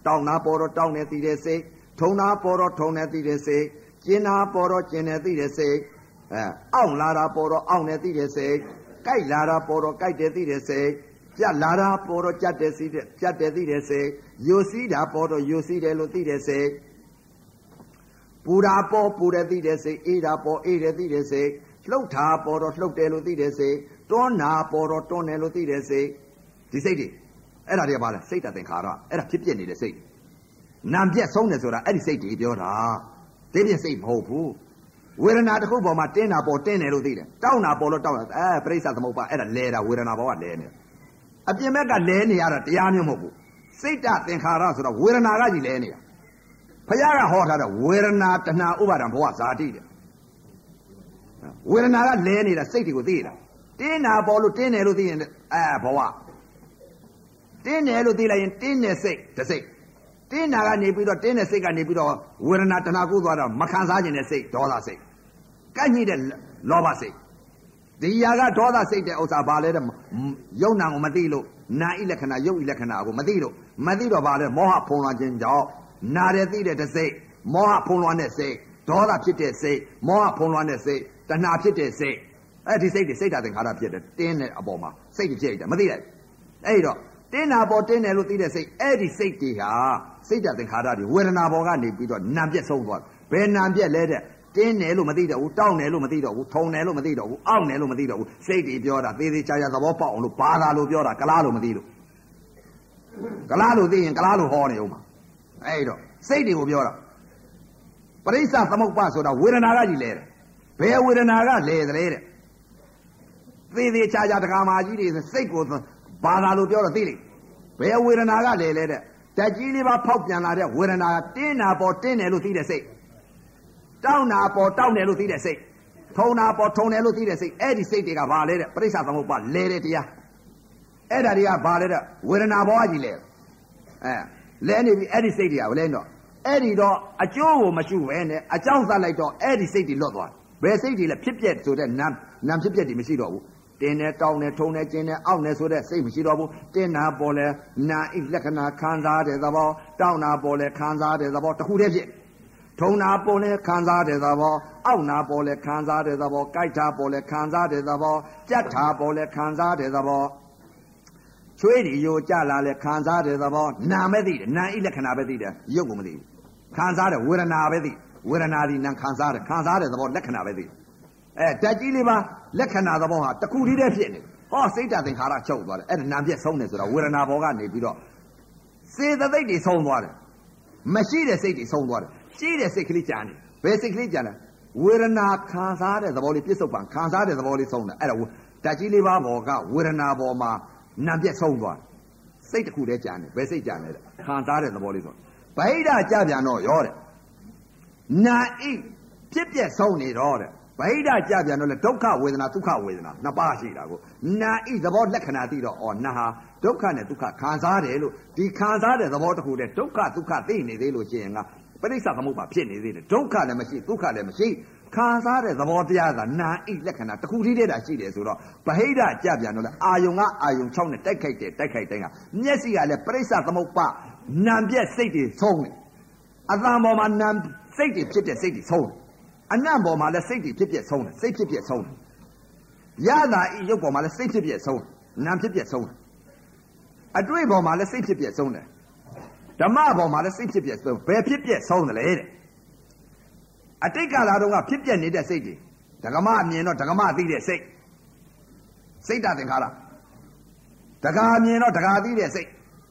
တောင်းနာပေါ်တော့တောင်းနေသိတဲ့စိတ်ထုံနာပေါ်တော့ထုံနေသိတဲ့စိတ်ကျင်နာပေါ်တော့ကျင်နေသိတဲ့စိတ်အဲအောင့်လာတာပေါ်တော့အောင့်နေသိတဲ့စိတ်ကြိုက်လာတာပေါ်တော့ကြိုက်တယ်သိတဲ့စိတ်ကြက်လာတာပေါ်တော့ကြက်တယ်သိတဲ့ကြက်တယ်သိတဲ့စိတ်ယိုစီးတာပေါ်တော့ယိုစီးတယ်လို့သိတဲ့စိတ်ပူတာပေါ်ပူတယ်သိတဲ့စိတ်အေးတာပေါ်အေးတယ်သိတဲ့စိတ်လှုပ်တာပေါ်တော့လှုပ်တယ်လို့သိတဲ့စိတ်တွန်းနာပေါ်တော့တွန်းတယ်လို့သိတဲ့စိတ်ဒီစိတ်တွေအဲ့ဒါတွေကဘာလဲစိတ်တသင်္ခါရအဲ့ဒါဖြစ်ပြနေတဲ့စိတ်နာမ်ပြက်ဆုံးတယ်ဆိုတာအဲ့ဒီစိတ်တွေပြောတာတင်းပြက်စိတ်မဟုတ်ဘူးဝေဒနာတစ်ခုပေါ်မှာတင်းတာပေါ်တင်းတယ်လို့သိတယ်တောင်းတာပေါ်လို့တောင်းတာအဲပရိစ္ဆသမုပ္ပါအဲ့ဒါလဲတာဝေဒနာပေါ်ကလဲနေအပြင်ဘက်ကလဲနေရတာတရားမျိုးမဟုတ်ဘူးစိတ်တသင်္ခါရဆိုတာဝေဒနာကကြီးလဲနေတာဘုရားကဟောထားတဲ့ဝေဒနာတဏှာဥပါဒံဘဝဇာတိတဲ့ဝေဒနာကလဲနေတာစိတ်တွေကိုသိတာတင်းတာပေါ်လို့တင်းတယ်လို့သိရင်အဲဘဝတင်းတယ်လို့သိလိုက်ရင်တင်းတဲ့စိတ်တစ်စိတ်တင်းတာကနေပြီးတော့တင်းတဲ့စိတ်ကနေပြီးတော့ဝေဒနာတဏှာကူးသွားတော့မခံစားခြင်းတဲ့စိတ်ဒေါသစိတ်ကန့်ညိတဲ့လောဘစိတ်ဒီຢာကဒေါသစိတ်တဲ့ဥစ္စာဘာလဲတဲ့ယုံနာကိုမသိလို့နာဣလက္ခဏာယုတ်ဣလက္ခဏာကိုမသိလို့မသိတော့ဘာလဲမောဟဖုံးလွှမ်းခြင်းကြောင့်နာတယ်သိတဲ့တစ်စိတ်မောဟဖုံးလွှမ်းတဲ့စိတ်ဒေါသဖြစ်တဲ့စိတ်မောဟဖုံးလွှမ်းတဲ့စိတ်တဏှာဖြစ်တဲ့စိတ်အဲ့ဒီစိတ်တွေစိတ်ဓာတ်သင်္ခါရဖြစ်တယ်တင်းတဲ့အပေါ်မှာစိတ်တွေဖြစ်တယ်မသိလိုက်အဲ့တော့တင်းတာပေါ်တင်းတယ်လို့သိတဲ့စိတ်အဲ့ဒီစိတ်တွေဟာစိတ်ဓာတ်သင်္ခါရတွေဝေဒနာပေါ်ကနေပြီးတော့နာမ်ပြက်ဆုံးသွားဘယ်နာမ်ပြက်လဲတဲ့တင်းတယ်လို့မသိတော့ဘူးတောင်းတယ်လို့မသိတော့ဘူးထုံတယ်လို့မသိတော့ဘူးအောင့်တယ်လို့မသိတော့ဘူးစိတ်တွေပြောတာသေးသေးချာချာသဘောပေါက်အောင်လို့ဘာသာလို့ပြောတာကလားလို့မသိလို့ကလားလို့သိရင်ကလားလို့ဟောနေဦးမှာအဲ့တော့စိတ်တွေကိုပြောတာပရိစ္ဆသမုပ္ပါဆိုတာဝေဒနာကကြီးလဲတယ်ဘယ်ဝေဒနာကလဲတယ်တဲ့သေးသေးချာချာတက္ကမကြီးတွေစိတ်ကိုဘာသာလို့ပြောတော့သိလိမ့်ဘယ်ဝေဒနာကလဲလဲတဲ့တက်ကြီးလေးပါဖောက်ပြန်လာတဲ့ဝေဒနာတင်းနာပေါ်တင်းတယ်လို့သိတဲ့စိတ်တောင်းနာပေါ်တောင်းတယ်လို့သိတဲ့စိတ်ထုံနာပေါ်ထုံတယ်လို့သိတဲ့စိတ်အဲ့ဒီစိတ်တွေကဘာလဲတဲ့ပရိစ္ဆသမုပ္ပါလဲတဲ့တရားအဲ့ဒါတွေကဘာလဲတဲ့ဝေဒနာပေါ်ကကြီးလဲအဲလဲနေပြီအဲ့ဒီစိတ်တွေကလဲတော့အဲ့ဒီတော့အကျိုးကိုမရှိပဲနဲ့အကြောင်းသတ်လိုက်တော့အဲ့ဒီစိတ်တွေလွတ်သွားဘယ်စိတ်တွေလဲဖြစ်ပြက်ဆိုတဲ့နာမ်နာမ်ဖြစ်ပြက်တွေမရှိတော့ဘူးတင်းနဲ့တောင်းနဲ့ထုံနဲ့ကျင်းနဲ့အောက်နဲ့ဆိုတဲ့စိတ်မရှိတော့ဘူးတင်းနာပေါ်လဲနာဣလက္ခဏာခံစားတဲ့သဘောတောင်းနာပေါ်လဲခံစားတဲ့သဘောတစ်ခုတည်းဖြစ်ထုံနာပေါ်လဲခံစားတဲ့သဘောအောက်နာပေါ်လဲခံစားတဲ့သဘောကြိုက်တာပေါ်လဲခံစားတဲ့သဘောကြက်တာပေါ်လဲခံစားတဲ့သဘောချွေးဒီယိုကြလာလဲခံစားတဲ့သဘောနာမဲသိတယ်နာဣလက္ခဏာပဲသိတယ်ရုပ်ကိုမသိဘူးခံစားတဲ့ဝေဒနာပဲသိဝေဒနာဒီနာခံစားတယ်ခံစားတဲ့သဘောလက္ခဏာပဲသိအဲဓာတ်ကြီးလေးပါလက္ခဏာသဘောဟာတခုတည်းတည်းဖြစ်နေဟောစိတ်ဓာတ်သင်္ခါရချုပ်သွားတယ်အဲ့ဒါနာပြက်ဆုံးတယ်ဆိုတာဝေဒနာဘောကနေပြီးတော့စေတသိက်တွေဆုံးသွားတယ်မရှိတဲ့စိတ်တွေဆုံးသွားတယ်ရှိတဲ့စိတ်ကလေးကြာနေဘယ်စိတ်ကလေးကြာလဲဝေဒနာခံစားတဲ့သဘောလေးပြစ္ဆုတ်ပံခံစားတဲ့သဘောလေးဆုံးတယ်အဲ့ဒါဓာတ်ကြီးလေးပါဘောကဝေဒနာဘောမှာနာပြက်ဆုံးသွားတယ်စိတ်တစ်ခုတည်းကြာနေဘယ်စိတ်ကြာလဲခံစားတဲ့သဘောလေးဆုံးဗဟိတကြပြန်တော့ရောတဲ့နာဣဖြစ်ပြက်ဆုံးနေတော့တဲ့ဗဟိတကြပြန်တော့လေဒုက္ခဝေဒနာဒုက္ခဝေဒနာနှစ်ပါးရှိတာကိုနာဣသဘောလက္ခဏာသိတော့ဩနာဟာဒုက္ခနဲ့ဒုက္ခခံစားတယ်လို့ဒီခံစားတဲ့သဘောတစ်ခုတည်းဒုက္ခဒုက္ခသိနေသေးလို့ရှိရင်ကပရိစ္ဆသမုပ္ပါဖြစ်နေသေးတယ်ဒုက္ခလည်းမရှိဒုက္ခလည်းမရှိခံစားတဲ့သဘောတရားကနာဣလက္ခဏာတစ်ခုတည်းတည်းတာရှိတယ်ဆိုတော့ဗဟိတကြပြန်တော့လေအာယုံကအာယုံ၆နဲ့တိုက်ခိုက်တယ်တိုက်ခိုက်တိုင်းကမျက်စိကလည်းပရိစ္ဆသမုပ္ပါနာပြက်စိတ်တွေဆုံးတယ်အသံပေါ်မှာနာစိတ်တွေဖြစ်တဲ့စိတ်တွေဆုံးတယ်အနံ့ပေါ်မှာလည်းစိတ်တွေဖြစ်ပြက်ဆုံးတယ်စိတ်ဖြစ်ပြက်ဆုံးတယ်ရတာဤရုပ်ပေါ်မှာလည်းစိတ်ဖြစ်ပြက်ဆုံးတယ်နာဖြစ်ပြက်ဆုံးတယ်အတွေ့ပေါ်မှာလည်းစိတ်ဖြစ်ပြက်ဆုံးတယ်ဓမ္မပေါ်မှာလည်းစိတ်ဖြစ်ပြက်ဆုံးဘယ်ဖြစ်ပြက်ဆုံးတယ်လဲတဲ့အတိတ်ကာလတုန်းကဖြစ်ပြက်နေတဲ့စိတ်တွေဓကမအမြင်တော့ဓကမသိတဲ့စိတ်စိတ်တသင်္ခါရဓကာမြင်တော့ဓကာသိတဲ့စိတ်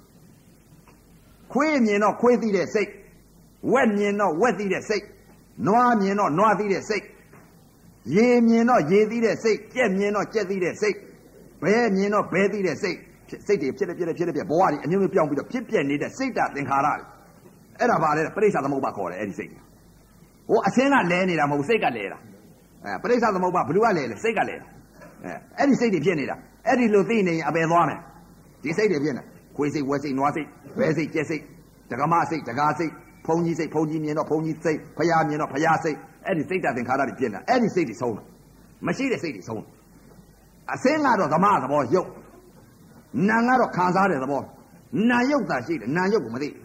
ခွေးမြင်တော့ခွေးသိတဲ့စိတ်ဝက်မြင်တော့ဝက်သိတဲ့စိတ်နွားမြင်တော့နွားသိတဲ့စိတ်ရေမြင်တော့ရေသိတဲ့စိတ်ကြက်မြင်တော့ကြက်သိတဲ့စိတ်ဘဲမြင်တော့ဘဲသိတဲ့စိတ်စိတ်တွေဖြစ်တယ်ဖြစ်တယ်ဖြစ်တယ်ဖြစ်ဘဝတွေအမျိုးမျိုးပြောင်းပြီးတော့ဖြစ်ပြနေတဲ့စိတ်တသင်္ခါရအဲ့ဒါပါလေပရိစ္ဆသမုပ္ပါခေါ်တယ်အဲ့ဒီစိတ်ဟိုအစင်းကလဲနေတာမဟုတ်စိတ်ကလဲတာအဲပရိစ္ဆသမုပ္ပါဘယ်သူကလဲလဲစိတ်ကလဲတာအဲအဲ့ဒီစိတ်တွေဖြစ်နေတာအဲ့ဒီလိုသိနေရင်အပယ်သွားမယ်ဒီစိတ်တွေဖြစ်နေခွေးစိတ်ဝက်စိတ်နွားစိတ်ဘဲစိတ်ကြက်စိတ်ဒကမစိတ်ဒကာစိတ်ဘုံကြီးစိတ်ဘုံကြီးမြင်တော့ဘုံကြီးစိတ်ဖျားမြင်တော့ဖျားစိတ်အဲ့ဒီစိတ်တသင်္ခါရတွေဖြစ်နေတာအဲ့ဒီစိတ်တွေဆုံးတာမရှိတဲ့စိတ်တွေဆုံးအစင်းကတော့ဓမ္မသဘောရုပ်နာကတော့ခံစားတဲ့သဘောနာရုပ်သာရှိတယ်နာရုပ်ကိုမသိ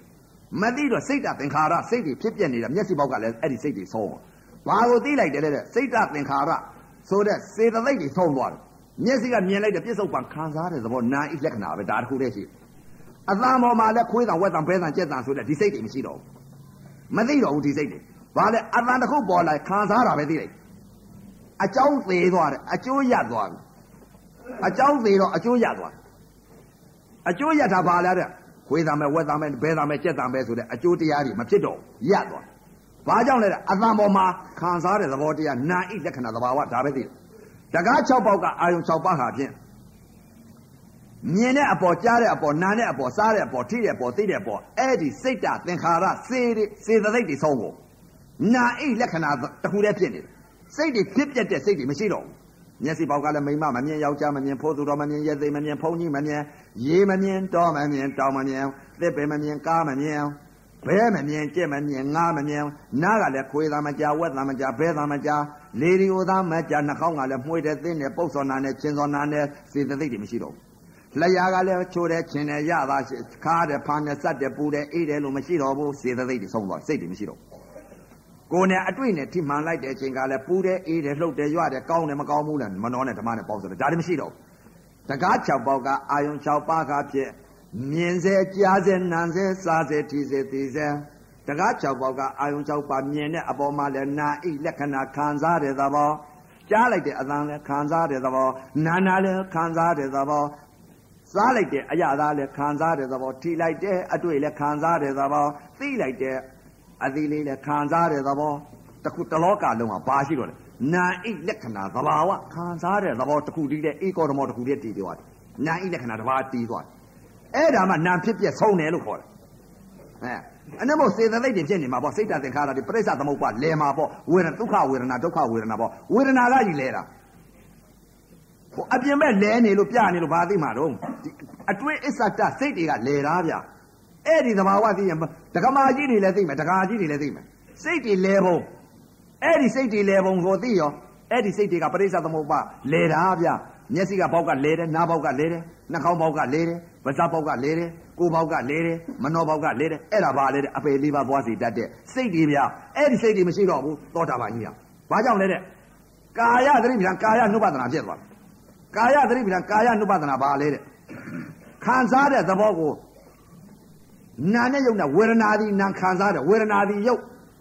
မသိတော့စိတ်တသင်္ခါရစိတ်တွေဖြစ်ပြနေတာမျက်စိပေါက်ကလည်းအဲ့ဒီစိတ်တွေဆုံးဘာကိုသိလိုက်တယ်လဲစိတ်တသင်္ခါရဆိုတဲ့စေတသိက်တွေဆုံးသွားတယ်မျက်စိကမြင်လိုက်တဲ့ပြစ္ဆုတ်ပံခံစားတဲ့သဘောနာဤလက္ခဏာပဲဒါတခုတည်းရှိအသံပေါ်မှာလည်းခွေးတံဝက်တံဘဲတံကြက်တံဆိုတဲ့ဒီစိတ်တွေမရှိတော့ဘူးမသိတော့ဘူးဒီစိတ်တွေဘာလဲအသံတစ်ခုပေါ်လာခံစားတာပဲသိလိုက်အကြောင်းသေးသွားတယ်အကျိုးရသွားတယ်အကြောင်းသေးတော့အကျိုးရသွားတယ်အကျိုးရတာဘာလဲတဲ့ခွေးတံပဲဝက်တံပဲဘဲတံပဲကြက်တံပဲဆိုတဲ့အကျိုးတရားတွေမဖြစ်တော့ရသွားဘာကြောင့်လဲအသံပေါ်မှာခံစားတဲ့သဘောတရားနာဤလက္ခဏာသဘာဝဒါပဲသိတယ်တကား၆ပေါက်ကအာယုံ၆ပါးဟာဖြင့်မြင်တဲ့အပေါ်ကြားတဲ့အပေါ်နားတဲ့အပေါ်စားတဲ့အပေါ်ထိတဲ့အပေါ်သိတဲ့အပေါ်အဲ့ဒီစိတ်တသင်္ခါရစေစေတသိက်တွေဆုံးကုန်နာအိလက္ခဏာတခုတည်းဖြစ်နေတယ်စိတ်တွေဖြစ်ပြတဲ့စိတ်တွေမရှိတော့ဘူးမျက်စိပေါက်ကလည်းမိမမမြင်ယောက်ျားမမြင်ဖိုးသူတော်မမြင်ရဲသိမမြင်ဖုံးကြီးမမြင်ရေမမြင်တောမမြင်တောင်မမြင်သစ်ပင်မမြင်ကားမမြင်ဘဲမမြင်ကြက်မမြင်ငါမမြင်နားကလည်းခွေးသားမကြဝက်သားမကြဘဲသားမကြလေဒီအိုသားမကြနှာခေါင်းကလည်းမှုေးတဲ့သင်းနဲ့ပုတ်စော်နာနဲ့ချင်းစော်နာနဲ့စေတသိက်တွေမရှိတော့ဘူးလျှာကလည်းချိုးတဲ့ချင်းနဲ့ရတာခါတဲ့ဖာနဲ့စက်တဲ့ပူတဲ့အေးတယ်လို့မရှိတော့ဘူးစေတသိက်တွေဆုံးသွားစိတ်တွေမရှိတော့ကိုယ်နဲ့အတွေ့နဲ့ထိမှန်လိုက်တဲ့အချိန်ကလည်းပူတဲ့အေးတယ်လှုပ်တယ်ရွတယ်ကောင်းတယ်မကောင်းဘူးလဲမနှောနဲ့ဓမ္မနဲ့ပေါင်းဆိုတယ်ဒါတွေမရှိတော့ဘူးတကား၆ပေါက်ကအာယုံ၆ပါးကဖြစ်မြင်စေကြားစေနားစေစားစေထိစေသိစေတကား၆ပေါက်ကအာယုံ၆ပါးမြင်တဲ့အပေါ်မှာလည်းနာဤလက္ခဏာခံစားတဲ့သဘောကြားလိုက်တဲ့အသံလည်းခံစားတဲ့သဘောနာနာလည်းခံစားတဲ့သဘောစားလိုက်တဲ့အရာသားလည်းခံစားတဲ့သဘောထိလိုက်တဲ့အတွေ့လည်းခံစားတဲ့သဘောသိလိုက်တဲ့အသီးလေးလည်းခံစားတဲ့သဘောတခုတလောကလုံးကဘာရှိတော့လဲနာဤလက္ခဏာသဘာဝခံစားတဲ့သဘောတခုတည်းတဲ့ဧကောဓမောတခုတည်းတည်သွားတယ်နာဤလက္ခဏာတစ်ပါးတည်သွားတယ်အဲ့ဒါမှနာဖြစ်ပြဆုံးတယ်လို့ခေါ်တယ်အဲအနမောစေတသိက်တွေဖြစ်နေမှာပေါ့စိတ်တသင်္ခါရတွေပြိဿသမုပ္ပါလဲမှာပေါ့ဝေဒနာဒုက္ခဝေဒနာဒုက္ခဝေဒနာပေါ့ဝေဒနာကကြီးလဲတာဟိုအပြင်မဲ့လဲနေလို့ပြနေလို့ဘာသိမှာတော့အတွင်းအစ္ဆတစိတ်တွေကလဲတာဗျအဲ့ဒီသဘာဝသိရင်ဒကမာကြီးတွေလည်းသိမယ်ဒကာကြီးတွေလည်းသိမယ်စိတ်တွေလဲပုံအဲ့ဒီစိတ်တွေလဲပုံကိုသိရောအဲ့ဒီစိတ်တွေကပရိစ္ဆသမုပ္ပါလဲတာဗျမျက်စိကပေါက်ကလဲတယ်နားပေါက်ကလဲတယ်နှာခေါင်းပေါက်ကလဲတယ်ပါးစပ်ပေါက်ကလဲတယ်ကိုယ်ပေါက်ကလဲတယ်မနှောပေါက်ကလဲတယ်အဲ့ဒါဘာလဲတဲ့အပေလေးပါးသွားစီတတ်တဲ့စိတ်တွေဗျအဲ့ဒီစိတ်တွေမရှိတော့ဘူးသောတာပန်ကြီးကဘာကြောင့်လဲတဲ့ကာယသတိပ္ပံကာယ ानु ပဒနာဖြစ်သွားတယ်ကာယသတိပ္ပံကာယ ानु ပဒနာဘာလဲတဲ့ခံစားတဲ့သဘောကိုနာနဲ့ယုတ်နဲ့ဝေဒနာသည်နာခံစားတယ်ဝေဒနာသည်ယုတ်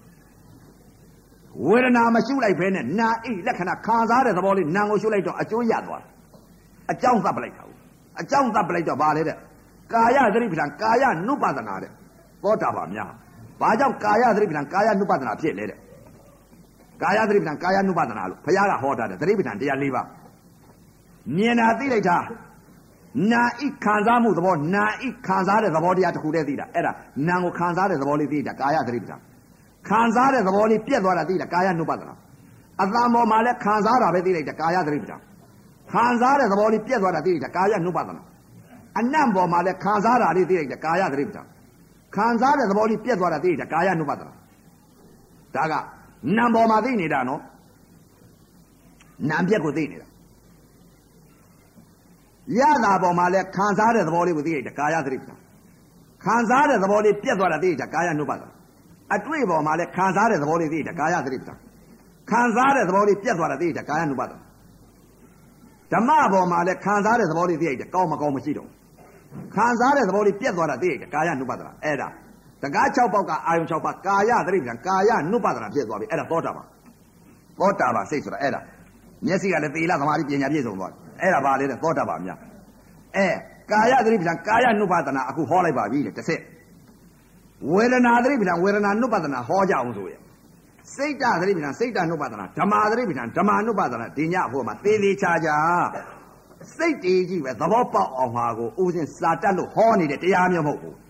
ဝေဒနာမရှုလိုက်ဘဲနဲ့နာအိလက္ခဏာခံစားတဲ့သဘောလေးနာကိုရှုလိုက်တော့အကျိုးရသွားတယ်အကြောင်းသတ်ပလိုက်တာဘူးအကြောင်းသတ်ပလိုက်တော့ဘာလဲတဲ့ကာယသတိပ္ပံကာယ ानु ပဒနာတဲ့သောတာပန်များဘာကြောင့်ကာယသတိပ္ပံကာယ ानु ပဒနာဖြစ်လဲတဲ့ကာယသတိပ္ပံကာယ ानु ပဒနာလို့ဘုရားကဟောတာတဲ့သတိပ္ပံတရား၄ပါးမြင်တာသိလိုက်တာနာဤခံစားမှုသဘောနာဤခံစားတဲ့သဘောတရားတစ်ခုတည်းသိတာအဲ့ဒါနာကိုခံစားတဲ့သဘောလေးသိတာကာယသတိပ္ပံခံစားတဲ့သဘောလေးပြက်သွားတာသိတာကာယ ानु ပဒနာအသံပေါ်မှာလည်းခံစားတာပဲသိလိုက်တာကာယသတိပ္ပံခံစားတဲ့သဘောလေးပြက်သွားတာသိလိုက်တာကာယ ानु ပဒနာအနံ့ပေါ်မှာလည်းခံစားတာလေးသိလိုက်တာကာယသတိပ္ပံခံစားတဲ့သဘောလေးပြက်သွားတာသိလိုက်တာကာယ ानु ပဒနာဒါကနံပေါ်မှာသိနေတာနော်နံပြက်ကိုသိနေတာရတာပေါ်မှာလည်းခံစားတဲ့သဘောလေးကိုသိလိုက်တာကာယသတိပ္ပံခံစားတဲ့သဘောလေးပြက်သွားတာသိလိုက်တာကာယ ानु ပဒနာအတွေ့ပေါ်မှာလည်းခံစားတဲ့သဘောလေးသိလိုက်တာကာယသတိပ္ပံခံစားတဲ့သဘောလေးပြက်သွားတာသိလိုက်တာကာယ ानु ပဒနာဓမ္မပေါ်မှာလည်းခံစားတဲ့သဘောလေးသိလိုက်တယ်ကောင်းမကောင်းမရှိတော့ခံစားတဲ့သဘောလေးပြက်သွားတာသိလိုက်တယ်ကာယ ानु ပဒနာအဲ့ဒါတကား၆ပေါက်ကအာယုံ၆ပါးကာယသတိပ္ပံကာယ ानु ပဒနာဖြစ်သွားပြီအဲ့ဒါသောတာပန်သောတာပန်စိတ်ဆိုတာအဲ့ဒါမျက်စိကလည်းသေလသမာဓိပညာပြည့်စုံသွားတယ်အဲ့ဒါဘာလဲတဲ့သောတာပန်များအဲကာယသတိပ္ပံကာယ ानु ပဒနာအခုဟောလိုက်ပါပြီတဲ့တစ်ဆက်ဝေဒနာသတိပ္ပံဝေဒနာ ानु ပဒနာဟောကြအောင်ဆိုရစိတ်တသတိပ္ပံစိတ်တ ानु ပဒနာဓမ္မသတိပ္ပံဓမ္မ ानु ပဒနာဒီညဟိုမှာသေသေးချာချာစိတ်တည်ကြည့်ပဲသဘောပေါက်အောင်ဟာကိုဦးစင်စာတတ်လို့ဟောနေတဲ့တရားမျိုးမဟုတ်ဘူး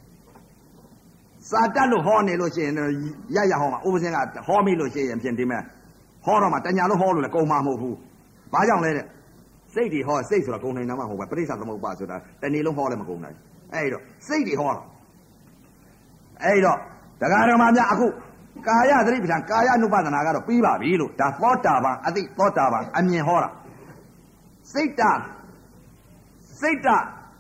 စာတတ်လို့ဟောနေလို့ရှိရင်ရရဟောမှာဦးစင်ကဟောမိလို့ရှိရင်ဖြင့်ဒီမဲ့ဟောတော့မှတညာလို့ဟောလို့လည်းကုန်မှာမဟုတ်ဘူးဘာကြောင့်လဲတဲ့စိတ်တွေဟောစိတ်ဆိုတာကုန်နိုင်တာမှမဟုတ်ဘူးပရိစ္ဆသမုပ္ပါဆိုတာတဏီလုံးဟောလည်းမကုန်နိုင်အဲ့တော့စိတ်တွေဟောတာအဲ့တော့တရားဓမ္မများအခုကာယသတိပဋ္ဌာန်ကာယ ानु ပဒနာကတော့ပြီးပါပြီလို့ဒါသောတာပန်အတိသောတာပန်အမြင်ဟောတာစိတ်တစိတ်တ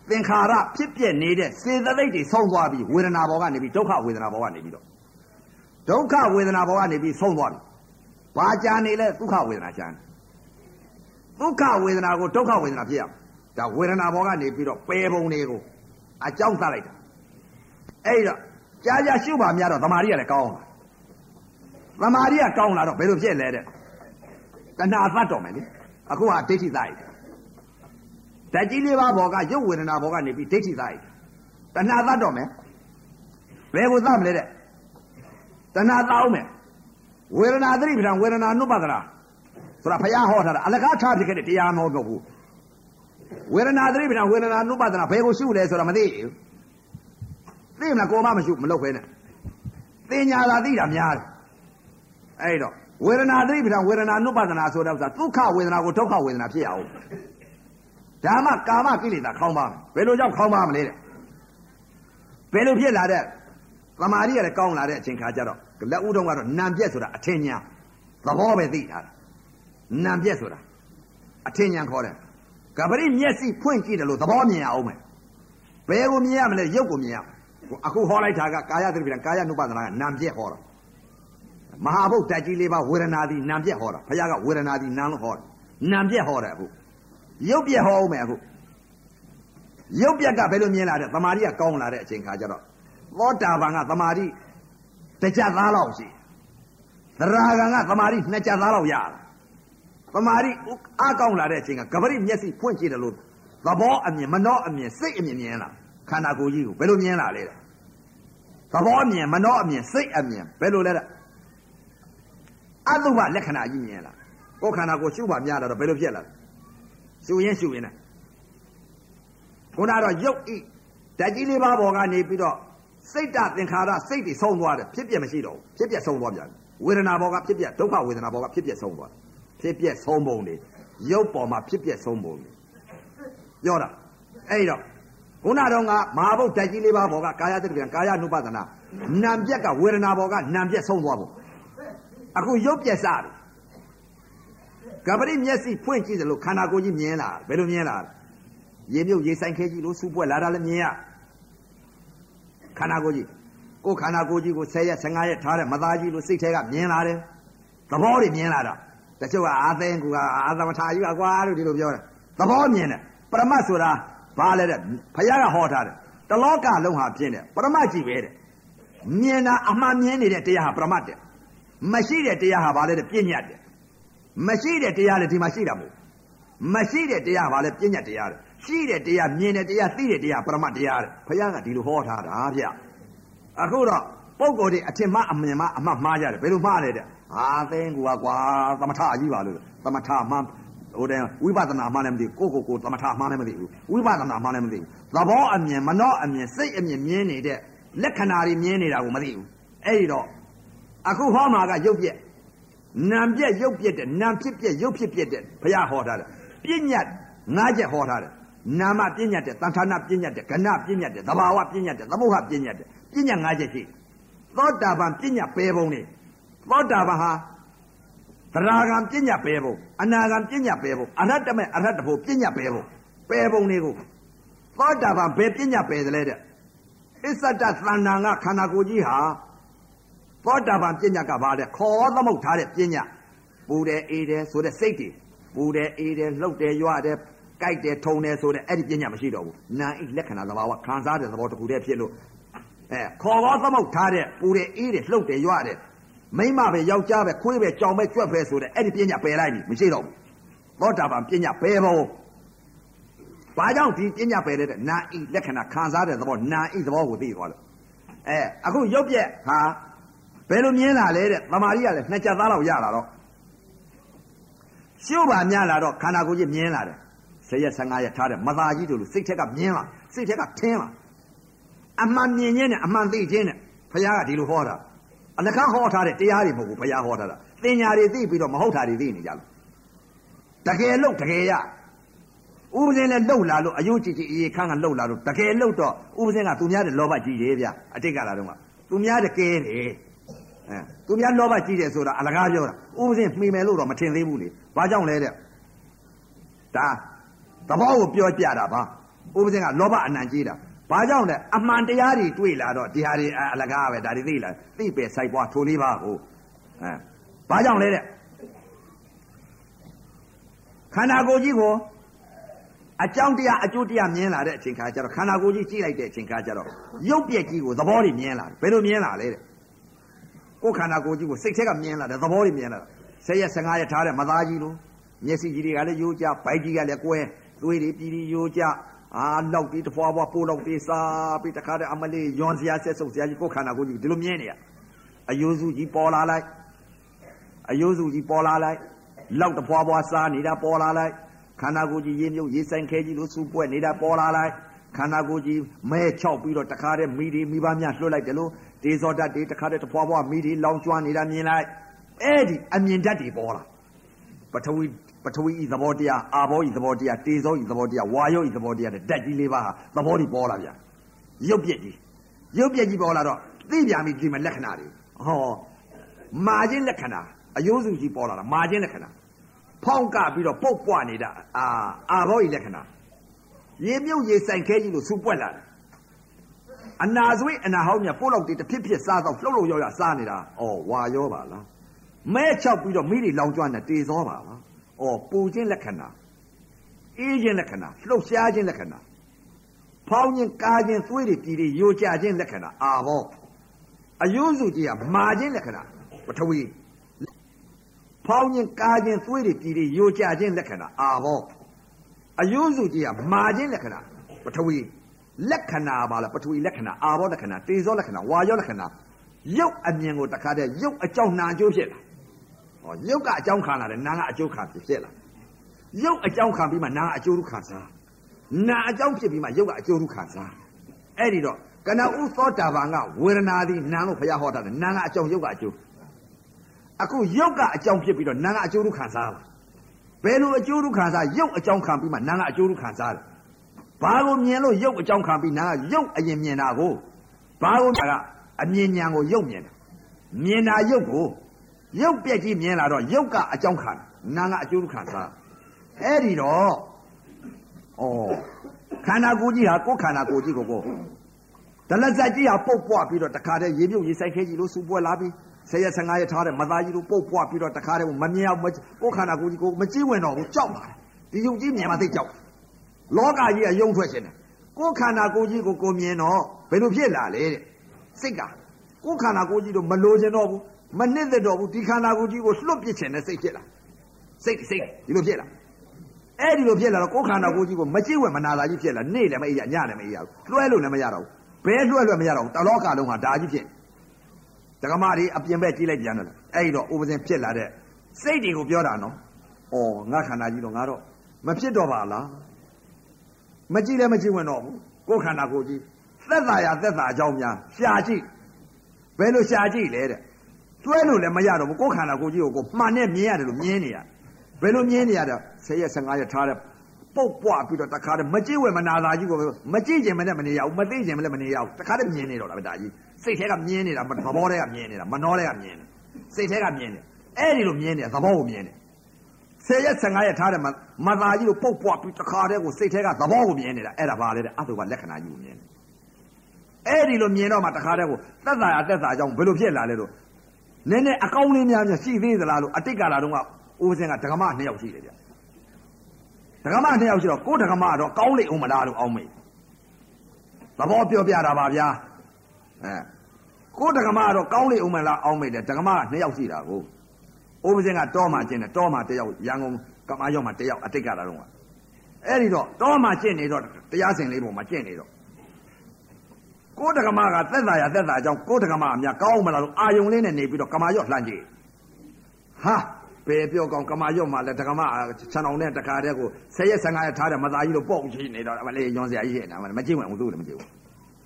သင်္ခါရဖြစ်ပြနေတဲ့စေတသိက်တွေဆုံးသွားပြီးဝေဒနာဘောကနေပြီးဒုက္ခဝေဒနာဘောကနေပြီးတော့ဒုက္ခဝေဒနာဘောကနေပြီးဆုံးသွားပြီဘာကြာနေလဲဒုက္ခဝေဒနာကြာနေဒုက္ခဝေဒနာကိုဒုက္ခဝေဒနာဖြစ်ရဒါဝေဒနာဘောကနေပြီးတော့ပယ်ပုံတွေကိုအကြောင်းသတ်လိုက်တာအဲ့တော့ကြာကြာရှုပါများတော့သမာဓိကလည်းကောင်းလာသမာဓိကကောင်းလာတော့ဘယ်လိုဖြစ်လဲတဲ့တဏှာသတ်တော်မယ်လေအခုဟာဒိဋ္ဌိသတ်ဓာတ်ကြီးလေးပါးဘောကရုပ်ဝေဒနာဘောကနေပြီးဒိဋ္ဌိသတ်တဏှာသတ်တော်မယ်ဘယ်ကိုသတ်မလဲတဲ့တဏှာသတ်အောင်မယ်ဝေဒနာသတိပဋ္ဌာန်ဝေဒနာနုပ္ပဒနာဆိုတာဘုရားဟောထားတာအလကားထားဖြစ်ခဲ့တဲ့တရားမဟုတ်တော့ဘူးဝေဒနာသတိပဋ္ဌာန်ဝေဒနာနုပ္ပဒနာဘယ်ကိုရှုလဲဆိုတာမသိဘူးသိမလားကိုမမရှုမလုပ်ဖဲနဲ့သိညာသာသိတာများတယ်အဲ့တော့ဝေဒနာသတိပဋ္ဌာန်ဝေဒနာနုပ္ပဒနာဆိုတာဥစ္စာဒုက္ခဝေဒနာကိုဒုက္ခဝေဒနာဖြစ်ရအောင်ဒါမှကာမကိလေသာခေါင်းပါမယ်ဘယ်လိုကြောင့်ခေါင်းပါမလဲတဲ့ဘယ်လိုဖြစ်လာတဲ့သမာဓိရလည်းကောင်းလာတဲ့အချိန်ခါကျတော့လက်ဦးတုံးကတော့နံပြက်ဆိုတာအထင်ညာသဘောပဲသိတာနံပြက်ဆိုတာအထင်ညာခေါ်တယ်ကပရိမျက်စိဖွင့်ကြည့်တယ်လို့သဘောမြင်ရအောင်မယ်ဘယ်ကိုမြင်ရမလဲရုပ်ကိုမြင်ရအခုဟောလိုက်တာကကာယသတိပဋ္ဌာန်ကာယ ानु ပါဒနာကနံပြက်ဟောတာမဟာဘုတ်တက်ကြီးလေးပါဝေဒနာသည်နံပြက်ဟောတာဘုရားကဝေဒနာသည်နံလို့ဟောတယ်နံပြက်ဟောတယ်အခုရုပ်ပြက်ဟောအောင်မယ်အခုရုပ်ပြက်ကဘယ်လိုမြင်လာတဲ့သမာဓိကကောင်းလာတဲ့အချိန်ခါကျတော့သောတာပန်ကသမာဓိတစ်ချက်သားလောက်ရှိသရဂံကသမာဓိနှစ်ချက်သားလောက်ရတာသမာဓိအားကောင်းလာတဲ့အချိန်ကကပရိမျက်စိဖွင့်ကြည့်တယ်လို့သဘောအမြင်မနှောအမြင်စိတ်အမြင်မြင်လာခန္ဓာကိုယ်ကြီးကိုဘယ်လိုမြင်လာလဲတဲ့သဘောအမြင်မနှောအမြင်စိတ်အမြင်ဘယ်လိုလဲတဲ့အတုပလက္ခဏာကြီးမြင်လာကိုယ်ခန္ဓာကိုယ်ရှုပါများလာတော့ဘယ်လိုဖြစ်လာလဲရှုရင်ရှုရင်နဲ့ခုနကတော့ရုပ်ဤဓာတ်ကြီးလေးပါးပေါ်ကနေပြီးတော့စိတ်တသင်္ခါရစိတ်တွေဆုံးသွားတယ်ဖြစ်ပြမရှိတော့ဘူးဖြစ်ပြဆုံးသွားပြန်ဝေဒနာဘောကဖြစ်ပြဒုက္ခဝေဒနာဘောကဖြစ်ပြဆုံးသွားဖြစ်ပြဆုံးပုံတွေရုပ်ပေါ်မှာဖြစ်ပြဆုံးပုံတွေပြောတာအဲ့တော့ခုနတော့ကမဟာဘုတ်ဓာတ်ကြီးလေးပါးပေါ်ကကာယသတိပဋ္ဌာန်ကာယ ानु ပါဒနာနံပြက်ကဝေဒနာဘောကနံပြက်ဆုံးသွားပုံအခုရုပ်ပြက်စားတယ်ကပရိမျက်စိဖွင့်ကြည့်တယ်လို့ခန္ဓာကိုယ်ကြီးမြင်လာဘယ်လိုမြင်လာရေမြုပ်ရေဆိုင်ခဲကြီးလို့စူပွက်လာတာလည်းမြင်ရခန္ဓာကိုယ်ကြီးကိုယ်ခန္ဓာကိုယ်ကြီးကိုဆယ်ရက်ဆယ်ငါးရက်ထားတဲ့မသားကြီးလို့စိတ်ထဲကမြင်လာတယ်သဘောတွေမြင်လာတာတချို့ကအာသိန်းကူကအာသမထာကြီးကကွာလို့ဒီလိုပြောတယ်သဘောမြင်တယ်ပရမတ်ဆိုတာဘာလဲတဲ့ဘုရားကဟောထားတယ်တလောကလုံးဟာပြင်းတယ်ပရမတ်ကြီးပဲတဲ့မြင်တာအမှန်မြင်နေတဲ့တရားဟာပရမတ်တဲ့မရှိတဲ့တရားဟာဘာလဲတဲ့ပြညတ်တဲ့မရှိတဲ့တရားလည်းဒီမှာရှိတာမဟုတ်မရှိတဲ့တရားဘာလဲပြညတ်တရားတဲ့ရှိတဲ့တရားမြင်တဲ့တရားသိတဲ့တရားပရမတ်တရားတဲ့ဘုရားကဒီလိုဟောထားတာဗျအခုတော့ပုံကိုယ်တွေအထင်မှားအမြင်မှားအမှတ်မှားကြတယ်ဘယ်လိုမှားလဲတဲ့ဟာသိန်းကူကကွာသမထကြီးပါလို့သမထမှဟိုတဲ့ဝိပဿနာမှလည်းမသိဘူးကိုကိုကိုသမထမှလည်းမသိဘူးဝိပဿနာမှလည်းမသိဘူးသဘောအမြင်မနှောအမြင်စိတ်အမြင်မြင်နေတဲ့လက္ခဏာတွေမြင်နေတာကိုမသိဘူးအဲ့ဒီတော့အခုဟောမှာကရုပ်ပြက်နာမ်ပြက်ရုပ်ပြက်တဲ့နာမ်ဖြစ်ပြက်ရုပ်ဖြစ်ပြက်တဲ့ဘုရားဟောထားတယ်ပြညတ်ငါးချက်ဟောထားတယ်နာမပြညတ်တဲ့သံဌာနပြညတ်တဲ့ကဏပြညတ်တဲ့သဘာဝပြညတ်တဲ့သမုဟပြညတ်တဲ့ပြညတ်ငါးချက်ရှိသောတာပန်ပြညတ်ပယ်ပုံနေသောတာပန်ဟာသရဂံပြညတ်ပယ်ပုံအနာဂံပြညတ်ပယ်ပုံအရဟတမေအရဟတဖို့ပြညတ်ပယ်ပုံပယ်ပုံတွေကိုသောတာပန်ဘယ်ပြညတ်ပယ်တယ်လဲတဲ့အစ္ဆဒသန္တာငါခန္ဓာကိုယ်ကြီးဟာသောတာပန်ပြညတ်ကဘာလဲခေါ်သမုတ်ထားတဲ့ပြညတ်ပူတယ်အေးတယ်ဆိုတဲ့စိတ်တွေပူတယ်အေးတယ်လှုပ်တယ်ရွတယ်ကြိုက်တယ်ထုံတယ်ဆိုတဲ့အဲ့ဒီပြညတ်မရှိတော့ဘူးနာဣလက္ခဏာသဘာဝခံစားတဲ့သဘောတစ်ခုတည်းဖြစ်လို့အဲခေါ်ခေါ်သမုတ်ထားတဲ့ပူတယ်အေးတယ်လှုပ်တယ်ရွတယ်မိမပဲယောက်ျားပဲခွေးပဲကြောင်ပဲကြွက်ပဲဆိုတဲ့အဲ့ဒီပြညတ်ပယ်လိုက်ပြီမရှိတော့ဘူးသောတာပန်ပြညတ်ပယ်ဖို့ဘာကြောင့်ဒီပြညတ်ပယ်တဲ့နာဣလက္ခဏာခံစားတဲ့သဘောနာဣသဘောကိုသိသွားလို့အဲအခုရုပ်ပြက်ဟာဘယ်လိုမြင်လာလဲတဲ့သမာဓိကလည်းနှစ်ချက်သားလောက်ရလာတော့ရှုပ်ပါများလာတော့ခန္ဓာကိုယ်ကြီးမြင်လာတယ်ဆယ်ရက်ဆယ်ငါးရက်ထားတဲ့မသားကြီးတို့လို့စိတ်ထက်ကမြင်လာစိတ်ထက်ကထင်းလာအမှန်မြင်ခြင်းနဲ့အမှန်သိခြင်းနဲ့ဘုရားကဒီလိုဟောတာအလကားဟောထားတဲ့တရားတွေမဟုတ်ဘူးဘုရားဟောထားတာသင်ညာတွေသိပြီးတော့မဟုတ်တာတွေသိနေကြလို့တကယ်လို့တကယ်ရဥပဇင်းလည်းလှုပ်လာလို့အယုံကြည်ကြည်အေးခန်းကလှုပ်လာလို့တကယ်လှုပ်တော့ဥပဇင်းကသူများတဲ့လောဘကြီးတယ်ဗျအတိတ်ကလာတော့ကသူများတဲ့ကဲတယ်အဲသူများလောဘကြီးတယ်ဆိုတာအလကားပြောတာဥပဇင်းမှီမယ်လို့တော့မထင်သေးဘူးလေဘာကြောင့်လဲတဲ့ဒါသဘောကိုပြောပြတာပါဥပဇင်ကလောဘအနံကြီးတာဘာကြောင့်လဲအမှန်တရားတွေတွေ့လာတော့ဒီဟာတွေအလကားပဲဒါတွေသိလာသိပဲစိုက်ပွားထိုလေးပါကိုအဲဘာကြောင့်လဲတဲ့ခန္ဓာကိုယ်ကြီးကိုအကြောင်းတရားအကျိုးတရားမြင်လာတဲ့အချိန်ခါကျတော့ခန္ဓာကိုယ်ကြီးကြည့်လိုက်တဲ့အချိန်ခါကျတော့ရုပ်ပြက်ကြီးကိုသဘောတွေမြင်လာတယ်ဘယ်လိုမြင်လာလဲတဲ့ကိုယ်ခန္ဓာကိုယ်ကြီးကိုစိတ်ထဲကမြင်လာတယ်သဘောတွေမြင်လာတယ်ဆယ်ရက်ဆယ်ငါးရက်ထားတဲ့မသားကြီးလိုမျက်စိကြီးတွေကလည်းယိုးကြဗိုက်ကြီးကလည်းကွဲသွေးတွေပြည်ပြီးယိုးကြအာလောက်ပြီးတဖွာဖွာပိုးလောက်ပြီးစားပြီးတခါတည်းအမလေးယွန်စရာဆက်ဆုပ်စရာကြီးကိုယ်ခန္ဓာကိုယ်ကြီးဒီလိုမြင်နေရအယိုးစုကြီးပေါ်လာလိုက်အယိုးစုကြီးပေါ်လာလိုက်လောက်တဖွာဖွာစားနေတာပေါ်လာလိုက်ခန္ဓာကိုယ်ကြီးရေမြုပ်ရေဆိုင်ခဲကြီးလို့စူပွက်နေတာပေါ်လာလိုက်ခန္ဓာကိုယ်ကြီးမဲချောက်ပြီးတော့တခါတည်းမိဒီမိဘများလွှတ်လိုက်တယ်လို့ဒေဇောဓာတ်တွေတခါတည်းတဖွာဖွာမိဒီလောင်ကျွမ်းနေတာမြင်လိုက်အဲ့ဒီအမြင်ဓာတ်တွေပေါ်လာပထဝီပထဝီဤသဘောတရားအာဘောဤသဘောတရားတေဇောဤသဘောတရားဝါယောဤသဘောတရားဓာတ်ကြီးလေးပါးဟာသဘောတွေပေါ်လာဗျာရုပ်ပြက်ကြီးရုပ်ပြက်ကြီးပေါ်လာတော့သိပြန်ပြီဒီမှာလက္ခဏာတွေဟောမာခြင်းလက္ခဏာအယိုးစုကြီးပေါ်လာတာမာခြင်းလက္ခဏာဖောင်းကပြီးတော့ပုတ်ပွားနေတာအာအာဘောဤလက္ခဏာရေမြုပ်ရေဆိုင်ခဲကြီးလို့စူပွက်လာတယ်အနာဆွေးအနာဟောင်းမြပို့လောက်တည်းတစ်ဖြစ်ဖြစ်စားတော့လှုပ်လှုပ်ရောရစားနေတာဩဝါရောပါလားမဲချောက်ပြီးတော့မိတွေလောင်ကျွမ်းတယ်တေဇောပါလားဩပူခြင်းလက္ခဏာအေးခြင်းလက္ခဏာလှုပ်ရှားခြင်းလက္ခဏာဖောင်းခြင်းကားခြင်းသွေးတွေပြည်တွေယိုကျခြင်းလက္ခဏာအာဘောအယိုးစုကြီးကမာခြင်းလက္ခဏာပထဝီဖောင်းခြင်းကားခြင်းသွေးတွေပြည်တွေယိုကျခြင်းလက္ခဏာအာဘောအယိုးစုကြီးကမာခြင်းလက္ခဏာပထဝီလက္ခဏာပါလားပထဝီလက္ခဏာအာဘောလက္ခဏာတေဇောလက္ခဏာဝါယောလက္ခဏာရုပ်အမြင်ကိုတခါတည်းရုပ်အကြောင်းနာအကျိုးဖြစ်လာဟောရုပ်ကအကြောင်းခံလာတယ်နာကအကျိုးခံဖြစ်လာရုပ်အကြောင်းခံပြီးမှနာအကျိုးခံစားနာအကြောင်းဖြစ်ပြီးမှရုပ်ကအကျိုးခံစားအဲ့ဒီတော့ကနဦးသောတာပန်ကဝေဒနာသည်နာလို့ဘုရားဟောတာတယ်နာကအကြောင်းရုပ်ကအကျိုးအခုရုပ်ကအကြောင်းဖြစ်ပြီးတော့နာကအကျိုးခံစားလာဘယ်လိုအကျိုးခံစားရုပ်အကြောင်းခံပြီးမှနာကအကျိုးခံစားတယ်ဘာကိုမြင်လို့ရုပ်အကြောင်းခံပြီးနာကရုပ်အရင်မြင်တာကိုဘာကိုမြင်တာကအမြင်ဉာဏ်ကိုရုပ်မြင်တာမြင်တာရုပ်ကိုရုပ်ပြက်ကြီးမြင်လာတော့ရုပ်ကအကြောင်းခံနာကအကျိုးခံစားအဲ့ဒီတော့ဩခန္ဓာကိုယ်ကြီးဟာကိုယ်ခန္ဓာကိုယ်ကြီးကိုကိုဒလဇတ်ကြီးဟာပုတ်ပွားပြီးတော့တခါတည်းရေမြုပ်ရေဆိုင်ခဲကြီးလို့စူပွက်လာပြီးဆယ်ရက်ဆယ်ငါးရက်ထားတဲ့မသားကြီးလို့ပုတ်ပွားပြီးတော့တခါတည်းမမြင်အောင်ကိုယ်ခန္ဓာကိုယ်ကြီးကိုမကြည့်ဝင်တော့ဘူးကြောက်ပါတယ်ဒီယုံကြီးမြင်မှသိကြောက်လောကကြီးကယုံထွက်ရှင်တယ်ကိုယ်ခန္ဓာကိုယ်ကြီးကိုကိုမြင်တော့ဘယ်လိုဖြစ်လာလဲတဲ့စိတ်ကကိုယ်ခန္ဓာကိုယ်ကြီးတော့မလိုချင်တော့ဘူးမနစ်သက်တော့ဘူးဒီခန္ဓာကိုယ်ကြီးကိုလွတ်ပြစ်ချင်တဲ့စိတ်ဖြစ်လာစိတ်စိတ်ဒီလိုဖြစ်လာအဲ့ဒီလိုဖြစ်လာတော့ကိုယ်ခန္ဓာကိုယ်ကြီးကိုမကြည့်ဝဲမနာလာကြီးဖြစ်လာနေ့လည်းမအေးရညလည်းမအေးရဘူးလွှဲလို့လည်းမရတော့ဘူးဘယ်လွှဲလွှဲမရတော့ဘူးတလောကလုံးဟာဒါကြီးဖြစ်ဒကမတွေအပြင်ဘက်ကြည့်လိုက်ပြန်တော့အဲ့ဒီတော့ဥပဇင်ဖြစ်လာတဲ့စိတ်တွေကိုပြောတာနော်ဩငါခန္ဓာကြီးတော့ငါတော့မဖြစ်တော့ပါလားမကြည့်လည်းမကြည့်ဝင်တော့ဘူးကိုယ်ခန္ဓာကိုယ်ကြီးသက်သာရသက်သာအကြောင်းများရှာကြည့်ဘယ်လိုရှာကြည့်လဲတဲ့တွဲလို့လည်းမရတော့ဘူးကိုယ်ခန္ဓာကိုယ်ကြီးကိုကိုမှန်နဲ့မြင်ရတယ်လို့မြင်နေရဘယ်လိုမြင်နေရတော့ဆယ်ရက်ဆယ်ငါးရက်ထားတဲ့ပုတ်ပွားပြီးတော့တခါတည်းမကြည့်ဝဲမနာသာကြီးကိုမကြည့်ခြင်းမနဲ့မနေရဘူးမသိခြင်းမလည်းမနေရဘူးတခါတည်းမြင်နေတော့တာပဲဒါကြီးစိတ်ထဲကမြင်နေတာသဘောထဲကမြင်နေတာမနှောထဲကမြင်နေစိတ်ထဲကမြင်နေအဲ့ဒီလိုမြင်နေတာသဘောကိုမြင်နေဆယ်ရက်ဆယ်ငါးရက်ထားတဲ့မသာကြီးကိုပုတ်ပွားပြီးတခါတည်းကိုစိတ်ထဲကသဘောကိုမြင်နေတာအဲ့ဒါပါလေတဲ့အတုကလက္ခဏာကြီးကိုမြင်နေအဲ့ဒီလိုမြင်တော့မှတခါတည်းကိုသက်သာရသက်သာကြောင်းဘယ်လိုဖြစ်လာလဲလို့နည်းနည်းအကောင်းလေးများများရှိသေးသလားလို့အတိတ်ကာလတုန်းကဦးစင်ကဒကမနှစ်ယောက်ရှိတယ်ဗျဒကမနှစ်ယောက်ရှိတော့ကိုဒကမတော့ကောင်းလိမ့်အောင်မလားလို့အောင်းမေးသဘောပြောပြတာပါဗျာအဲကိုဒကမတော့ကောင်းလိမ့်အောင်မလားအောင်းမေးတယ်ဒကမကနှစ်ယောက်ရှိတာကိုဦးစင်ကတောမှာကျင်းတယ်တောမှာတယောက်ရန်ကုန်ကမာရောက်မှာတယောက်အတိတ်ကာလတုန်းကအဲ့ဒီတော့တောမှာကျင့်နေတော့တရားစင်လေးပုံမှာကျင့်နေတော့ကိုဒကမကသက်သာရသက်သာအကြောင်းကိုဒကမအများကောင်းမလားလို့အာယုံလေးနဲ့နေပြီးတော့ကမာရော့လှမ်းကြည့်ဟာဘယ်ပြောကောင်းကမာရော့မှလည်းဒကမခြံအောင်နဲ့တခါတည်းကိုဆယ်ရက်ဆယ်ငါးရက်ထားတဲ့မသားကြီးလို့ပေါ့ကြည့်နေတော့မလေးရွန်စရာကြီးရဲ့မကြည့်ဝင်ဘူးသူလည်းမကြည့်ဘူး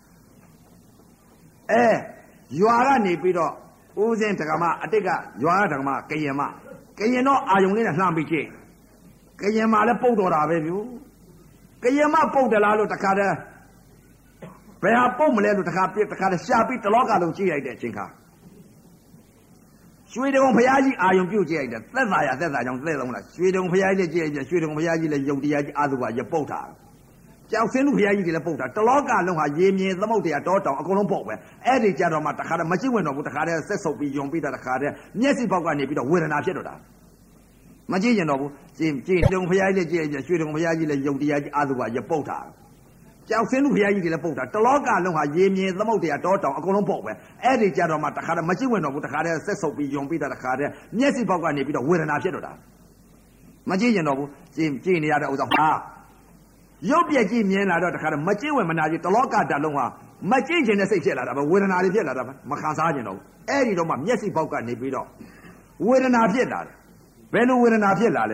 အဲရွာကနေပြီးတော့ဦးစင်းဒကမအတိတ်ကရွာကဒကမကရင်မကရင်တော့အာယုံလေးနဲ့လှမ်းပြီးကြည့်ကရင်မလည်းပုတ်တော်တာပဲဗျကရင်မပုတ်တယ်လားလို့တခါတည်းဘယ်ဟာပုတ်မလဲလို့တခါပြတခါတည်းရှာပြီးတလောကလုံးကြည့်လိုက်တဲ့အချိန်ခါရွှေတုံဘုရားကြီးအာယုံပြုတ်ကြည့်လိုက်တယ်သက်သာရသက်သာကြောင့်သက်ဆုံးလားရွှေတုံဘုရားကြီးလည်းကြည့်လိုက်တယ်ရွှေတုံဘုရားကြီးလည်းယုံတရားကြီးအာသုဘရပုတ်တာကြောက်စင်းလူဖျားကြီးတွေလည်းပုတ်တာတလောကလုံးဟာရေမြေသမုတ်တရားတောတောင်အကုန်လုံးပုတ်ပဲအဲ့ဒီကြတော့မှတခါတည်းမရှိဝင်တော့ဘူးတခါတည်းဆက်ဆုပ်ပြီးယုံပြီးတာတခါတည်းမျက်စိပေါက်ကနေပြီးတော့ဝေဒနာဖြစ်တော့တာမကြည့်ကျင်တော့ဘူးကြည့်ကြည့်တုံဖျားကြီးလည်းကြည့်ရရွှေတုံဖျားကြီးလည်းယုံတရားကြီးအာသုဘရပုတ်တာကြောက်စင်းလူဖျားကြီးတွေလည်းပုတ်တာတလောကလုံးဟာရေမြေသမုတ်တရားတောတောင်အကုန်လုံးပုတ်ပဲအဲ့ဒီကြတော့မှတခါတည်းမရှိဝင်တော့ဘူးတခါတည်းဆက်ဆုပ်ပြီးယုံပြီးတာတခါတည်းမျက်စိပေါက်ကနေပြီးတော့ဝေဒနာဖြစ်တော့တာမကြည့်ကျင်တော့ဘူးကြည့်ကြည့်နေရတဲ့ဥစ္စာဟာရုပ်ပြက်ကြည့်မြင်လာတော့တခါတော့မကြည့်ဝင်မနာကြည့်တလောကဓာတ်လုံးဟာမကြည့်ခြင်းနဲ့စိတ်ဖြစ်လာတာပဲဝေဒနာတွေဖြစ်လာတာပဲမခံစားခြင်းတော့ဘူးအဲ့ဒီတော့မှမျက်စိပေါက်ကနေပြီးတော့ဝေဒနာဖြစ်လာတယ်ဘယ်လိုဝေဒနာဖြစ်လာလဲ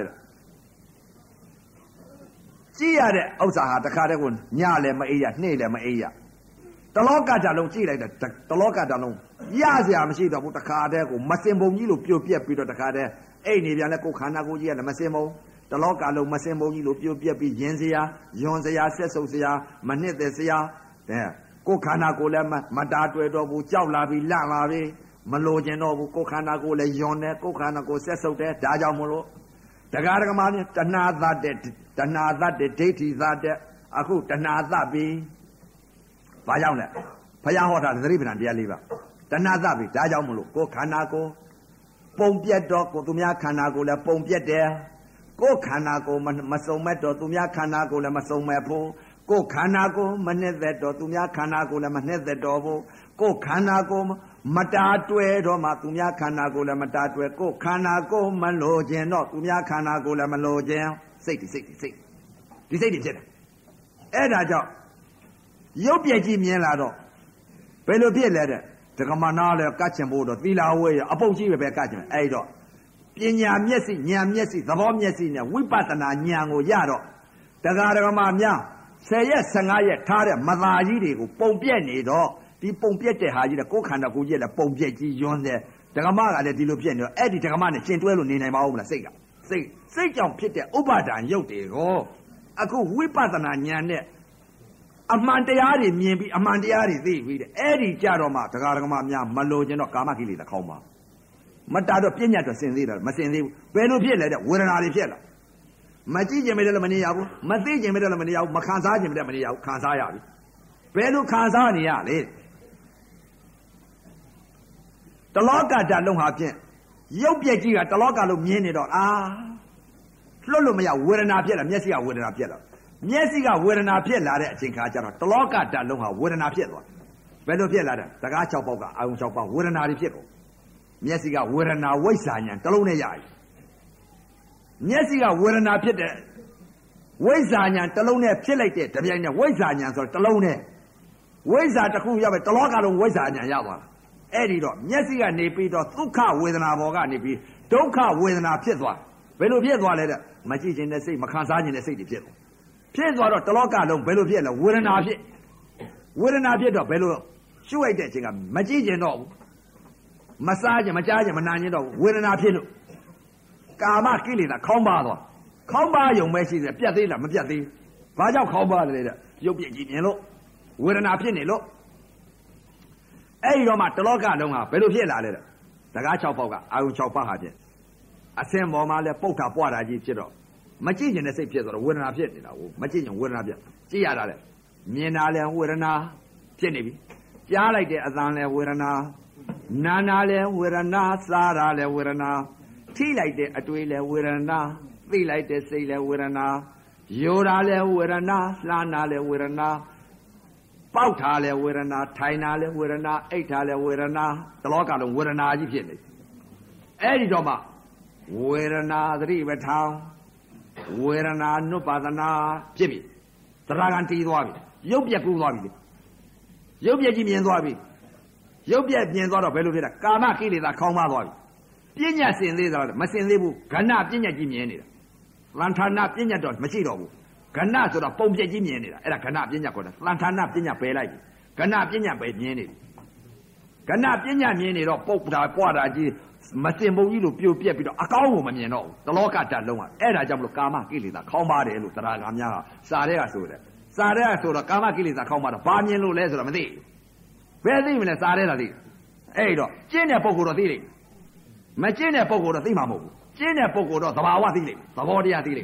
ကြည့်ရတဲ့ဥစ္စာဟာတခါတည်းကိုညလည်းမအေးရနှေ့လည်းမအေးရတလောကဓာတ်လုံးကြည့်လိုက်တဲ့တလောကဓာတ်လုံးရစရာမရှိတော့ဘူးတခါတည်းကိုမစင်ပုံကြီးလို့ပြိုပြက်ပြီးတော့တခါတည်းအဲ့နေပြန်လဲကိုခန္ဓာကိုယ်ကြီးကလည်းမစင်ပုံတလောကလုံးမစင်ပုံကြီးလို့ပြိုပြက်ပြီးရင်စရာယွန်စရာဆက်ဆုပ်စရာမနှစ်သက်စရာတဲ့ကိုခန္ဓာကိုယ်လည်းမတားတွေ့တော့ဘူးကြောက်လာပြီးလန့်လာပြီးမလိုချင်တော့ဘူးကိုခန္ဓာကိုယ်လည်းယွန်တယ်ကိုခန္ဓာကိုယ်ဆက်ဆုပ်တယ်ဒါကြောင့်မလို့တရားဓမ္မနဲ့တဏှာသတ်တဲ့တဏှာသတ်တဲ့ဒိဋ္ဌိသတ်တဲ့အခုတဏှာသတ်ပြီးဘာကြောင့်လဲဘုရားဟောတာသတိပဋ္ဌာန်တရားလေးပါတဏှာသတ်ပြီးဒါကြောင့်မလို့ကိုခန္ဓာကိုယ်ပုံပြက်တော့ကိုသူများခန္ဓာကိုယ်လည်းပုံပြက်တယ်ကိုခန္ဓာကိုယ်မစုံမဲ့တော့သူများခန္ဓာကိုယ်လည်းမစုံမဲ့ဘူးကိုခန္ဓာကိုယ်မနှစ်သက်တော့သူများခန္ဓာကိုယ်လည်းမနှစ်သက်တော့ဘူးကိုခန္ဓာကိုယ်မတားတွဲတော့မှသူများခန္ဓာကိုယ်လည်းမတားတွဲကိုခန္ဓာကိုယ်မလိုခြင်းတော့သူများခန္ဓာကိုယ်လည်းမလိုခြင်းစိတ်ဒီစိတ်ဒီစိတ်ဒီစိတ်တွေဖြစ်တယ်အဲ့ဒါကြောင့်ရုပ်ပြည့်ကြီးမြင်လာတော့ဘယ်လိုဖြစ်လဲတဲ့ဒကမနာလည်းကတ်ချင်ဖို့တော့သီလာဝဲရအပုတ်ကြီးပဲပဲကတ်ချင်အဲ့တော့ပညာမျက်စိဉာဏ်မျက်စိသဘောမျက်စိနဲ့ဝိပဿနာဉာဏ်ကိုရတော့တရားဓမ္မများဆယ်ရက်ဆယ်ငါးရက်ထားတဲ့မသာကြီးတွေကိုပုံပြက်နေတော့ဒီပုံပြက်တဲ့ဟာကြီးတဲ့ကိုယ်ခန္ဓာကိုယ်ကြီးလည်းပုံပြက်ကြီးယွန်းတယ်ဓမ္မကလည်းဒီလိုဖြစ်နေတော့အဲ့ဒီဓမ္မနဲ့ရှင်းတွဲလို့နေနိုင်ပါဦးမလားစိတ်ကစိတ်စိတ်ကြောင့်ဖြစ်တဲ့ဥပါဒံရုပ်တွေကိုအခုဝိပဿနာဉာဏ်နဲ့အမှန်တရားတွေမြင်ပြီးအမှန်တရားတွေသိပြီးတဲ့အဲ့ဒီကြတော့မှတရားဓမ္မများမလိုချင်တော့ကာမကိလေသာခေါင်းပါမတာတော့ပြညာတော့စင်သေးတယ်မစင်သေးဘူးဘယ်လိုဖြစ်လဲတဲ့ဝေဒနာတွေဖြစ်လာမကြည့်ခြင်းမတည်းလည်းမနေရဘူးမသိခြင်းမတည်းလည်းမနေရဘူးမခံစားခြင်းမတည်းမနေရဘူးခံစားရပြီဘယ်လိုခံစားနေရလဲတလောကဓာတ်လုံးဟာဖြင့်ရုပ်ပြက်ကြီးကတလောကလုံးမြင်နေတော့အာလွတ်လို့မရဝေဒနာဖြစ်လာမျက်စိကဝေဒနာဖြစ်လာမျက်စိကဝေဒနာဖြစ်လာတဲ့အချိန်ခါကျတော့တလောကဓာတ်လုံးဟာဝေဒနာဖြစ်သွားဘယ်လိုဖြစ်လာတဲ့တကား၆ပေါက်ကအာယုံ၆ပေါက်ဝေဒနာတွေဖြစ်ကုန်မျက်စိကဝေဒနာဝိဇ္ဇာဉာဏ်တစ်လုံးနဲ့ရပြီမျက်စိကဝေဒနာဖြစ်တဲ့ဝိဇ္ဇာဉာဏ်တစ်လုံးနဲ့ဖြစ်လိုက်တဲ့တပြိုင်နက်ဝိဇ္ဇာဉာဏ်ဆိုတော့တစ်လုံးနဲ့ဝိဇ္ဇာတစ်ခုရပဲတလောကလုံးဝိဇ္ဇာဉာဏ်ရသွားတာအဲ့ဒီတော့မျက်စိကနေပြီးတော့ဒုက္ခဝေဒနာဘောကနေပြီးဒုက္ခဝေဒနာဖြစ်သွားဘယ်လိုဖြစ်သွားလဲတဲ့မကြည့်ခြင်းနဲ့စိတ်မခံစားခြင်းနဲ့စိတ်တွေဖြစ်သွားဖြစ်သွားတော့တလောကလုံးဘယ်လိုဖြစ်လဲဝေဒနာဖြစ်ဝေဒနာဖြစ်တော့ဘယ်လိုရှုလိုက်တဲ့အချိန်ကမကြည့်ခြင်းတော့ဘူးမစားခြင်းမကြားခြင်းမနာခြင်းတော့ဝေဒနာဖြစ်လို့ကာမကိလေသာခေါင်းပါသွားခေါင်းပါယုံပဲရှိတယ်ပြတ်သေးလားမပြတ်သေးဘာကြောင့်ခေါင်းပါတယ်တဲ့ရုပ်ပြည့်ကြည့်မြင်လို့ဝေဒနာဖြစ်နေလို့အဲ့ဒီတော့မှတလောကလုံးကဘယ်လိုဖြစ်လာလဲတဲ့တကား၆ပေါက်ကအာယုံ၆ပါးဟာဖြင့်အစင်ပေါ်မှာလဲပုတ်တာပွားတာကြီးဖြစ်တော့မကြည့်ခြင်းနဲ့စိတ်ဖြစ်သွားတော့ဝေဒနာဖြစ်နေတာဟိုမကြည့်ခြင်းဝေဒနာဖြစ်ကြည့်ရတာလေမြင်တာလဲဝေဒနာဖြစ်နေပြီကြားလိုက်တဲ့အသံလဲဝေဒနာနာနာလဲဝေဒနာစားတာလဲဝေဒနာထိလိုက်တဲ့အတွေ့လဲဝေဒနာသိလိုက်တဲ့စိတ်လဲဝေဒနာယောတာလဲဝေဒနာလှမ်းတာလဲဝေဒနာပေါက်တာလဲဝေဒနာထိုင်တာလဲဝေဒနာအိတ်တာလဲဝေဒနာတလောကလုံးဝေဒနာကြီးဖြစ်နေအဲ့ဒီတော့မှဝေဒနာသတိပဋ္ဌာန်ဝေဒနာနုပါဒနာဖြစ်ပြီသရဂံတီးသွားပြီရုပ်ပြက်ကူးသွားပြီရုပ်ပြက်ကြီးမြင်သွားပြီရုပ်ပြက်မြင်သွားတော့ဘယ်လိုဖြစ်လဲကာမကိလေသာခေါင်းပါသွားပြီပညာစင်သေးသလားမစင်သေးဘူးကဏပညာကြီးမြင်နေတာလန်ဌာနပညာတော့မရှိတော့ဘူးကဏဆိုတော့ပုံပြက်ကြီးမြင်နေတာအဲ့ဒါကဏပညာခေါ်တာလန်ဌာနပညာပယ်လိုက်ပြီကဏပညာပဲမြင်နေပြီကဏပညာမြင်နေတော့ပုတ်တာပွားတာကြီးမစင်ပုံကြီးလို့ပြိုပြက်ပြီးတော့အကောင်းကိုမမြင်တော့ဘူးတလောကဓာတ်လုံးကအဲ့ဒါကြောင့်မလို့ကာမကိလေသာခေါင်းပါတယ်လို့တရားဂါများကစာတဲ့ကဆိုတယ်စာတဲ့ကဆိုတော့ကာမကိလေသာခေါင်းပါတော့ဘာမြင်လို့လဲဆိုတော့မသိဘယ်သိမလဲစာတဲ့တာသိအဲ့တော့ကျင့်တဲ့ပုဂ္ဂိုလ်တော့သိလိမ့်မကျင့်တဲ့ပုဂ္ဂိုလ်တော့သိမှာမဟုတ်ဘူးကျင့်တဲ့ပုဂ္ဂိုလ်တော့သဘာဝသိလိမ့်သဘောတရားသိလိမ့်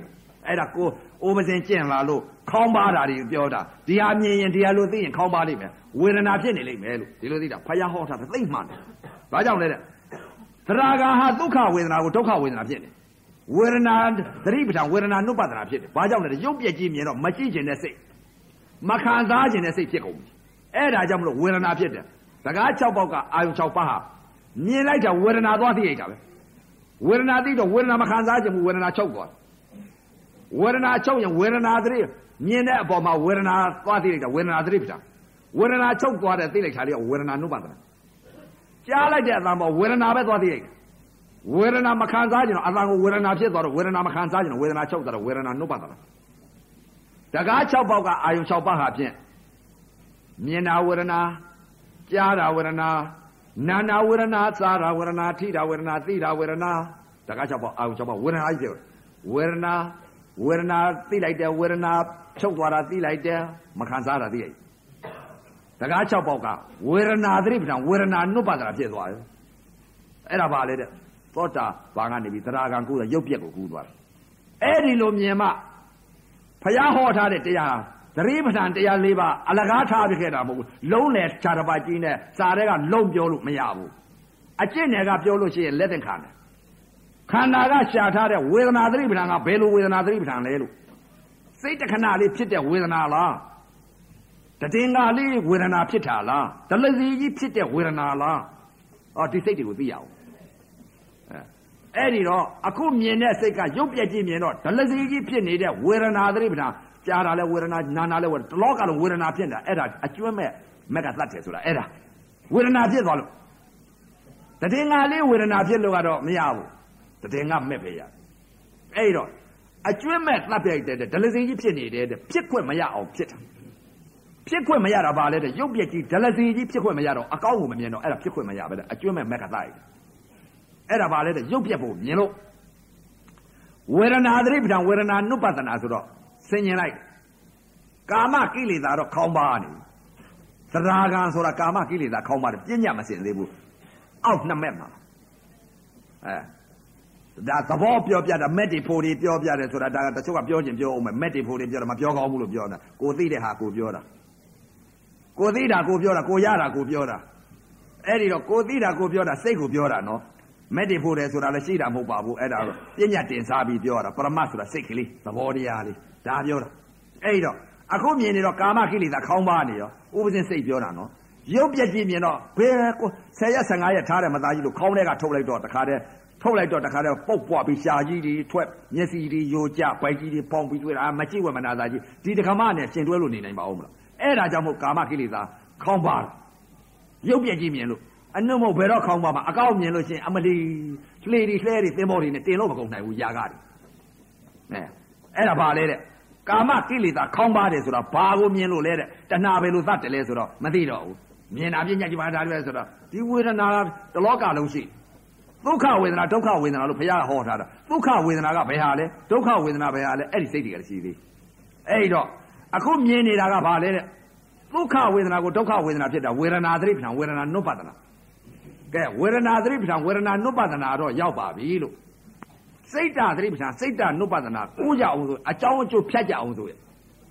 အဲ့ဒါကိုအိုးပစင်ကျင့်လာလို့ခေါင်းပါတာတွေပြောတာဒီဟာမြင်ရင်ဒီဟာလို့သိရင်ခေါင်းပါလိမ့်မယ်ဝေဒနာဖြစ်နေလိမ့်မယ်လို့ဒီလိုသိတာဖယားဟောတာသိမှန်တယ်ဘာကြောင့်လဲတဲ့သရဂါဟာဒုက္ခဝေဒနာကိုဒုက္ခဝေဒနာဖြစ်တယ်ဝေဒနာသတိပဋ္ဌာန်ဝေဒနာနုပဒနာဖြစ်တယ်ဘာကြောင့်လဲရုပ်ပြက်ကြီးမြင်တော့မကြည့်ခြင်းတဲ့စိတ်မခံစားခြင်းတဲ့စိတ်ဖြစ်ကုန်ပြီအဲ့ဒါကြောင့်မလို့ဝေဒနာဖြစ်တယ်စကား၆ပေါက်ကအာယုံ၆ပါးဟာမြင်လိုက်တာဝေဒနာသွားသိရတာပဲဝေဒနာသိတော့ဝေဒနာမခံစားခြင်းဘူးဝေဒနာချုပ်သွားဝေဒနာချုပ်ရင်ဝေဒနာသတိမြင်တဲ့အပေါ်မှာဝေဒနာသွားသိလိုက်တာဝေဒနာသတိပဋ္ဌာန်ဝေဒနာချုပ်သွားတဲ့သိလိုက်တာလေးကဝေဒနာနုပဒနာကြားလိုက်တဲ့အတန်ပေါ်ဝေဒနာပဲသွားသိလိုက်ဝေဒနာမခံစားခြင်းတော့အတန်ကိုဝေဒနာဖြစ်သွားတော့ဝေဒနာမခံစားခြင်းဝေဒနာချုပ်သွားတော့ဝေဒနာနုပဒနာတကား၆ပေါက်ကအာယုံ၆ပါးဟာဖြင့်မြင်တာဝေဒနာကြားတာဝေဒနာနာနာဝေဒနာစားတာဝေဒနာထိတာဝေဒနာသိတာဝေဒနာတကား၆ပေါက်အာယုံ၆ပေါက်ဝေဒနာကြီးပြောဝေဒနာဝေဒနာသိလိုက်တယ်ဝေဒနာချုပ်သွားတာသိလိုက်တယ်မခံစားတာသိလိုက်တကား၆ပေါက်ကဝေဒနာသတိပဋ္ဌာန်ဝေဒနာနုပဒနာဖြစ်သွားတယ်အဲ့ဒါပါလေတဲ့သောတာဘာကနေပြီးသရဂံကူးတော့ရုပ်ပြက်ကိုကူးသွားတယ်အဲ့ဒီလိုမြင်မှဖယားဟောထားတဲ့တရားသတိပဋ္ဌာန်တရား၄ပါးအလကားထားပြခဲ့တာမဟုတ်ဘူးလုံးလေခြားတစ်ပါးကြီးနဲ့စာတွေကလုံးပြောလို့မရဘူးအကျင့်တွေကပြောလို့ရှိရင်လက်သင်္ခါတယ်ခန္ဓာကရှာထားတဲ့ဝေဒနာသတိပဋ္ဌာန်ကဘယ်လိုဝေဒနာသတိပဋ္ဌာန်လဲလို့စိတ်တခဏလေးဖြစ်တဲ့ဝေဒနာလားတည်ငါလေးဝေဒနာဖြစ်တာလားဒလစီကြီးဖြစ်တဲ့ဝေဒနာလားအော်ဒီစိတ်တွေကိုသိရအောင်အဲ့ဒီတော့အခုမြင်တဲ့စိတ်ကရုပ်ပြက်ကြီးမြင်တော့ဒလစီကြီးဖြစ်နေတဲ့ဝေဒနာသတိပဋ္ဌာန်ကြားတာလဲဝေဒနာနာနာလဲဝေဒနာတလောကလုံးဝေဒနာဖြစ်တာအဲ့ဒါအကျွမ်းမဲ့မက်ကသတ်တယ်ဆိုတာအဲ့ဒါဝေဒနာဖြစ်သွားလို့တည်ငါလေးဝေဒနာဖြစ်လို့ကတော့မရဘူးတည်ငါမဲ့ပဲရအဲ့တော့အကျွမ်းမဲ့သတ်ပြိုက်တဲ့ဒလစီကြီးဖြစ်နေတဲ့ဖြစ်ခွင့်မရအောင်ဖြစ်တာဖြစ်ခွင့်မရတာပါလေတဲ့ရုပ်ပြက်ကြီးဒလစီကြီးဖြစ်ခွင့်မရတော့အကောင်းကိုမမြင်တော့အဲ့ဒါဖြစ်ခွင့်မရပဲတဲ့အကျွမ်းမဲ့မက်ကသတ်အဲ့ဒါပါလေတဲ့ရုပ်ပြက်ဖို့မြင်လို့ဝေဒနာသတိပဋ္ဌာန်ဝေဒနာနုပဒနာဆိုတော့ဆင်ញင်လိုက်ကာမကိလေသာတော့ခေါင်းပါနေသရဂံဆိုတာကာမကိလေသာခေါင်းပါတယ်ပြဉ္ညာမစင်သေးဘူးအောက်နှစ်မက်မှာအဲဒါသဘောပြောပြတာမက်တီဖိုတွေပြောပြတယ်ဆိုတာဒါကတချို့ကပြောခြင်းပြောအောင်မယ်မက်တီဖိုတွေပြောတာမပြောကောင်းဘူးလို့ပြောတာကိုသိတဲ့ဟာကိုပြောတာကိုသိတာကိုပြောတာကိုရတာကိုပြောတာအဲ့ဒီတော့ကိုသိတာကိုပြောတာစိတ်ကိုပြောတာနော်မက်တီဖိုတယ်ဆိုတာလည်းရှိတာမဟုတ်ပါဘူးအဲ့ဒါတော့ပြဉ္ညာတင်စားပြီးပြောတာပရမတ်ဆိုတာစိတ်ကလေးသဘောတရားလေးဒါပြောတာအဲ့တော့အခုမြင်နေတော့ကာမကိလေသာခေါင်းပါနေရောဥပဇင်းစိတ်ပြောတာနော်ရုပ်ပြက်ကြည့်မြင်တော့ဘယ်ကိုဆယ်ရက်ဆယ်ငါရက်ထားတယ်မသားကြီးလို့ခေါင်းထဲကထုတ်လိုက်တော့တခါတည်းထုတ်လိုက်တော့တခါတည်းပုတ်ပွားပြီးရှာကြီးတွေထွက်မျက်စိတွေယိုကျပိုက်ကြီးတွေပေါင်းပြီးတွေ့တာမကြည့်ဝမနာသားကြီးဒီတခါမှနဲ့ရှင်တွဲလို့နေနိုင်ပါဦးမလားအဲ့ဒါကြောင့်မို့ကာမကိလေသာခေါင်းပါရုပ်ပြက်ကြည့်မြင်လို့အနှုတ်မဟုတ်ဘယ်တော့ခေါင်းပါမှာအကောက်မြင်လို့ရှိရင်အမလီလှေတွေလှဲတွေသင်္ဘောတွေနဲ့တင်လို့မကုန်နိုင်ဘူးຢာကားတွေအဲအဲ့ဒါပါလေတဲ့ကာမကိလေသာခေါင်းပါတယ်ဆိုတော့ဘာကိုမြင်လို့လဲတဲ့တဏှာပဲလို့သတ်တယ်လဲဆိုတော့မသိတော့ဘူးမြင်တာပြညာကြီးပါတာလဲဆိုတော့ဒီဝေဒနာတလောကလုံးရှိဒုက္ခဝေဒနာဒုက္ခဝေဒနာလို့ဘုရားဟောထားတာဒုက္ခဝေဒနာကဘယ်ဟာလဲဒုက္ခဝေဒနာဘယ်ဟာလဲအဲ့ဒီစိတ်တွေကရှိသေးအဲ့တော့အခုမြင်နေတာကဘာလဲတဲ့ဒုက္ခဝေဒနာကိုဒုက္ခဝေဒနာဖြစ်တာဝေဒနာသတိပဋ္ဌာန်ဝေဒနာနုပဒနာကဲဝေဒနာသတိပဋ္ဌာန်ဝေဒနာနုပဒနာတော့ရောက်ပါပြီလို့စိတ်ဓာတ်သတိပဋ္ဌာန်စိတ်ဓာတ်နုပဒနာကိုးကြအောင်ဆိုအကြောင်းအကျိုးဖြတ်ကြအောင်ဆိုရ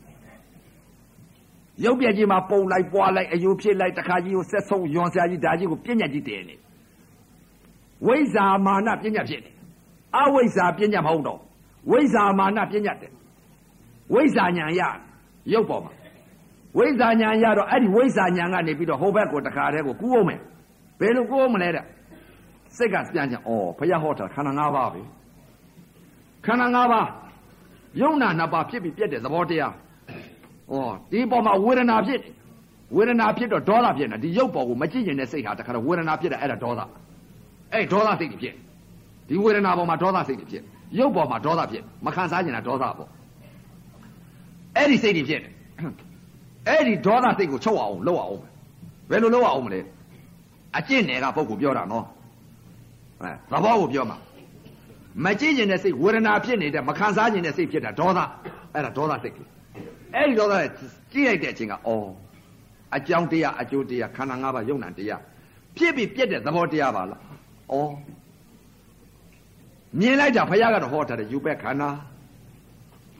ရုပ်ပြက်ကြီးမှာပုံလိုက်ပွားလိုက်အယိုဖြစ်လိုက်တခါကြီးကိုဆက်ဆုံးယွန်ဆရာကြီးဒါကြီးကိုပြဉ္ညာကြီးတည်နေဝိဇ္ဇာမာနပြဉ္ညာဖြစ်နေအဝိဇ္ဇာပြဉ္ညာမဟုတ်တော့ဝိဇ္ဇာမာနပြဉ္ညာတယ်ဝိဇ္ဇာညာရရုပ်ပေါ်မှာဝိဇ္ဇာညာရတော့အဲ့ဒီဝိဇ္ဇာညာကနေပြီးတော့ဟိုဘက်ကိုတခါတည်းကိုကူးအောင်မယ်ဘယ်လိုကူးအောင်မလဲတဲ့စိတ်ကပြန်ချင်ဩဘုရားဟောတာခန္ဓာ၅ပါးပဲခန္ဓာ၅ပါးယုံနာနှစ်ပါးဖြစ်ပြီးပြတ်တဲ့သဘောတရားဩဒီပေါ်မှာဝေဒနာဖြစ်ဝေဒနာဖြစ်တော့ဒေါသဖြစ်နေဒီရုပ်ပေါ်ကိုမကြည့်ကျင်တဲ့စိတ်ဟာတခါတော့ဝေဒနာဖြစ်တယ်အဲ့ဒါဒေါသအဲ့ဒေါသစိတ်တွေဖြစ်ဒီဝေဒနာပေါ်မှာဒေါသစိတ်တွေဖြစ်ရုပ်ပေါ်မှာဒေါသဖြစ်မခံစားကျင်တာဒေါသပေါ့အဲ့ဒီစိတ်တွေဖြစ်တယ်အဲ့ဒီဒေါသစိတ်ကိုချုပ်အောင်လုပ်အောင်ဘယ်လိုလုပ်အောင်မလဲအကျင့်တွေကပုဂ္ဂိုလ်ပြောတာနော်အဲသဘောကိုပြောမှာမကြည့်ကျင်တဲ့စိတ်ဝေဒနာဖြစ်နေတဲ့မခံစားကျင်တဲ့စိတ်ဖြစ်တာဒေါသအဲ့ဒါဒေါသစိတ်ကြီးအဲ့ဒီဒေါသကြည့်လိုက်တဲ့အချိန်ကဩအကြောင်းတရားအကျိုးတရားခန္ဓာ၅ပါးယုံနာတရားဖြစ်ပြီးပြက်တဲ့သဘောတရားပါလားဩမြင်လိုက်တာဘုရားကတော့ဟောထားတယ်ယူပက်ခန္ဓာ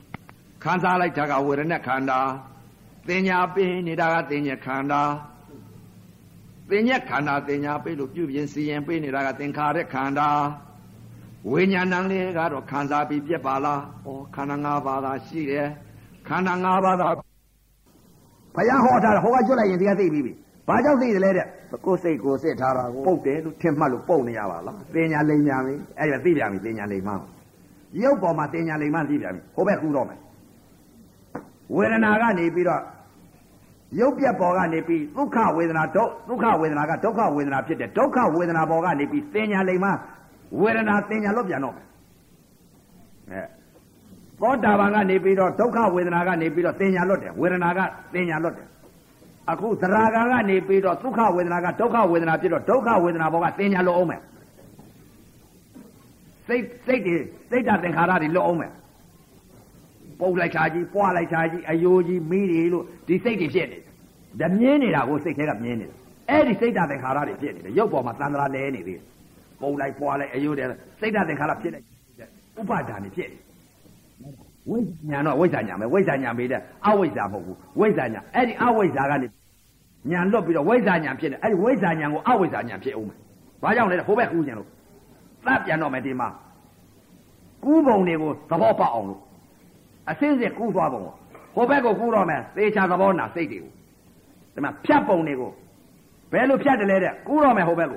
ခံစားလိုက်တာကဝေဒနာခန္ဓာသင်ညာပေးနေတာကသင်ညက်ခန္ဓာသင်ညက်ခန္ဓာသင်ညာပေးလို့ပြုပြင်စီရင်ပေးနေတာကသင်္ခါရခန္ဓာဝိညာဏလေးကတော့ခံစားပြီးပြက်ပါလားဩခန္ဓာ၅ပါးသာရှိတယ်ခန္ဓာ၅ပါးသာဘုရားဟောထားတာဟောကကျွတ်လိုက်ရင်ဒီကသိပြီးပြီဘာကြောင့်သိတယ်လဲတဲ့ကိုယ်စိတ်ကိုစစ်ထားတာကိုပုတ်တယ်လို့ထင်မှတ်လို့ပုတ်နေရပါလားသင်ညာလိမ်ညာပြီအဲ့ဒါသိပြန်ပြီသင်ညာလိမ်မှရုပ်ပေါ်မှာသင်ညာလိမ်မှသိပြန်ပြီဟိုဘက်ကူတော့မယ်ဝေဒနာကနေပြီးတော့ရုပ်ပြက်ပေါ်ကနေပြီးဒုက္ခဝေဒနာဒုဒုက္ခဝေဒနာကဒုက္ခဝေဒနာဖြစ်တယ်ဒုက္ခဝေဒနာပေါ်ကနေပြီးသင်ညာလိမ်မှဝေဒနာသင်ညာလွတ်ပြန်တော့မယ်အဲသောတာပန်ကနေပြီးတော့ဒုက္ခဝေဒနာကနေပြီးတော့သင်ညာလွတ်တယ်ဝေဒနာကသင်ညာလွတ်တယ်အခုသရဂံကနေပြီးတော့ဒုက္ခဝေဒနာကဒုက္ခဝေဒနာဖြစ်တော့ဒုက္ခဝေဒနာပေါ်ကသင်ညာလွတ်အောင်မယ်စိတ်စိတ်တွေစိတ်ဓာတ်သင်္ခါရတွေလွတ်အောင်မယ်ပုတ်လိုက်ချာကြီးပွားလိုက်ချာကြီးအယိုးကြီးမိတွေလို့ဒီစိတ်တွေဖြစ်နေတယ်မြင်းနေတာကိုစိတ်ထဲကမြင်းနေတယ်အဲ့ဒီစိတ်ဓာတ်သင်္ခါရတွေဖြစ်နေတယ်ရုပ်ပေါ်မှာသန္တရာလဲနေသေးတယ်ပုတ်လိုက်ပွားလိုက်အယိုးတယ်စိတ်ဓာတ်သင်္ခါရဖြစ်လိုက်ဥပါဒာနေဖြစ်နေဝိညာဉ်တော့ဝိဇ္ဇာညာပဲဝိဇ္ဇာညာမေးတဲ့အဝိဇ္ဇာမဟုတ်ဘူးဝိဇ္ဇာညာအဲ့ဒီအဝိဇ္ဇာကနေညာလွတ်ပြီးတော့ဝိဇ္ဇာညာဖြစ်နေအဲ့ဒီဝိဇ္ဇာညာကိုအဝိဇ္ဇာညာဖြစ်အောင်မယ်ဘာကြောင့်လဲဟိုဘက်ကူးညာလို့သတ်ပြန်တော့မယ်ဒီမှာကူးပုံတွေကိုသဘောပေါက်အောင်လို့အစင်းစစ်ကူးသွားပုံဟိုဘက်ကိုကူးတော့မယ်သေချာသဘောနာစိတ်တွေကိုဒီမှာဖြတ်ပုံတွေကိုဘယ်လိုဖြတ်တယ်လဲတဲ့ကူးတော့မယ်ဟိုဘက်ကို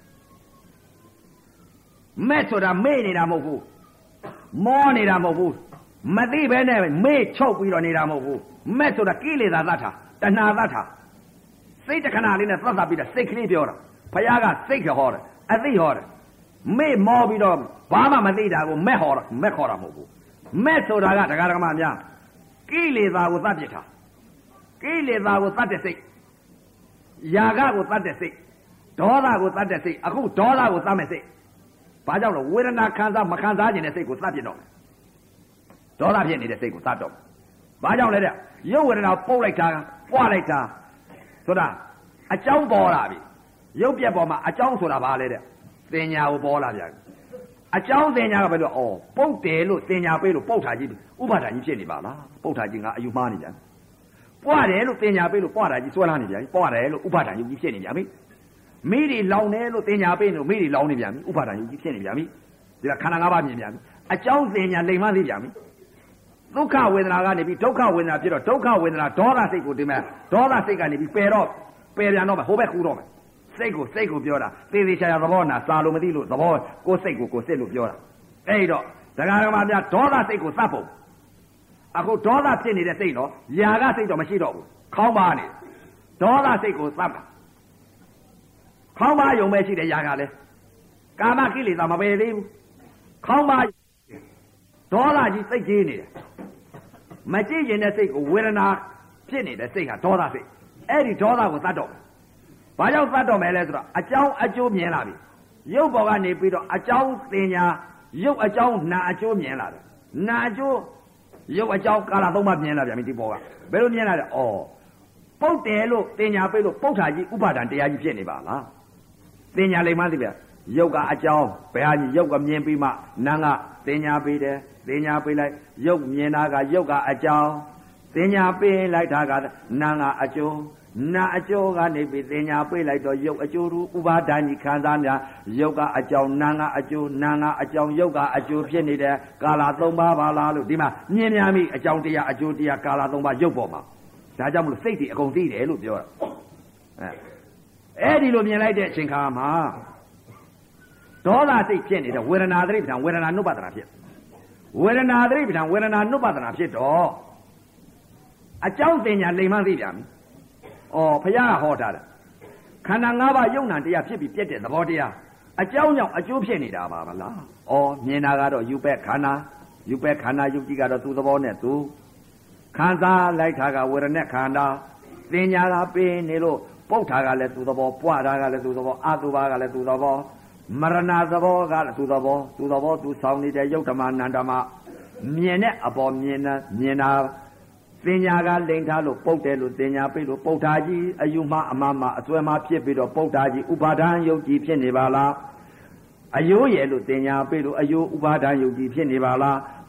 မဲ့ဆိုတာမေ့နေတာမဟုတ်ဘူးမောနေတာမဟုတ်ဘူးမသိပဲနဲ့မေ့ချုပ်ပြီးတော့နေတာမဟုတ်ဘူးမဲ့ဆိုတာကိလေသာသတ်တာတဏှာသတ်တာစိတ်တခဏလေးနဲ့သတ်သတ်ပြီးတော့စိတ်ကလေးပြောတာဘုရားကစိတ်ခေါ်တယ်အသိဟောတယ်မေ့မောပြီးတော့ဘာမှမသိတာကိုမဲ့ဟောတာမဲ့ခေါ်တာမဟုတ်ဘူးမဲ့ဆိုတာကတရားဓမ္မများကိလေသာကိုသတ်ပြစ်တာကိလေသာကိုသတ်တဲ့စိတ်ယာဂကိုသတ်တဲ့စိတ်ဒေါသကိုသတ်တဲ့စိတ်အခုဒေါသကိုသတ်မဲ့စိတ်ဘာကြောင့်လဲဝေဒနာခံစားမခံစားခြင်းတဲ့စိတ်ကိုသတ်ပြစ်တော့ဒေါသဖြစ်နေတဲ့စိတ်ကိုသတ်တော့ဘာကြောင့်လဲတဲ့ရုပ်ဝေဒနာပုတ်လိုက်တာပွားလိုက်တာဆိုတာအကြောင်းပေါ်လာပြီရုပ်ပြက်ပေါ်မှာအကြောင်းဆိုတာဘာလဲတဲ့သင်ညာကိုပေါ်လာပြန်အကြောင်းသင်ညာကဘယ်လိုအော်ပုတ်တယ်လို့သင်ညာပေးလို့ပုတ်တာကြီးဥပါဒာကြီးဖြစ်နေပါလားပုတ်တာကြီးငါအယူမှားနေပြန်ပွားတယ်လို့သင်ညာပေးလို့ပွားတာကြီးဆွဲလာနေပြန်ပွားတယ်လို့ဥပါဒာကြီးဖြစ်နေပြန်ပြီမိတွေလောင်တယ်လို့သင်ညာပေးလို့မိတွေလောင်နေပြန်ပြီဥပါဒာကြီးဖြစ်နေပြန်ပြီဒီကခန္ဓာ၅ပါးမြင်ပြန်ပြီအကြောင်းသင်ညာလိမ်မှသိပြန်ပြီဒုက္ခဝေဒနာကနေပြီးဒုက္ခဝေဒနာဖြစ်တော့ဒုက္ခဝေဒနာဒေါသစိတ်ကိုဒီမဲ့ဒေါသစိတ်ကနေပြီးပယ်တော့ပယ်ပြန်တော့မယ်ဟိုဘက်ကူတော့မယ်စိတ်ကိုစိတ်ကိုပြောတာသေသေးချာချာသဘောနာစာလို့မသိလို့သဘောကိုယ်စိတ်ကိုကိုယ်စစ်လို့ပြောတာအဲ့တော့ဒကာဒကာမများဒေါသစိတ်ကိုသတ်ဖို့အခုဒေါသဖြစ်နေတဲ့စိတ်တော့ຢာကစိတ်တော့မရှိတော့ဘူးခေါင်းပါနေဒေါသစိတ်ကိုသတ်တာခေါင်းပါယုံပဲရှိတယ်ຢာကလည်းကာမကိလေသာမပယ်သေးဘူးခေါင်းပါဒေါသကြီးစိတ်ကြီးနေတယ်မကြည့်ရင်တဲ့စိတ်ကိုဝေဒနာဖြစ်နေတဲ့စိတ်ကဒေါသစိတ်အဲ့ဒီဒေါသကိုသတ်တော့ဘာကြောင့်သတ်တော့မယ်လဲဆိုတော့အကြောင်းအကျိုးမြင်လာပြီရုပ်ပေါ်ကနေပြီးတော့အကြောင်းသင်ညာရုပ်အကြောင်းနာအကျိုးမြင်လာတယ်နာအကျိုးရုပ်အကြောင်းကာလသုံးပါးမြင်လာပြန်ပြီဒီပေါ်ကဘယ်လိုမြင်လာလဲဩပုတ်တယ်လို့သင်ညာပေးလို့ပုတ်တာကြီးဥပါဒံတရားကြီးဖြစ်နေပါလားသင်ညာလိမ့်မှသိဗျရုပ်ကအကြောင်းဘယ်ဟာကြီးရုပ်ကမြင်ပြီးမှနာကသင်ညာပေးတယ်သင်ညာပေးလိုက်ရုပ်မြင်တာကရုပ်ကအကြောင်းသင်ညာပေးလိုက်တာကနာကအကျိုးနာအကျိုးကနေပြီးသင်ညာပေးလိုက်တော့ရုပ်အကျိုးရူဥပါဒာကြီးခံစားများရုပ်ကအကြောင်းနာကအကျိုးနာကအကြောင်းရုပ်ကအကျိုးဖြစ်နေတဲ့ကာလသုံးပါးပါလားလို့ဒီမှာမြင်များမိအကြောင်းတရားအကျိုးတရားကာလသုံးပါးရုပ်ပေါ်မှာဒါကြောင့်မလို့စိတ်တွေအကုန်သိတယ်လို့ပြောတာအဲအဲ့ဒီလိုမြင်လိုက်တဲ့အချိန်ခါမှာဒေါသစိတ်ဖြစ်နေတဲ့ဝေဒနာသတိပဋ္ဌာန်ဝေဒနာနုပဒနာဖြစ်ဝေဒနာသတိပဋ္ဌာန်ဝေဒနာနုပဒနာဖြစ်တော့အကြောင်းသင်ညာလိမ်မှန်းသိပြန်ပြီ။အော်ဘုရားကဟောထားတာခန္ဓာ၅ပါးယုံနာတရားဖြစ်ပြီးပြည့်တဲ့သဘောတရားအကြောင်းကြောင့်အကျိုးဖြစ်နေတာပါမလား။အော်မြင်တာကတော့ယူပဲ့ခန္ဓာယူပဲ့ခန္ဓာယုတ်ကြီးကတော့သူ့သဘောနဲ့သူခံစားလိုက်တာကဝေဒနာခန္ဓာသင်ညာကပေးနေလို့ပုတ်တာကလည်းသူ့သဘောပွားတာကလည်းသူ့သဘောအတုပါကလည်းသူ့သဘောမရဏသဘောကလည်းသူ့သဘောသူ့သဘောသူဆောင်နေတဲ့ယုတ်ဓမ္မနန္ဒမမြင်တဲ့အပေါ်မြင်တာမြင်တာသင်ညာကလိန်ထားလို့ပုတ်တယ်လို့သင်ညာပြလို့ပုတ်တာကြီးအယူမှအမှမှအစွဲမှဖြစ်ပြီးတော့ပုတ်တာကြီးဥပါဒံယုတ်ကြီးဖြစ်နေပါလားအယိုးရဲ့လို့သင်ညာပြလို့အယိုးဥပါဒံယုတ်ကြီးဖြစ်နေပါလား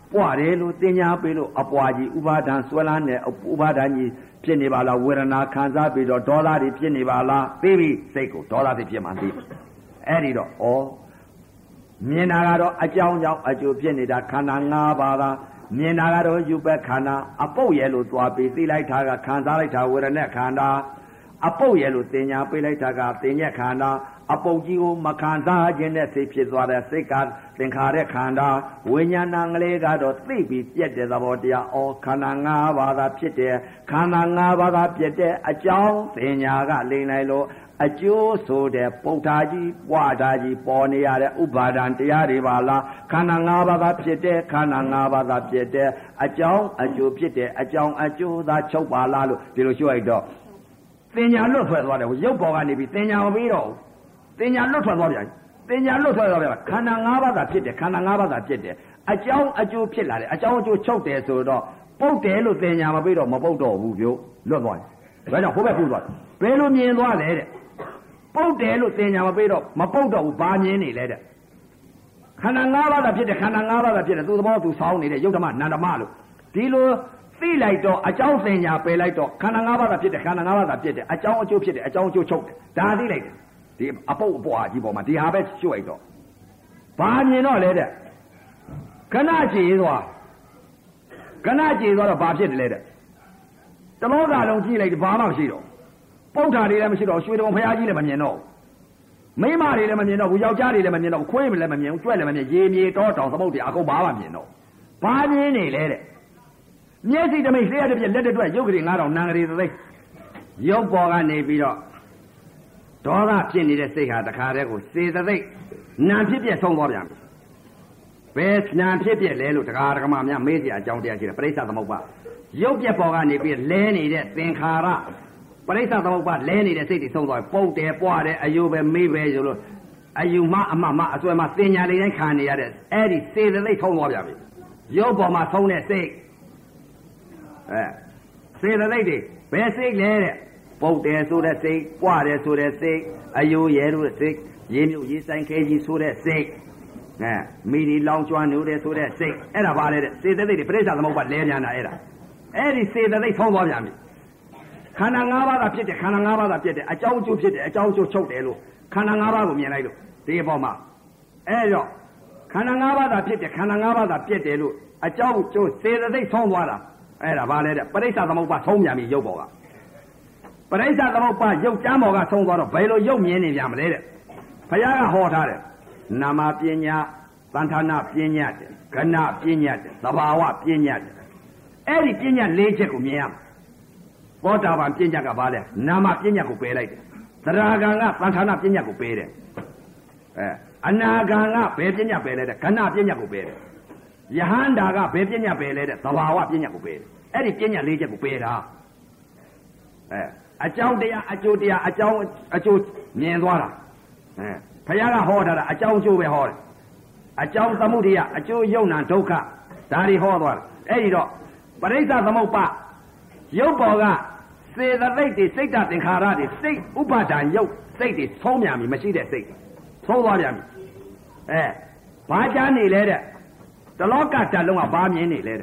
ပွားတယ်လို့တင်ညာပေးလို့အပွားကြီးဥပါဒံဆွဲလန်းတဲ့ဥပါဒံကြီးဖြစ်နေပါလားဝေဒနာခံစားပြီးတော့ဒေါသတွေဖြစ်နေပါလားသိပြီစိတ်ကိုဒေါသတွေဖြစ်မှသိအဲ့ဒီတော့ဩမြင်တာကတော့အကြောင်းကြောင့်အကျိုးဖြစ်နေတာခန္ဓာ၅ပါးသာမြင်တာကတော့ယူပက်ခန္ဓာအပုတ်ရဲ့လို့သွားပြီးသိလိုက်တာကခံစားလိုက်တာဝေဒနာခန္ဓာအပုတ်ရဲ့လို့တင်ညာပေးလိုက်တာကတင်ညက်ခန္ဓာအပုတ်ကြီးကိုမခံစားခြင်းနဲ့စိတ်ဖြစ်သွားတဲ့စိတ်ကသင်္ခါရခန္ဓာဝိညာဏကလေးကတော့သိပြီးပြက်တဲ့သဘောတရားဩခန္ဓာ၅ပါးသာဖြစ်တယ်ခန္ဓာ၅ပါးသာပြက်တဲ့အကြောင်းတင်ညာကလိမ့်လိုက်လို့အကျိုးဆိုတဲ့ပုဋ္ဌာကြီးပွားတာကြီးပေါ်နေရတဲ့ဥပါဒံတရားတွေပါလားခန္ဓာ၅ပါးသာဖြစ်တဲ့ခန္ဓာ၅ပါးသာဖြစ်တဲ့အကြောင်းအကျိုးဖြစ်တဲ့အကြောင်းအကျိုးသာချုပ်ပါလားလို့ဒီလိုရှင်းလိုက်တော့တင်ညာလွတ်ထွက်သွားတယ်ရုပ်ပေါ်ကနေပြီးတင်ညာမပြီးတော့တင်ညာလွတ်ထွက်သွားပြန်တင်ညာလွတ်ထွက်သွားပြန်ခန္ဓာ၅ပါးသာဖြစ်တယ်ခန္ဓာ၅ပါးသာဖြစ်တယ်အကြောင်းအကျိုးဖြစ်လာတယ်အကြောင်းအကျိုးချုပ်တယ်ဆိုတော့ပုတ်တယ်လို့တင်ညာမပြီးတော့မပုတ်တော့ဘူးပြောလွတ်သွားတယ်ဒါကြောင့်ဟိုဘက်ပူသွားတယ်ဘယ်လိုမြင်သွားလဲတဲ့ပုတ်တယ်လို့တင်ညာမပြီးတော့မပုတ်တော့ဘူးဘာမြင်နေလဲတဲ့ခန္ဓာ၅ပါးသာဖြစ်တယ်ခန္ဓာ၅ပါးသာဖြစ်တယ်သူသဘောသူဆောင်းနေတဲ့ယုတ်ဓမ္မနန္ဓမလို့ဒီလိုသိလိုက်တော့အကြောင်းတင်ညာပယ်လိုက်တော့ခန္ဓာ၅ပါးသာဖြစ်တယ်ခန္ဓာ၅ပါးသာဖြစ်တယ်အကြောင်းအကျိုးဖြစ်တယ်အကြောင်းအကျိုးချုပ်တယ်ဒါသိလိုက်တယ်ဒီအပုတ်အပွားကြီးပေါ်မှာဒီဟာပဲကျွတ်လိုက်တော့ဘာမြင်တော့လဲတဲ့ခဏကြည်သွားခဏကြည်သွားတော့ဘာဖြစ်တယ်လဲတဲ့တလောကလုံးကြည့်လိုက်ဘာမှမရှိတော့ပုဋ္ဌာတွေလည်းမရှိတော့ရွှေတုံဖရာကြီးလည်းမမြင်တော့မိမတွေလည်းမမြင်တော့ဘူးယောက်ျားတွေလည်းမမြင်တော့ခွေးလည်းမမြင်ဘူးကြွက်လည်းမမြင်ရေမြေတောတောင်သမုတ်တွေအကုန်ဘာမှမမြင်တော့ဘာမြင်နေလဲတဲ့မျက်စိတမိတ်လျှက်တစ်ပြက်လက်တစ်တွက်ရုပ်ကလေးငါးတောင်နံကလေးသိရုပ်ပေါ်ကနေပြီးတော့ဒေါသဖြစ်နေတဲ့စိတ်ဟာတခါတည်းကိုစေတသိက်နံဖြစ်ပြဆုံးသွားပြန်ပြီဘယ်နံဖြစ်ပြလဲလို့တရားဓမ္မများမေးစရာအကြောင်းတရားရှိတယ်ပရိစ္ဆသမုပ္ပါရုပ်ပြက်ပေါ်ကနေပြီးလဲနေတဲ့သင်္ခါရပရိစ္ဆသမုပ္ပါလဲနေတဲ့စိတ်တွေဆုံးသွားပုတ်တယ်ပွားတယ်အယုပဲမေးပဲဆိုလို့အယုမအမမအစွဲမသင်ညာလေးတိုင်းခံနေရတဲ့အဲ့ဒီစေတသိက်ဆုံးသွားပြန်ပြီရုပ်ပေါ်မှာဆုံးတဲ့စိတ်အဲစေတသိက်တွေဘယ်စိတ်လဲတဲ့ပုတ်တယ်ဆိုတဲ့စိတ်ပွားတယ်ဆိုတဲ့စိတ်အယိုးရဲလို့စိတ်ရေမြုပ်ရေဆိုင်ခဲကြီးဆိုတဲ့စိတ်အဲမိဒီလောင်ကျွမ်းနေတဲ့ဆိုတဲ့စိတ်အဲ့ဒါပါလေတဲ့စေတသိက်တွေပြိဿသမုပ္ပါလဲပြန်တာအဲ့ဒါအဲ့ဒီစေတသိက်ဆုံးသွားပြန်ပြီခန္ဓာ၅ပါးသာဖြစ်တယ်ခန္ဓာ၅ပါးသာဖြစ်တယ်အကြောင်းအကျိုးဖြစ်တယ်အကြောင်းအကျိုးချုပ်တယ်လို့ခန္ဓာ၅ပါးကိုမြင်လိုက်လို့ဒီအပေါ်မှာအဲ့တော့ခန္ဓာ၅ပါးသာဖြစ်တယ်ခန္ဓာ၅ပါးသာပြည့်တယ်လို့အကြောင်းအကျိုးစေတသိက်ဆုံးသွားတာအဲ့ဒါပါလေတဲ့ပြိဿသမုပ္ပါဆုံးပြန်ပြီရုပ်ပေါ်ကပရိစ္ဆသမုပ္ပါရုပ်ကျမ်းပေါ်ကဆုံးသွားတော့ဘယ်လိုရုပ်မြင်နေကြမလဲတဲ့ဘုရားကဟောထားတယ်နာမပညာသံဌာနပညာတဲ့ခဏပညာတဲ့သဘာဝပညာတဲ့အဲ့ဒီပညာ၄ချက်ကိုမြင်ရမှာသောတာပန်ပညာကဘာလဲနာမပညာကိုပယ်လိုက်တယ်သရဂံကသံဌာနပညာကိုပယ်တယ်အဲအနာဂံကဘယ်ပညာပယ်လဲတဲ့ခဏပညာကိုပယ်တယ်ယဟန္တာကဘယ်ပညာပယ်လဲတဲ့သဘာဝပညာကိုပယ်တယ်အဲ့ဒီပညာ၄ချက်ကိုပယ်တာအဲအကြောင်းတရားအကျိုးတရားအကြောင်းအကျိုးမြင်သွားတာအဲဘုရားကဟောထားတာအကြောင်းအကျိုးပဲဟောတယ်အကြောင်းသမုဒိယအကျိုးယုံနာဒုက္ခဒါတွေဟောသွားတယ်အဲ့ဒီတော့ပရိစ္ဆသမုပ္ပါရုပ်ပေါ်ကစေတသိက်တွေစိတ်တသင်္ခါရတွေစိတ်ဥပါဒံရုပ်စိတ်တွေဆုံးပြန်ပြီမရှိတဲ့စိတ်ဆုံးသွားပြန်ပြီအဲဘာကြနေလဲတဲ့တလောကတလုံးကဘာမြင်နေလဲတဲ့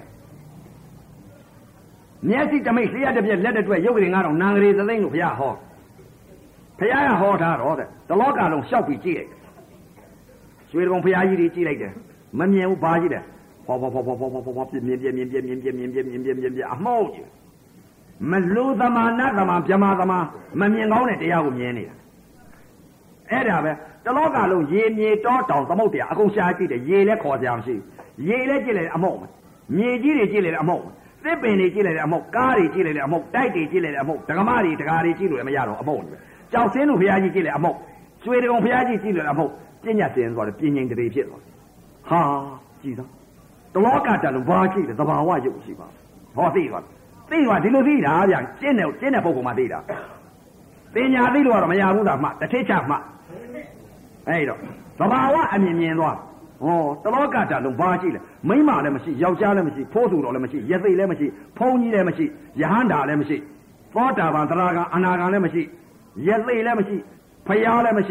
မျက်စိတမိတ်လျှက်တစ်ပြက်လက်တစ်တွက်ရုပ်ကလေးငါးတော့နံကလေးသသိန်းလို့ဘုရားဟောဘုရားကဟောထားတော့တဲ့တလောကလုံးလျှောက်ပြီးကြည့်လိုက်ရွှေတုံဘုရားကြီးတွေကြည့်လိုက်တယ်မမြင်ဘူးဘာကြီးတယ်ဟောဟောဟောဟောဟောဟောဟောပြင်းပြင်းပြင်းပြင်းပြင်းပြင်းပြင်းပြင်းပြင်းပြင်းပြင်းပြင်းပြင်းအမောက်ကြီးမလူသမာနသမာဗြဟ္မာသမာမမြင်ကောင်းတဲ့တရားကိုမြင်နေတာအဲ့ဒါပဲတလောကလုံးရေမြေတောတောင်သမုတ်တရားအကုန်ရှားကြည့်တယ်ရေလည်းခေါ်ကြမရှိရေလည်းကြည့်လိုက်အမောက်မြေကြီးတွေကြည့်လိုက်အမောက်သစ်ပင်တွေကြည့်လိုက်တဲ့အမောက်ကားတွေကြည့်လိုက်တဲ့အမောက်တိုက်တွေကြည့်လိုက်တဲ့အမောက်ဒကမတွေဒကာတွေကြည့်လို့မရတော့အမောက်ကြောက်စင်းတို့ဘုရားကြီးကြည့်လိုက်အမောက်ကျွေတုံဘုရားကြီးကြည့်လိုက်အမောက်ပြညတ်စင်ဆိုတော့ပြင်းငိမ့်တရေဖြစ်သွားဟာကြည်သားတလောကတလုံးဘာကြည့်လဲသဘာဝရုပ်ရှိပါဟောသိသွားသိသွားဒီလိုသိတာဗျကျင့်တယ်ကျင့်တဲ့ပုဂ္ဂိုလ်မှသိတာပညာသိလို့ကတော့မရဘူးလားမှတစ်ထိချမှအဲ့တော့သဘာဝအမြင်မြင်သွားဟောတလောကတလုံးဘာရှိလဲမိန်းမလည်းမရှိယောက်ျားလည်းမရှိဖိုးသူတော်လည်းမရှိရသိလည်းမရှိဖုံးကြီးလည်းမရှိယဟန္တာလည်းမရှိသောတာပန်သရဂံအနာဂံလည်းမရှိရသိလည်းမရှိဖယားလည်းမရှိ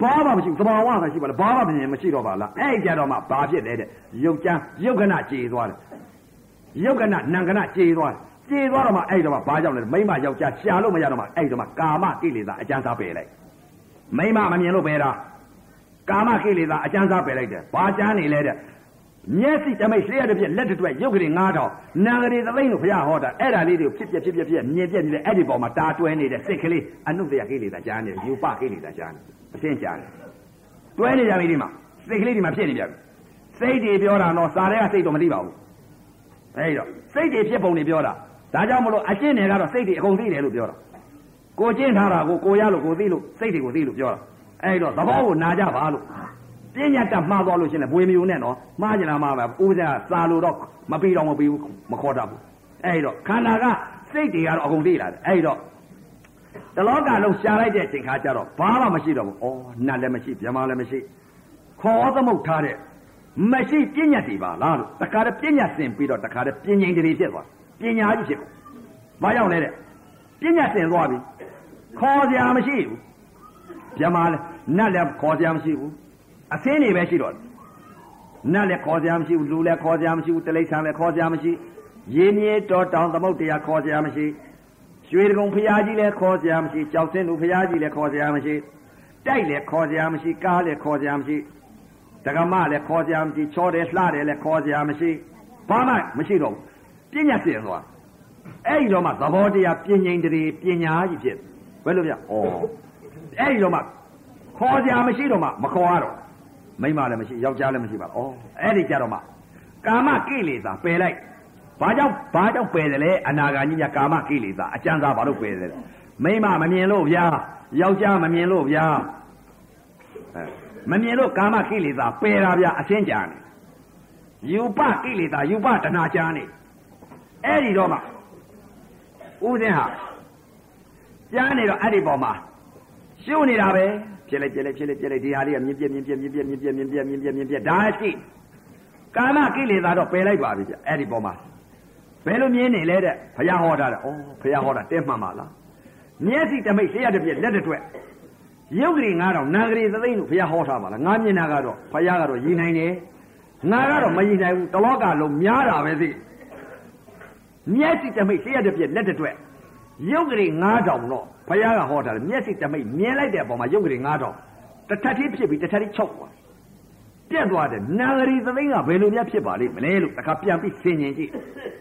ဘာမှမရှိသဘာဝမရှိပါလားဘာမှမမြင်မရှိတော့ပါလားအဲ့ကြတော့မှဘာဖြစ်လဲတဲ့ရုပ်ကြမ်းရုပ်ကနကြေသွားတယ်ရုပ်ကနနံကနကြေသွားတယ်ကြေသွားတော့မှအဲ့တော့မှဘာကြောင့်လဲမိမယောက်ျားရှာလို့မရတော့မှအဲ့တော့မှကာမကိလေသာအကျဉ်းစားပယ်လိုက်မိမမမြင်လို့ပဲလားကာမကိလေသာအကျဉ်းစားပယ်လိုက်တယ်ဘာကျမ်းနေလဲတဲ့မျက်စိတမိတ်လျှက်တစ်ပြက်လက်တစ်တွက်ရုပ်ကလေးငါးထောင်နာကလေးသသိန်းလို့ဘုရားဟောတာအဲ့ဒါလေးတွေကိုဖြစ်ပြဖြစ်ပြဖြစ်မြင်ပြက်နေတယ်အဲ့ဒီပေါ်မှာတာတွဲနေတဲ့စိတ်ကလေးအနုတ္တယကိလေသာကျမ်းနေတယ်ယူပကိလေသာကျမ်းနေအရှင်းကျမ်းနေတွဲနေကြပြီဒီမှာစိတ်ကလေးဒီမှာဖြစ်နေကြပြီစိတ်တွေပြောတာတော့စာတွေကစိတ်တော့မသိပါဘူးအဲ့တော့စိတ်တွေဖြစ်ပုံတွေပြောတာဒါကြောင့်မလို့အရှင်းတွေကတော့စိတ်တွေအကုန်သိတယ်လို့ပြောတာကိုကျင့်ထားတာကိုကိုရလို့ကိုသိလို့စိတ်တွေကိုသိလို့ပြောတာအဲ့တော့သဘောကိုနာကြပါလို့ပညာတတ်မှားသွားလို့ရှင်လေဘွေမျိုးနဲ့နော်မှားကြလားမှားပါဦးဇာစာလို့တော့မပြီးတော့မပြီးဘူးမခေါ်တတ်ဘူးအဲ့တော့ခန္ဓာကစိတ်တွေကတော့အကုန်သိလာတယ်အဲ့တော့တလောကလုံးရှားလိုက်တဲ့အချိန်ခါကျတော့ဘာမှမရှိတော့ဘူးဩနတ်လည်းမရှိဗြဟ္မာလည်းမရှိခေါ်သမုတ်ထားတဲ့မရှိပညာတွေပါလားလို့တခါတည်းပညာစင်ပြီးတော့တခါတည်းပညာတွေဖြစ်သွားပညာကြီးဖြစ်ကုန်ဘာကြောင့်လဲတဲ့ပညာစင်သွားပြီခေါ်စရာမရှိဘူးဗြဟ္မာလည်းနတ်လည်းခေါ်စရာမရှိဘူးအသင်းတွေပဲရှိတော့နတ်လည်းခေါ်စရာမရှိဘူးလူလည်းခေါ်စရာမရှိဘူးတိရစ္ဆာန်လည်းခေါ်စရာမရှိရေမြေတော်တောင်သမုတ်တရားခေါ်စရာမရှိရွှေတကုံဖရာကြီးလည်းခေါ်စရာမရှိကြောက်စင်းလူဖရာကြီးလည်းခေါ်စရာမရှိတိုက်လည်းခေါ်စရာမရှိကားလည်းခေါ်စရာမရှိဒကမလည်းခေါ်စရာမရှိချောတယ်လှတယ်လည်းခေါ်စရာမရှိဘာမှမရှိတော့ပညာစင်သွားအဲ့ဒီတော့မှသဘောတရားပြင်းငိမ့်တည်းပညာကြီးဖြစ်ဘယ်လိုပြဩအဲ့ဒီတော့မှခေါ်စရာမရှိတော့မှမခေါ်ရတော့မိမလည်းမရှိယောက်ျားလည်းမရှိပါဘူး။အဲ့ဒီကြတော့မှကာမကိလေသာပယ်လိုက်။ဘာကြောင့်ဘာကြောင့်ပယ်တယ်လဲအနာဂါကြီးကကာမကိလေသာအကျဉ်းစားဘာလို့ပယ်တယ်လဲ။မိမမမြင်လို့ဗျာယောက်ျားမမြင်လို့ဗျာအဲမမြင်လို့ကာမကိလေသာပယ်တာဗျာအရှင်းကြနေ။ယူပကိလေသာယူပတဏှာကြာနေ။အဲ့ဒီတော့မှဦးစင်းဟာကြားနေတော့အဲ့ဒီပေါ်မှာရှုပ်နေတာပဲဖြစ်လိုက်ဖြစ်လိုက်ဖြစ်လိုက်ဖြစ်လိုက်ဒီဟာလေးကမြင်ပြမြင်ပြမြင်ပြမြင်ပြမြင်ပြမြင်ပြမြင်ပြဒါရှိကာမကိလေသာတော့ပယ်လိုက်ပါပြီဗျအဲ့ဒီပေါ်မှာဘယ်လိုမြင်နေလဲတဲ့ဘုရားဟောတာတဲ့ဩဘုရားဟောတာတဲမှန်ပါလားမျက်စိတမိတ်လျှက်တစ်ပြက်လက်တစ်တွက်ရုပ်ကလေးငါးတောင်နာကလေးသသိန်းလို့ဘုရားဟောထားပါလားငါမြင်တာကတော့ဘုရားကတော့ရည်နိုင်တယ်ငါကတော့မရည်နိုင်ဘူးတလောကလုံးများတာပဲသိမျက်စိတမိတ်လျှက်တစ်ပြက်လက်တစ်တွက်ရုပ်ကလေးငါးတောင်တော့ဘုရားကဟောတာလေမျက်စိတမိတ်မြင်လိုက်တဲ့အပေါ်မှာရုပ်ကလေးငါးတောင်တစ်ထပ်သေးဖြစ်ပြီးတစ်ထပ်သေးချုပ်သွားပြက်သွားတယ်နာဂရီသသိန်းကဘယ်လိုများဖြစ်ပါလိမ့်မလဲလို့တခါပြန်ပြီးဆင်ញင်ကြည့်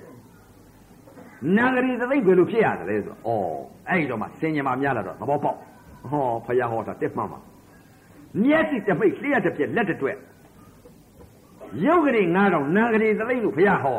နာဂရီသသိန်းဘယ်လိုဖြစ်ရတယ်လဲဆိုတော့ဩအဲ့ဒီတော့မှဆင်ញင်မှများလာတော့သဘောပေါက်ဟောဘုရားဟောတာတက်မှန်ပါမျက်စိတမိတ်လျှက်တစ်ပြက်လက်တစ်တွက်ရုပ်ကလေးငါးတောင်နာဂရီသသိန်းလို့ဘုရားဟော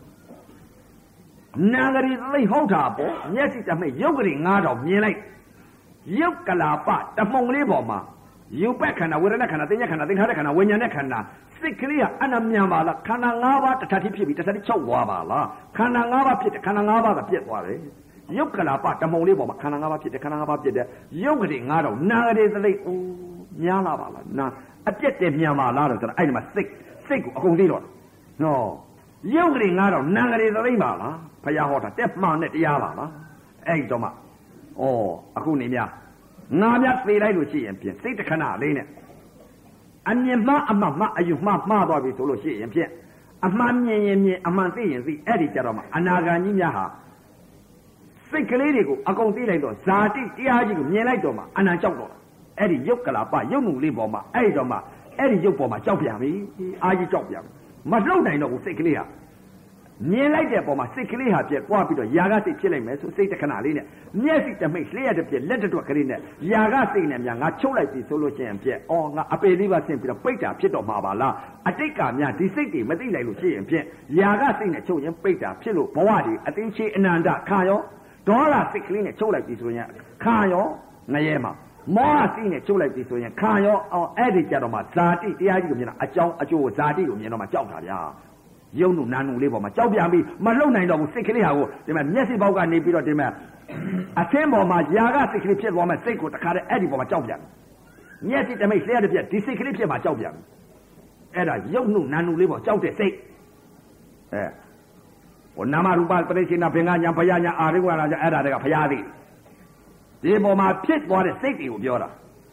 နာဂရီသသိန်းဟုတ်တာပေါ့မျက်စိတမိတ်ရုပ်ကလေးငါးတောင်မြင်လိုက်ရုပ်ကလာပတမှုံလေးပေါ်မှာယူပက်ခန္ဓာဝေဒနာခန္ဓာသင်္ညခန္ဓာသင်္ခါရခန္ဓာဝိညာဉ်နဲ့ခန္ဓာစိတ်ကလေးကအနမြန်ပါလားခန္ဓာ၅ပါးတစ်ထပ်ဖြစ်ပြီးတစ်ထပ်ချုပ်သွားပါလားခန္ဓာ၅ပါးဖြစ်တယ်ခန္ဓာ၅ပါးကပြက်သွားတယ်ရုပ်ကလာပတမှုံလေးပေါ်မှာခန္ဓာ၅ပါးဖြစ်တယ်ခန္ဓာ၅ပါးပြက်တယ်ရုပ်ကလေးငါးတောင်နာဂရီသသိန်းအိုးများလာပါလားနာအပြက်တယ်မြန်ပါလားလို့ဆိုတော့အဲ့ဒီမှာစိတ်စိတ်ကိုအကုန်သိတော့နော်ရုပ်ကလေးငါးတောင်နာဂရီသသိန်းပါလားဘုရားဟောတာတက်မှန်တဲ့တရားပါလားအဲ့ဒီတော့မှဩအခုနေများငါပြသေလိုက်လို့ရှိရင်ဖြင့်စိတ်တခဏလေးနဲ့အမြင်မှအမှတ်မှအယူမှမှားသွားပြီဆိုလို့ရှိရင်ဖြင့်အမှန်မြင်ရင်မြင်အမှန်သိရင်သိအဲ့ဒီကြတော့မှအနာဂါကြီးများဟာစိတ်ကလေးတွေကိုအကုန်သိလိုက်တော့ဇာတိတရားကြီးကိုမြင်လိုက်တော့မှအနံကြောက်တော့အဲ့ဒီရုပ်ကလာပရုပ်မှုလေးပေါ်မှာအဲ့ဒီတော့မှအဲ့ဒီရုပ်ပေါ်မှာကြောက်ပြန်ပြီအာကြီးကြောက်ပြန်မလှုပ်နိုင်တော့ဘူးစိတ်ကလေးဟာမြင်လိုက်တဲ့ပုံမှာစိတ်ကလေးဟာပြက်ပွားပြီးတော့ຢာကစိတ်ဖြစ်လိုက်မယ်ဆိုစိတ်တခဏလေးနဲ့မျက်စိတမိတ်လျှက်တစ်ပြက်လက်တစ်တွက်ကလေးနဲ့ຢာကစိတ်နဲ့များငါချုပ်လိုက်ပြီဆိုလို့ရှိရင်ပြက်အော်ငါအပေလေးပါဆင့်ပြီးတော့ပိတ်တာဖြစ်တော့မှာပါလားအတိတ်ကများဒီစိတ်တွေမသိလိုက်လို့ရှိရင်ပြက်ຢာကစိတ်နဲ့ချုပ်ရင်ပိတ်တာဖြစ်လို့ဘဝတွေအသိချေအနန္တခါရောဒေါသစိတ်ကလေးနဲ့ချုပ်လိုက်ပြီဆိုရင်ခါရောငရဲမှာမောဟစိတ်နဲ့ချုပ်လိုက်ပြီဆိုရင်ခါရောအော်အဲ့ဒီကြတော့မှဇာတိတရားကြီးကိုမြင်တာအကြောင်းအကျိုးဇာတိကိုမြင်တော့မှကြောက်တာဗျာယုံနုနာနုလေးပေါ်မှာကြောက်ပြန်ပြီးမလှုပ်နိုင်တော့ဘူးစိတ်ကလေးဟာကိုဒီမှာမျက်စိပေါက်ကနေပြီးတော့ဒီမှာအသင်းပေါ်မှာຢာကစိတ်ကလေးဖြစ်သွားမှစိတ်ကိုတခါတည်းအဲ့ဒီပေါ်မှာကြောက်ပြန်မျက်စိတမိတ်လျှက်တစ်ပြက်ဒီစိတ်ကလေးဖြစ်မှာကြောက်ပြန်အဲ့ဒါယုံနုနာနုလေးပေါ်ကြောက်တဲ့စိတ်အဲဟိုနာမရူပပရိစ္ဆေနဘင်္ဂညာဘယညာအာရိဝါလာကြအဲ့ဒါတွေကဘုရားသည်ဒီပေါ်မှာဖြစ်သွားတဲ့စိတ်တွေကိုပြောတာ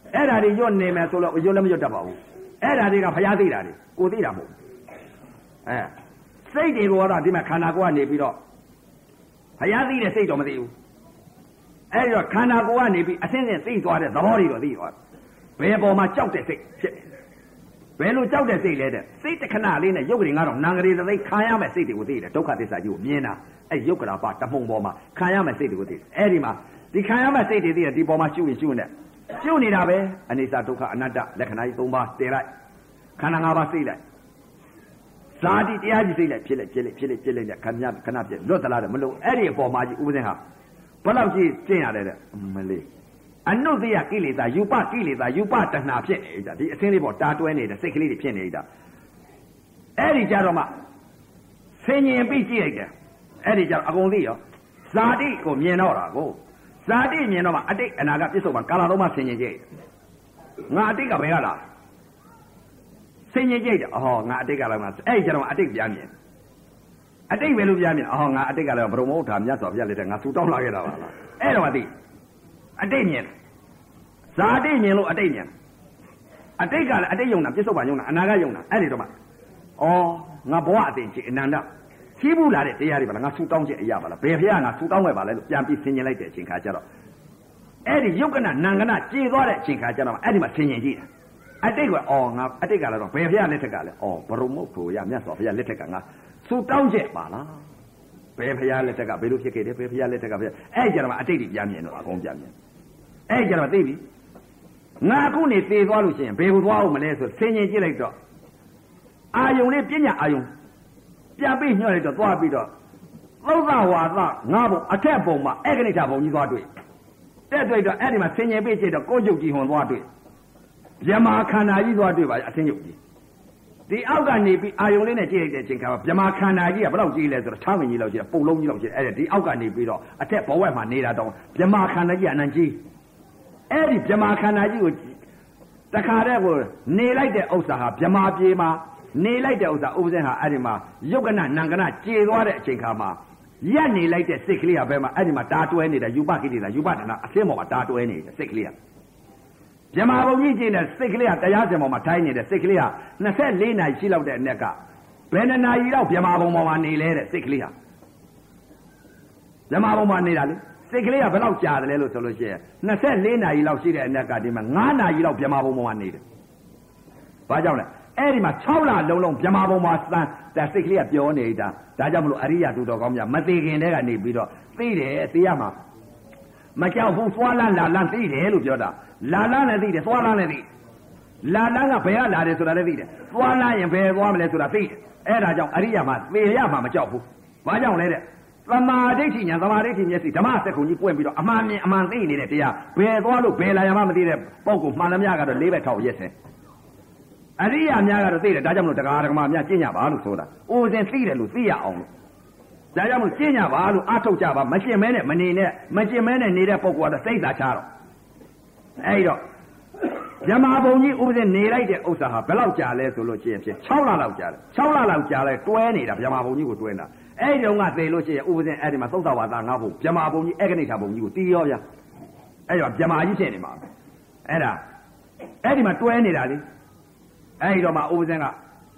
အဲ့ဒါတွေရွတ်နေမယ်ဆိုတော့ရွတ်လည်းမရွတ်တတ်ပါဘူးအဲ့ဒါတွေကဘုရားသိတာတွေကိုသိတာမဟုတ်အဲစိတ်တွေကိုတော့ဒီမှာခန္ဓာကိုယ်ကနေပြီးတော့ဘုရားသိတဲ့စိတ်တော့မသိဘူးအဲ့ဒီတော့ခန္ဓာကိုယ်ကနေပြီးအစင်းစင်းသိသွားတဲ့သဘောတွေတော့သိသွားဘယ်ပေါ်မှာကြောက်တဲ့စိတ်ဖြစ်နေဘယ်လိုကြောက်တဲ့စိတ်လဲတဲ့စိတ်တခဏလေးနဲ့ရုပ်ကလေးငါတော့နံကလေးသိခံရမယ်စိတ်တွေကိုသိတယ်ဒုက္ခသစ္စာကြီးကိုမြင်တာအဲ့ရုပ်ကလာပါတမှုံပေါ်မှာခံရမယ်စိတ်တွေကိုသိတယ်အဲ့ဒီမှာဒီခံရမယ်စိတ်တွေသိတယ်ဒီပေါ်မှာရှုရင်ရှုနေရှုနေတာပဲအနိစ္စဒုက္ခအနတ္တလက္ခဏာကြီး၃ပါးတည်လိုက်ခန္ဓာ၅ပါးသိလိုက်ဇာတိတရားကြီးသိလိုက်ဖြစ်လိုက်ဖြစ်လိုက်ဖြစ်လိုက်ဖြစ်လိုက်ခဏခဏပြလွတ်သလားတဲ့မလို့အဲ့ဒီအပေါ်မှာကြီးဥပဒေဟာဘယ်လောက်ကြီးကျင့်ရတယ်တဲ့မလေးအနုတ္တိယကိလေသာယူပကိလေသာယူပတဏှာဖြစ်နေတာဒီအစင်းလေးပေါ်တာတွဲနေတဲ့စိတ်ကလေးတွေဖြစ်နေတာအဲ့ဒီကြတော့မှဆင်ញင်ပြီးကြည့်လိုက်တယ်အဲ့ဒီကြတော့အကုန်သိရောဇာတိကိုမြင်တော့တာကိုဇာတိမြင်တော့မှအတိတ်အနာဂတ်ပြစ္ဆုတ်မှာကာလသုံးပါဆင်ញင်ကြည့်ငါအတိတ်ကဘယ်ကလာဆင်ញင်ကြည့်တယ်အော်ငါအတိတ်ကလည်းငါအဲ့ဒီကြတော့အတိတ်ပြန်မြင်အတိတ်ပဲလို့ပြန်မြင်အော်ငါအတိတ်ကလည်းဘုံမဟုတ်တာမြတ်စွာဘုရားလက်ထက်ငါဆူတောင်းလာခဲ့တာပါလားအဲ့တော့မှသိအတိတ်မြင်ဇာတိမြင်လို့အတိတ်မြင်အတိတ်ကလည်းအတိတ်ယုံတာပြစ္ဆုတ်ပါယုံတာအနာဂတ်ယုံတာအဲ့ဒီတော့မှဩငါဘဝအသိချင်းအနန္တချီးဘူးလာတဲ့တရားတွေပါလားငါဆူတောင်းချက်အရာပါလားဘယ်ဖះငါဆူတောင်းခဲ့ပါလဲလို့ပြန်ပြီးဆင်ញင်လိုက်တဲ့အချိန်ခါကျတော့အဲ့ဒီယုတ်ကနနံကနကြေသွားတဲ့အချိန်ခါကျတော့အဲ့ဒီမှာဆင်ញင်ကြည့်တယ်အတိတ်ကဩငါအတိတ်ကလည်းတော့ဘယ်ဖះလက်ထက်ကလဲဩဘရုံမုတ်ကိုရမြတ်စွာဘုရားလက်ထက်ကငါဆူတောင်းချက်ပါလားဘယ်ဖះလက်ထက်ကဘယ်လိုဖြစ်ခဲ့တယ်ဘယ်ဖះလက်ထက်ကဘယ်အဲ့ကြတော့မှအတိတ်ကြီးပြန်မြင်တော့အကုန်ပြန်မြင်အဲ့ကြတော့သိပြီငါအခုနေသေသွားလို့ရှိရင်ဘယ်ကိုသွားအောင်မလဲဆိုဆင်ញင်ကြည့်လိုက်တော့အာယုံလေးပညာအာယုံပြန်ပြီးညှော့လိုက်တော့သွားပြီးတော့သုဒ္ဓဝါဒငါဘုံအထက်ဘုံမှာအေကနိဋ္ဌဘုံကြီးသွားတွေ့တဲ့တွေ့တော့အဲ့ဒီမှာဆင်ញင်ပြီးကြည့်တော့ကိုယ်ကျုပ်ကြီးဟွန်သွားတွေ့မြမာခန္ဓာကြီးသွားတွေ့ပါအသင်းကျုပ်ကြီးဒီအောက်ကနေပြီးအာယုံလေးနဲ့ကြည့်လိုက်တဲ့အချိန်ခါမှာမြမာခန္ဓာကြီးကဘယ်လောက်ကြီးလဲဆိုတော့ထားဝင်ကြီးလောက်ကြီးပုံလုံးကြီးလောက်ကြီးအဲ့ဒီအောက်ကနေပြီးတော့အထက်ဘဝမှာနေတာတော့မြမာခန္ဓာကြီးအနန္တကြီးအဲ့ဒီမြမာခန္ဓာကြီးကိုတခါတည်းကိုနေလိုက်တဲ့ဥစ္စာဟာမြမာပြေမှာနေလိုက်တဲ့ဥစ္စာဥပဇင်းဟာအဲ့ဒီမှာယုတ်ကနနံကနကြေသွားတဲ့အချိန်ခါမှာရက်နေလိုက်တဲ့စိတ်ကလေးကဘယ်မှာအဲ့ဒီမှာတာတွဲနေတဲ့ယူပကိလေသာယူပတနာအစင်းပေါ်မှာတာတွဲနေတဲ့စိတ်ကလေးကမြမာဘုံကြီးကျင်းတဲ့စိတ်ကလေးကတရားစင်ပေါ်မှာထိုင်းနေတဲ့စိတ်ကလေးကနှစ်ဆယ့်လေးနာရီရှိလောက်တဲ့အနက်ကဘယ်နှစ်နာရီလောက်မြမာဘုံပေါ်မှာနေလဲတဲ့စိတ်ကလေးကမြမာဘုံမှာနေတာလေစိတ်ကလေးကဘယ်လောက်ကြာတယ်လဲလို့ဆိုလို့ရှိရင်နှစ်ဆယ့်လေးနာရီလောက်ရှိတဲ့အနက်ကဒီမှာငါးနာရီလောက်မြမာဘုံပေါ်မှာနေတယ်ဘာကြောင့်လဲအဲ့ဒီမှာ၆လလုံးလုံးမြမာဘုံမှာစမ်းတဲ့စိတ်ကလေးကပြောနေတာဒါကြောင့်မလို့အရိယာသူတော်ကောင်းများမသေးခင်တည်းကနေပြီးတော့သိတယ်သိရမှာမကြောက်ဘူးသွားလန်းလာလန်းသိတယ်လို့ပြောတာလာလန်းလည်းသိတယ်သွားလန်းလည်းသိလာလန်းကဘယ်ကလာတယ်ဆိုတာလည်းသိတယ်သွားလန်းရင်ဘယ်သွားမလဲဆိုတာသိတယ်အဲ့ဒါကြောင့်အရိယာမှာသေရမှာမကြောက်ဘူးဘာကြောင့်လဲတဲ့သမာဓိဋ္ဌိညာသမာဓိဋ္ဌိမျက်စိဓမ္မစက္ကုံကြီးပွင့်ပြီးတော့အမှန်မြင်အမှန်သိနေတဲ့တရားဘယ်သွားလို့ဘယ်လာရမှမသိတဲ့ပုံကိုမှန်သမျှကတော့လေးဘက်ထောက်ရက်စင်အရိယာများကတော့သိတယ်ဒါကြောင့်မလို့တရားဓမ္မများကျင့်ကြပါလို့ဆိုတာအိုစဉ်သိတယ်လို့သိရအောင်လို့ဒါကြောင့်မလို့ကျင့်ကြပါလို့အထုတ်ကြပါမကျင့်မဲနဲ့မနေနဲ့မကျင့်မဲနဲ့နေတဲ့ပုဂ္ဂိုလ်ကတော့စိတ်သာချတော့အဲ့တော့မြမာဘုံကြီးဥပဒေနေလိုက်တဲ့ဥစ္စာဟာဘယ်လောက်ကြာလဲဆိုလို့ရှိရင်ဖြင့်၆လလောက်ကြာတယ်၆လလောက်ကြာလဲတွဲနေတာမြမာဘုံကြီးကိုတွဲနေတာအဲ့ဒီတော့ကသေလို့ရှိရင်ဥပဒေအဲ့ဒီမှာသုဒ္ဓဝါဒငါးဘုံမြမာဘုံကြီးအေကနိဋ္ဌဘုံကြီးကိုတီးရောဗျာအဲ့တော့မြမာကြီးဖြစ်နေမှာအဲ့ဒါအဲ့ဒီမှာတွဲနေတာလေအဲ့ဒီတော့မှဥပဇင်းက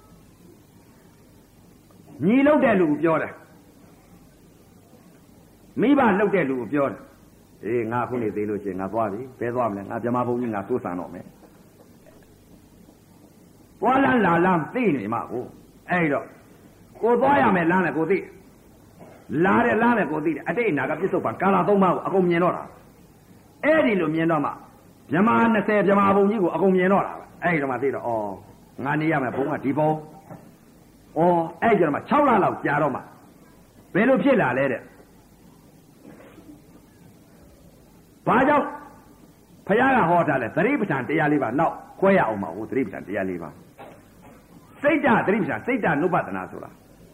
ညီလောက်တဲ့လူကိုပြောတယ်မိဘလောက်တဲ့လူကိုပြောတယ်အေးငါခုနေသေးလို့ရှိရင်ငါသွားပြီဘယ်သွားမလဲငါမြမဘုံကြီးငါစိုးစံတော့မယ်သွားလန်းလာလန်းသိနေမှာကိုအဲ့ဒီတော့ကိုသွားရမယ်လမ်းလည်းကိုသိလာတယ်လမ်းလည်းကိုသိတယ်အတိတ်အနာကပြစ္ဆုတ်ပံကာလသုံးပါးကိုအကုန်မြင်တော့တာအဲ့ဒီလိုမြင်တော့မှမြမနှစ်ဆယ်မြမဘုံကြီးကိုအကုန်မြင်တော့တာအဲ့ဒီတော့မှသိတော့ဩငါနေရမယ်ဘုံကဒီဘုံဩအဲ့ကျတော့မှ၆လလောက်ကြာတော့မှဘယ်လိုဖြစ်လာလဲတဲ့ဘာကြောင့်ဖခင်ကဟောထားလဲသတိပဋ္ဌာန်တရားလေးပါနောက်ခွဲရအောင်ပါဟိုသတိပဋ္ဌာန်တရားလေးပါစိတ်ဓာတ်သတိပဋ္ဌာန်စိတ်ဓာတ်နုပဒနာဆိုတာ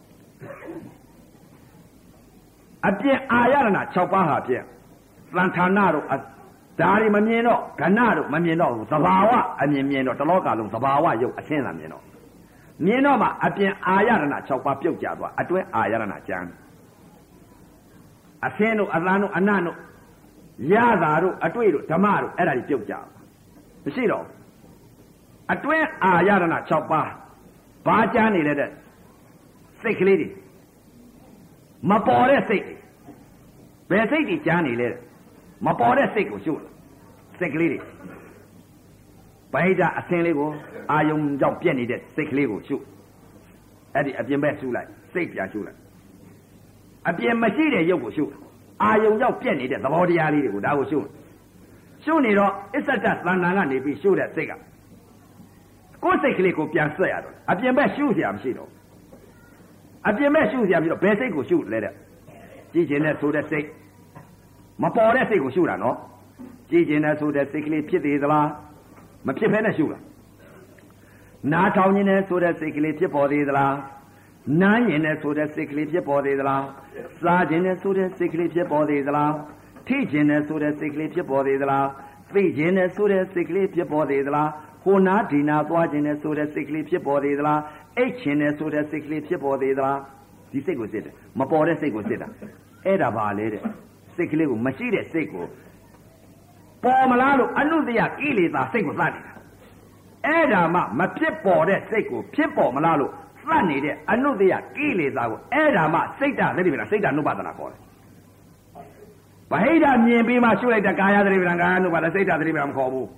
အပြည့်အာရဏ၆ပါးဟာဖြင့်သံဌာနတို့ဒါတွေမမြင်တော့ခဏတို့မမြင်တော့ဘူးသဘာဝအမြင်မြင်တော့တလောကလုံးသဘာဝရုပ်အရှင်းသာမြင်တော့မြင်တော့မှအပြင်အာရဏ၆ပါးပြုတ်ကျသွားအတွဲအာရဏကျမ်းအရှင်းတို့အသံတို့အနတ်တို့ရတာတို့အတွေ့တို့ဓမ္မတို့အဲ့ဒါတွေပြုတ်ကြဘမရှိတော့အတွင်းအာရဏ၆ပါးဘာကြမ်းနေလဲတဲ့စိတ်ကလေးတွေမပေါ်တဲ့စိတ်ဘယ်စိတ်တွေကြမ်းနေလဲမပေါ်တဲ့စိတ်ကိုရှုလို့စိတ်ကလေးတွေဗိဓာအစင်းလေးကိုအာယုံကြောင့်ပြက်နေတဲ့စိတ်ကလေးကိုရှုအဲ့ဒီအပြင်ဘက်ရှုလိုက်စိတ်ပြရှုလိုက်အပြင်မရှိတဲ့ရုပ်ကိုရှုအာယုံကြောင့်ပြက်နေတဲ့သဘောတရားလေးတွေကိုဒါကိုရှုရှုနေတော့အစ္ဆဒသဏ္ဍာန်ကနေပြီးရှုတဲ့စိတ်ကကိုယ်စိတ်ကလေးကိုပြန်ဆွဲရတော့အပြင်ဘက်ရှုเสียမရှိတော့အပြင်ဘက်ရှုเสียပြီးတော့ဘယ်စိတ်ကိုရှုလဲတဲ့ကြည်ကျင်တဲ့ဆိုတဲ့စိတ်မပေါ်တဲ့စိတ်ကိုရှုတာနော်ကြည်ကျင်တဲ့ဆိုတဲ့စိတ်ကလေးဖြစ်သေးသလားမဖြစ်ဘဲနဲ့ရှုလားနားထောင်ခြင်းနဲ့ဆိုတဲ့စိတ်ကလေးဖြစ်ပေါ်သေးသလားနားရင်နဲ့ဆိုတဲ့စိတ်ကလေးဖြစ်ပေါ်သေးသလားစားခြင်းနဲ့ဆိုတဲ့စိတ်ကလေးဖြစ်ပေါ်သေးသလားထိခြင်းနဲ့ဆိုတဲ့စိတ်ကလေးဖြစ်ပေါ်သေးသလားသိခြင်းနဲ့ဆိုတဲ့စိတ်ကလေးဖြစ်ပေါ်သေးသလားဟိုနာဒီနာသွားခြင်းနဲ့ဆိုတဲ့စိတ်ကလေးဖြစ်ပေါ်သေးသလားအိတ်ခြင်းနဲ့ဆိုတဲ့စိတ်ကလေးဖြစ်ပေါ်သေးသလားဒီစိတ်ကိုစစ်တယ်မပေါ်တဲ့စိတ်ကိုစစ်တာအဲ့ဒါပါလေတဲ့စိတ်ကလေးကိုမရှိတဲ့စိတ်ကိုပေါ်မလားလို့အနုတ္တယကိလေသာစိတ်ကိုသတ်နေတာအဲ့ဒါမှမဖြစ်ပေါ်တဲ့စိတ်ကိုဖြစ်ပေါ်မလားလို့သတ်နေတဲ့အနုတ္တယကိလေသာကိုအဲ့ဒါမှစိတ်ဓာတ်သိပြီလားစိတ်ဓာတ်နုပါဒနာခေါ်တယ်ဗဟိတမြင်ပြီးမှရှုလိုက်တဲ့ကာယသတိပ္ပံကာယနုပါဒစိတ်ဓာတ်သတိပ္ပံမခေါ်ဘူး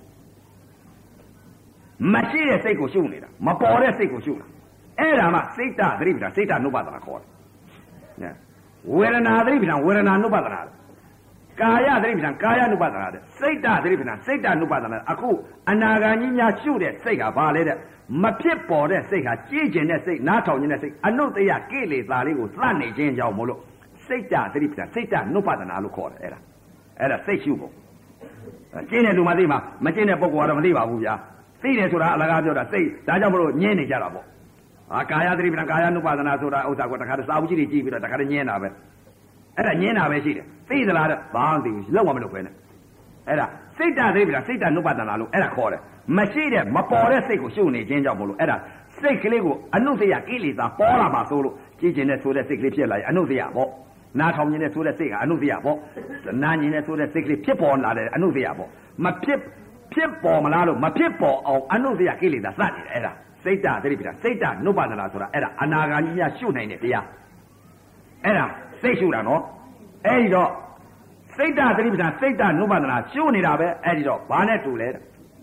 မရှိတဲ့စိတ်ကိုရှုနေတာမပေါ်တဲ့စိတ်ကိုရှုတာအဲ့ဒါမှစိတ်ဓာတ်သတိပ္ပံစိတ်ဓာတ်နုပါဒနာခေါ်တယ်ဝေဒနာသတိပ္ပံဝေဒနာနုပါဒနာကာယသတိပ္ပံကာယနုပါဒနာတဲ့စိတ်ဓာတ်သတိပ္ပံစိတ်ဓာတ်နုပါဒနာအခုအနာဂါကြီးများရှုတဲ့စိတ်ကဘာလဲတဲ့မဖြစ်ပေါ်တဲ့စိတ်ဟာကြည်ကျင်တဲ့စိတ်နားထောင်ခြင်းတဲ့စိတ်အနုတ္တယကိလေသာလေးကိုသတ်နေခြင်းကြောင့်မို့လို့စိတ်ဓာတ်သတိပ္ပံစိတ်ဓာတ်နုပါဒနာလို့ခေါ်တယ်အဲ့ဒါအဲ့ဒါစိတ်ရှုဖို့ကျင်းတဲ့လူမသိမှာမကျင်းတဲ့ပုဂ္ဂိုလ်ကတော့မသိပါဘူးဗျာသိတယ်ဆိုတာအလကားပြောတာစိတ်ဒါကြောင့်မလို့ညင်းနေကြတာပေါ့အာကာယသတိပ္ပံကာယနုပါဒနာဆိုတာဥစ္စာကိုတခါတည်းစာအုပ်ကြီးတွေကြည့်ပြီးတော့တခါတည်းညင်းတာပဲအဲ့ဒါညင်းတာပဲရှိတယ်သိသလားတဲ့ဘာမှမသိဘူးလောက်မှမလုပ်ပဲနဲ့အဲ့ဒါစိတ်ဓာတ်သတိပ္ပံစိတ်ဓာတ်နုပါဒနာလို့အဲ့ဒါခေါ်တယ်မရှိတဲ့မပေါ်တဲ့စိတ်ကိုရှုနေခြင်းကြောင့်မလို့အဲ့ဒါစိတ်ကလေးကိုအနုတ္တယကိလေသာပေါ်လာမှာဆိုလို့ကြည်ကျင်တဲ့ဆိုတဲ့စိတ်ကလေးဖြစ်လာရင်အနုတ္တယပေါ့နားထောင်ခြင်းနဲ့ဆိုတဲ့စိတ်ကအနုတ္တယပေါ့နားခြင်းနဲ့ဆိုတဲ့စိတ်ကလေးဖြစ်ပေါ်လာတဲ့အနုတ္တယပေါ့မဖြစ်ဖြစ်ပေါ်မလားလို့မဖြစ်ပေါ်အောင်အနုတ္တယကိလေသာစနေတယ်အဲ့ဒါစိတ်ဓာတ်သတိပ္ပံစိတ်ဓာတ်နုပါဒနာဆိုတာအဲ့ဒါအနာဂါကြီးများရှုနိုင်တဲ့တရားအဲ့ဒါစိတ်ရှုတာနော်အဲ့ဒီတော့စိတ်ဓာတ်သတိပ္ပံစိတ်ဓာတ်နုပါဒနာရှုနေတာပဲအဲ့ဒီတော့ဘာနဲ့တူလဲ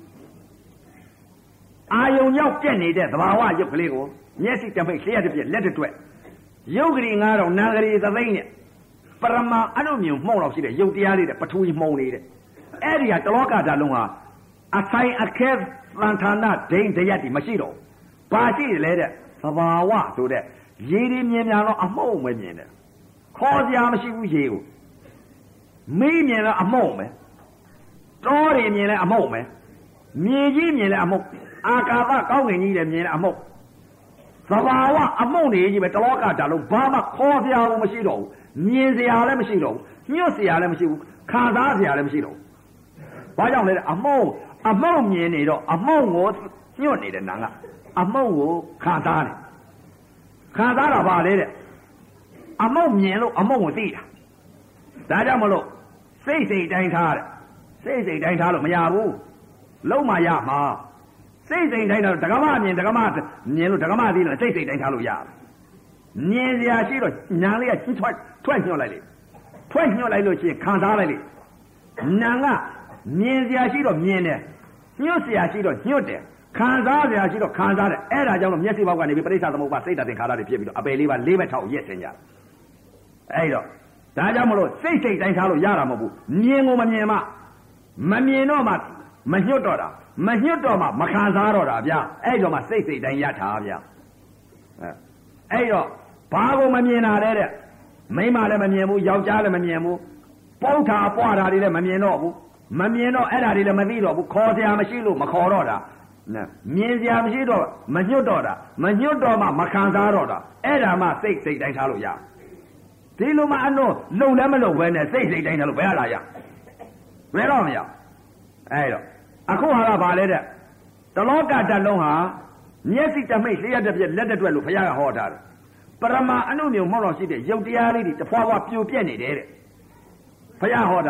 အာယုံရောက်ပြက်နေတဲ့သဘာဝရုပ်ကလေးကိုမျက်စိတပိတ်လျှက်တစ်ပြက်လက်တစ်တွက်ရုပ်ကလေးငါးတော့နာဂရီသသိန်းနဲ့ပရမအနုမြုံမှုံတော့ရှိတဲ့ရုပ်တရားလေးတဲ့ပထဝီမှုံနေတဲ့အဲ့ဒီဟာတလောကဓာတ်လုံးဟာအဆိုင်အခဲသံဌာနဒိန်တရက်ဒီမရှိတော့ဘာရှိတယ်လဲတဲ့သဘာဝဆိုတဲ့ရေဒီမြင်များတော့အမှုံပဲမြင်တယ်ခေါ်စရာမရှိဘူးရေကိုမီးမြင်တော့အမှုံပဲတောတွေမြင်လဲအမှုံပဲမြေကြီးမြင်လဲအမှုံအာကာသကောင်းငင်ကြီးလည်းမြင်လဲအမှုံသဘာဝအမှုံတွေကြီးပဲတလောကဓာတ်လုံးဘာမှခေါ်စရာမရှိတော့ဘူးမြင်စရာလည်းမရှိတော့ဘူးညွတ်စရာလည်းမရှိဘူးခံစားစရာလည်းမရှိတော့ဘူးဘာကြောင့်လဲအမှုံအမှုံမြင်နေတော့အမှုံကိုညွတ်နေတဲ့နာကအမှုံကိုခံစားတယ်ခံစားတာပါလေတဲ့အမှုံမြင်လို့အမှုံကိုသိတာဒါကြောင့်မလို့စိတ်စိတ်တိုင်းထားတယ်စိတ်စိတ်တိုင်းထားလို့မရဘူးလုံးမရမှာစိတ်စိတ်တိုင်းထားလို့ဒကမမြင်ဒကမမြင်လို့ဒကမသိလို့စိတ်စိတ်တိုင်းထားလို့ရတယ်မြင်စရာရှိတော့ညာလေးကချင်းထွက်ထွက်ညှော့လိုက်လေထွက်ညှော့လိုက်လို့ရှိရင်ခံစားလိုက်လေနာကမြင်စရာရှိတော့မြင်တယ်ညှို့စရာရှိတော့ညှို့တယ်ခံစားစရာရှိတော့ခံစားတယ်အဲ့ဒါကြောင့်လို့မျက်စိဘောက်ကနေပြီးပရိစ္ဆာသမုပ္ပါစိတ်ဓာတ်သင်္ခါရတွေဖြစ်ပြီးတော့အပယ်လေးပါလေးဘက်ထောက်ရက်စင်ကြအဲ့တော့ဒါကြောင့်မလို့စိတ်စိတ်တိုင်းထားလို့ရတာမဟုတ်ဘူးမြင်ကိုမမြင်မှမမြင်တော့မှမညှို့တော့တာမညှို့တော့မှမခံစားတော့တာဗျာအဲ့တော့မှစိတ်စိတ်တိုင်းရထားဗျာအဲ့တော့ဘာကိုမမြင်တာလဲတဲ့မိန်းမလည်းမမြင်ဘူးယောက်ျားလည်းမမြင်ဘူးပုတ်တာပွားတာတွေလည်းမမြင်တော့ဘူးမမြင်တော့အဲ့ဒါတွေလည်းမသိတော့ဘူးခေါ်စရာမရှိလို့မခေါ်တော့တာမြင်စရာမရှိတော့မညှို့တော့တာမညှို့တော့မှမခံစားတော့တာအဲ့ဒါမှစိတ်စိတ်တိုင်းထားလို့ရဒီလိုမှအတော့လုံလည်းမလုံပဲနဲ့စိတ်စိတ်တိုင်းထားလို့ဘယ်လာရဘယ်တော့မရအဲ့တော့အခုဟာကဘာလဲတဲ့တလောကဓာတ်လုံးဟာမျက်စိတမိတ်လျှက်တစ်ပြက်လက်တစ်တွက်လို့ဘုရားကဟောထားတယ်ပရမအနုမြုံမောက်တော့ရှိတဲ့ရုပ်တရားလေးတွေတဖွာဖွာပြိုပြက်နေတယ်တဲ့ဘုရားဟောထားတာ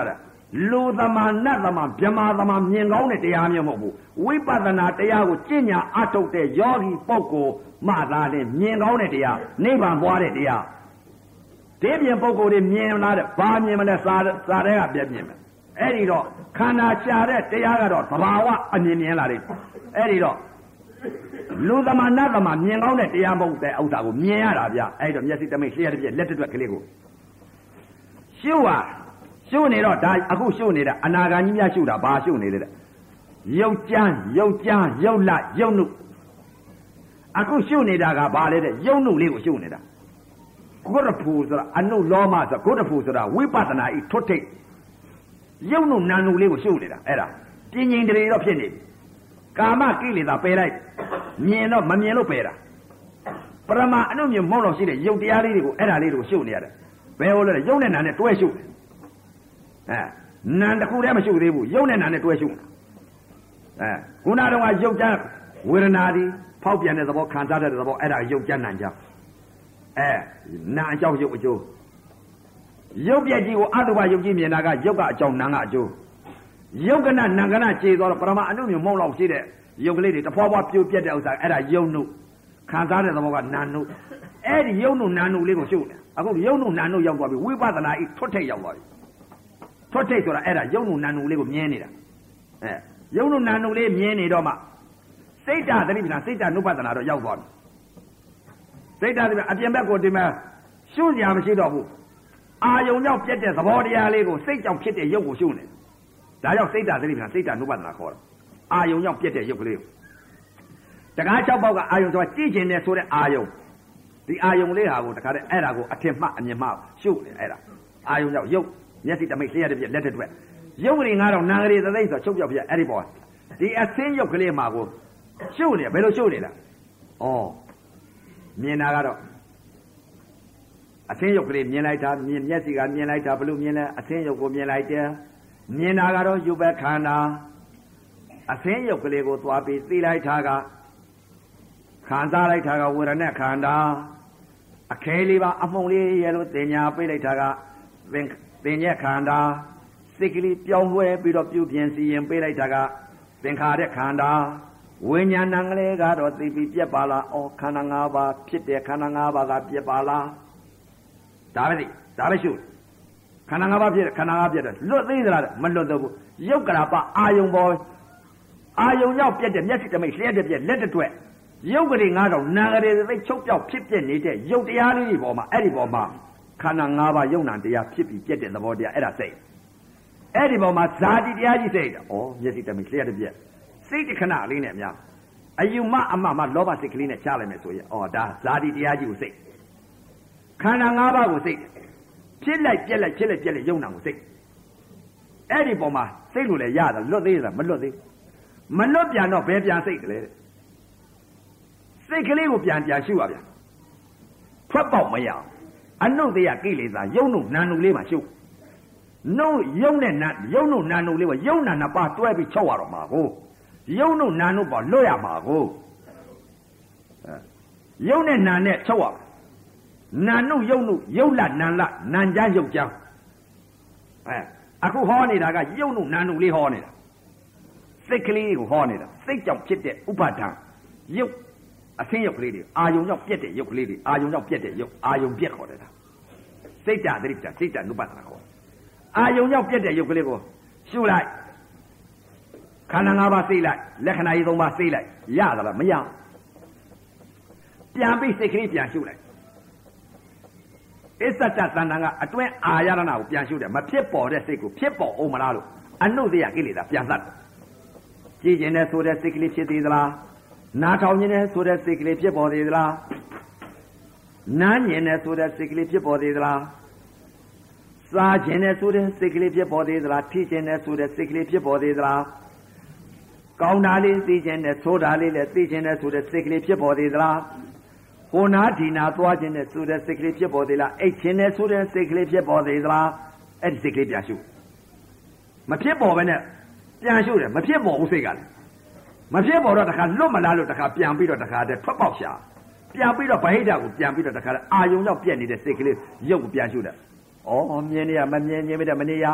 လူသမနတ်သမဗြဟ္မာသမမြင်ကောင်းတဲ့တရားမျိုးမဟုတ်ဘူးဝိပဿနာတရားကိုကျင့်ညာအထုတ်တဲ့ယောဂီပုဂ္ဂိုလ်မှသာလေမြင်ကောင်းတဲ့တရားနိဗ္ဗာန်သွားတဲ့တရားဒီပြင်ပုဂ္ဂိုလ်တွေမြင်လာတဲ့ဘာမြင်မလဲစာစာတဲ့ကပြည့်မြင်မယ်အဲ့ဒီတော့ခန္ဓာရှာတဲ့တရားကတော့သဘာဝအမြင်မြင်လာတယ်အဲ့ဒီတော့လူသမနတ်သမမြင်ကောင်းတဲ့တရားမဟုတ်တဲ့ဥစ္စာကိုမြင်ရတာဗျအဲ့တော့မျက်စိတမိတ်လျှက်တစ်ပြက်လက်တစ်တွက်ကလေးကိုရှုဟာရှုနေတော့ဒါအခုရှုနေတာအနာဂါကြီးများရှုတာဘာရှုနေလဲတဲ့ရုပ်ကြမ်းရုပ်ကြမ်းရုပ်လရုပ်နုအခုရှုနေတာကဘာလဲတဲ့ရုပ်နုလေးကိုရှုနေတာဂုရဖူဆိုတာအနုလောမဆိုဂုရဖူဆိုတာဝိပဿနာဤထွတ်ထိပ်ရုပ်နုနာနုလေးကိုရှုနေတာအဲ့ဒါပြင်းငင်တရေတော့ဖြစ်နေပြီကာမကိလေသာပယ်လိုက်မြင်တော့မမြင်လို့ပယ်တာပရမအနုမြင်မဟုတ်တော့ရှိတဲ့ရုပ်တရားလေးတွေကိုအဲ့ဒါလေးတွေကိုရှုနေရတယ်ဘယ်လိုလဲရုပ်နဲ့နာနဲ့တွဲရှုတယ်အဲနာတစ်ခုတည်းမရှုသေးဘူးရုပ်နဲ့နာနဲ့တွဲရှုအဲခုနတော့ကရုပ်ကြဝေဒနာဒီဖောက်ပြန်တဲ့သဘောခံစားတဲ့သဘောအဲ့ဒါရုပ်ကြနာကြအဲနာအကြောင်းရုပ်အကျိုးရုပ်ပြည့်ကြီးကိုအတုပရုပ်ကြီးမြင်တာကရုပ်ကအကြောင်းနာကအကျိုးရုပ်ကနနာကနခြေသွားတော့ပရမအနုမြင်မဟုတ်တော့ရှိတဲ့ရုပ်ကလေးတွေတဖွာဖွာပြိုပြက်တဲ့ဥစ္စာအဲ့ဒါယုံနုခံစားတဲ့သဘောကနာနုအဲ့ဒီယုံနုနာနုလေးကိုရှုတယ်အခုယုံနုနာနုရောက်သွားပြီဝိပဿနာဤထွတ်ထိပ်ရောက်သွားပြီထွတ်ထိပ်ဆိုတာအဲ့ဒါယုံနုနာနုလေးကိုမြင်နေတာအဲယုံနုနာနုလေးမြင်နေတော့မှစိတ်ဓာတ်သတိပ္ပဏစိတ်ဓာတ်နုပဒနာတော့ရောက်သွားပြီစိတ်ဓာတ်သတိအပြင်ဘက်ကိုဒီမှာရှုစရာမရှိတော့ဘူးအာယုံရောက်ပြက်တဲ့သဘောတရားလေးကိုစိတ်ကြောင့်ဖြစ်တဲ့ရုပ်ကိုရှုနေဒါကြောင့်စိတ်ဓာတ်သတိပ္ပဏစိတ်ဓာတ်နုပဒနာခေါ်တာအာယုံရောက်ပြက်တဲ့ရုပ်ကလေးကိုတကား၆ပေါက်ကအာယုံဆိုတာကြည့်ကျင်တယ်ဆိုတဲ့အာယုံဒီအာယုံလေးဟာကိုတခါတည်းအဲ့ဒါကိုအထင်မှတ်အမြင်မှတ်ရှုနေအဲ့ဒါအာယုံရောက်ရုပ်မျက်စိတမိတ်လျှက်ရတဲ့ပြက်လက်တဲ့တွက်ရုပ်ကလေးငါတော့နာကလေးသသိဆိုချုပ်ပြောက်ပြအဲ့ဒီပေါ်ဒီအဆင်းရုပ်ကလေးမှာကိုရှုနေဘယ်လိုရှုနေလဲဩမြင်တာကတော့အဆင်းရုပ်ကလေးမြင်လိုက်တာမြင်မျက်စိကမြင်လိုက်တာဘလို့မြင်လဲအဆင်းရုပ်ကိုမြင်လိုက်တယ်မြင်တာကတော့ရုပ်ပဲခန္ဓာအဆင်းရုပ်ကလေးကိုသွားပြီးသိလိုက်တာကခံစားလိုက်တာကဝေဒနာခန္ဓာအခဲလေးပါအမှုံလေးရဲ့လို့တင်ညာပိတ်လိုက်တာကသင်သင်ညက်ခန္ဓာစိတ်ကလေးပြောင်းလဲပြီးတော့ပြုပြင်စီရင်ပိတ်လိုက်တာကသင်္ခါရခန္ဓာဝိညာဏံကလေးကတော့သိပြီးပြက်ပါလားအော်ခန္ဓာ၅ပါးဖြစ်တဲ့ခန္ဓာ၅ပါးကပြက်ပါလားဒါပဲဒါပဲရှုခန္ဓာ၅ပါးဖြစ်တဲ့ခန္ဓာ၅ပါးပြက်တယ်လွတ်သေးသလားမလွတ်တော့ဘူးရုပ်ကလာပအာယုံပေါ်အာယုံရောက်ပြက်တဲ့မျက်စိတမိတ်လျှက်တဲ့ပြက်လက်တဲ့တွက်ရုပ်ကလေးငါးတော့နာကလေးသိချုပ်ပြောက်ဖြစ်ပြနေတဲ့ရုပ်တရားလေးတွေပေါ်မှာအဲ့ဒီပေါ်မှာခန္ဓာ၅ပါးယုံနာတရားဖြစ်ပြီးပြက်တဲ့သဘောတရားအဲ့ဒါစိတ်အဲ့ဒီပေါ်မှာဇာတိတရားကြီးစိတ်ဩမျက်စိတမိတ်လျှက်တဲ့ပြက်စိတ်တခဏလေးနဲ့အများအယူမအမမလောဘစိတ်ကလေးနဲ့ချလိုက်မယ်ဆိုရင်ဩဒါဇာတိတရားကြီးကိုစိတ်ခန္ဓာ၅ပါးကိုစိတ်ဖြစ်လိုက်ပြက်လိုက်ဖြစ်လိုက်ပြက်လိုက်ယုံနာကိုစိတ်အဲ့ဒီပေါ်မှာစိတ်လို့လည်းရတယ်လွတ်သေးတာမလွတ်သေးမလွတ်ပြန်တော့ဘယ်ပြန်စိတ်ကလေးစိတ်ကလေးကိုပြန်ပြန်ရှုရပြန်ထွက်ပေါက်မရအနုတ္တယကိလေသာယုံနုနာနုလေးမှာရှုနှုတ်ယုံနဲ့နာယုံနုနာနုလေးကိုယုံနာနှစ်ပါးတွဲပြီးချုပ်ရတော့မှာကိုယုံနုနာနုပေါ်လွတ်ရမှာကိုယုံနဲ့နာနဲ့ချုပ်ရနာနုယုံနုယုံလနန်လနန်ကြယုတ်ကြအဲအခုဟောနေတာကယုံနုနာနုလေးဟောနေတာစိတ်ကလေးကိုဟောနေတာစိတ်ကြောင့်ဖြစ်တဲ့ဥပါဒံယုတ်အဆင်းရုပ်ကလေးတွေအာယုံကြောင့်ပြက်တဲ့ရုပ်ကလေးတွေအာယုံကြောင့်ပြက်တဲ့ရုပ်အာယုံပြက်ခေါ်တယ်လားစိတ်ဓာတ်တိတ္တစိတ်ဓာတ်နုပဒနာခေါ်အာယုံကြောင့်ပြက်တဲ့ရုပ်ကလေးကိုရှုလိုက်ခန္ဓာ၅ပါးစိတ်လိုက်လက္ခဏာကြီး၃ပါးစိတ်လိုက်ရသလားမရပြန်ပြီးစိတ်ကလေးပြန်ရှုလိုက်အစ္ဆတသဏ္ဍာန်ကအတွင်းအာရဏကိုပြန်ရှုတယ်မဖြစ်ပေါ်တဲ့စိတ်ကိုဖြစ်ပေါ်အောင်မလားလို့အနုတ္တယကိလေသာပြန်သတ်ကြည်ကျင်တဲ့ဆိုတဲ့စိတ်ကလေးဖြစ်သေးသလားနာထောင်ခြင်းနဲ့ဆိုတဲ့စိတ်ကလေးဖြစ်ပေါ်သေးသလားနားညင်နဲ့ဆိုတဲ့စိတ်ကလေးဖြစ်ပေါ်သေးသလားစားခြင်းနဲ့ဆိုတဲ့စိတ်ကလေးဖြစ်ပေါ်သေးသလားထိခြင်းနဲ့ဆိုတဲ့စိတ်ကလေးဖြစ်ပေါ်သေးသလားကောင်းတာလေးသိခြင်းနဲ့ဆိုတာလေးလည်းသိခြင်းနဲ့ဆိုတဲ့စိတ်ကလေးဖြစ်ပေါ်သေးသလားဟိုနာဒီနာသွားခြင်းနဲ့ဆိုတဲ့စိတ်ကလေးဖြစ်ပေါ်သေးလားအိတ်ခြင်းနဲ့ဆိုတဲ့စိတ်ကလေးဖြစ်ပေါ်သေးသလားအဲ့ဒီစိတ်ကလေးပြန်ရှုမဖြစ်ပေါ်ပဲနဲ့ပြန်ရှုတယ်မဖြစ်ပေါ်ဘူးစိတ်ကလည်းမဖြစ်ပေါ်တော့တခါလွတ်မလားလို့တခါပြန်ပြီးတော့တခါတည်းထွက်ပေါက်ရှာပြန်ပြီးတော့ဗဟိတကိုပြန်ပြီးတော့တခါအာယုံရောက်ပြက်နေတဲ့စိတ်ကလေးရုပ်ကိုပြန်ရှုတယ်။ဩမြင်နေရမမြင်ခြင်းမတဲ့မနေရ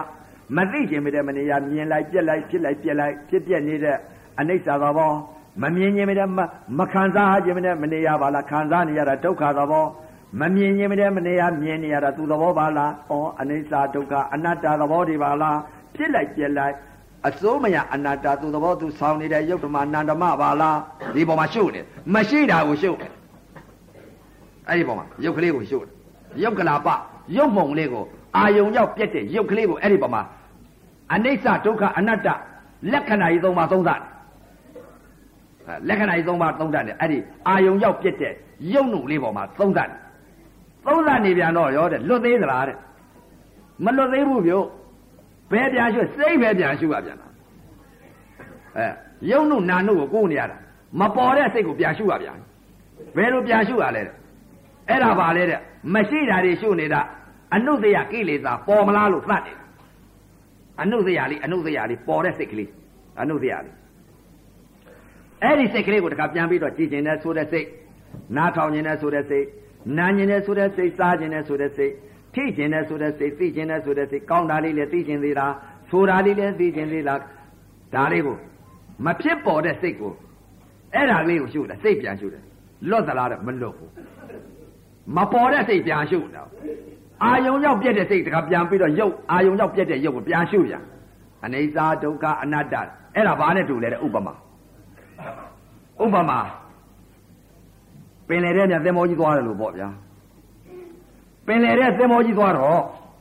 မသိခြင်းမတဲ့မနေရမြင်လိုက်ပြက်လိုက်ဖြစ်လိုက်ပြက်လိုက်ဖြစ်ပြက်နေတဲ့အနိစ္စသဘောမမြင်ခြင်းမတဲ့မခံစားခြင်းမတဲ့မနေရပါလားခံစားနေရတာဒုက္ခသဘောမမြင်ခြင်းမတဲ့မနေရမြင်နေရတာသူသဘောပါလားဩအနိစ္စဒုက္ခအနတ္တသဘောတွေပါလားဖြစ်လိုက်ပြက်လိုက်အစိုးမရအနတ္တသူသဘောသူဆောင်းနေတဲ့ယုတ်ဓမ္မနန္ဓမပါလားဒီပေါ်မှာရှုပ်နေမရှိတာကိုရှုပ်တယ်အဲ့ဒီပေါ်မှာယုတ်ကလေးကိုရှုပ်တယ်ယုတ်ကလာပယုတ်မုံလေးကိုအာယုံရောက်ပြက်တဲ့ယုတ်ကလေးကိုအဲ့ဒီပေါ်မှာအနိစ္စဒုက္ခအနတ္တလက္ခဏာကြီးသုံးပါသုံးသတ်လက္ခဏာကြီးသုံးပါသုံးသတ်တယ်အဲ့ဒီအာယုံရောက်ပြက်တဲ့ယုတ်နုလေးပေါ်မှာသုံးသတ်သုံးသတ်နေပြန်တော့ရောတဲ့လွတ်သေးသလားတဲ့မလွတ်သေးဘူးပြောဘယ်ပြန်ရှုစိတ်ပဲပြန်ရှုရပြန်တာအဲယုံနုနာနုကိုကိုးနေရတာမပေါ်တဲ့စိတ်ကိုပြန်ရှုရပြန်ဘယ်လိုပြန်ရှုရလဲတဲ့အဲ့ဒါပါလေတဲ့မရှိတာတွေရှုနေတာအနုတယကိလေသာပေါ်မလားလို့သတ်တယ်အနုတယလေးအနုတယလေးပေါ်တဲ့စိတ်ကလေးအနုတယလေးအဲ့ဒီစိတ်ကလေးကိုတခါပြန်ပြီးတော့ကြည်ကျင်တဲ့ဆိုတဲ့စိတ်နားထောင်ကျင်တဲ့ဆိုတဲ့စိတ်နာကျင်တဲ့ဆိုတဲ့စိတ်စားကျင်တဲ့ဆိုတဲ့စိတ်ထိကျင်တဲ့ဆိုတဲ့စိတ်သိကျင်တဲ့ဆိုတဲ့စိတ်ကောင်းတာလေးလည်းသိကျင်သေးလားဆိုတာလေးလည်းသိကျင်သေးလားဒါလေးကိုမဖြစ်ပေါ်တဲ့စိတ်ကိုအဲ့ဒါလေးကိုရှုတယ်စိတ်ပြန်ရှုတယ်လွတ်သလားတဲ့မလွတ်ဘူးမပေါ်တဲ့စိတ်ပြန်ရှုတော့အာယုံရောက်ပြက်တဲ့စိတ်တခါပြန်ပြီးတော့ရုပ်အာယုံရောက်ပြက်တဲ့ရုပ်ကိုပြန်ရှုပြန်အနိစ္စဒုက္ခအနတ္တအဲ့ဒါဘာနဲ့တူလဲတဲ့ဥပမာဥပမာပင်လေတဲ့မြတ်သင်္ဘောကြီးသွားတယ်လို့ပေါ့ဗျာပင်လေတဲ့သင်္ဘောကြီးသွားတော့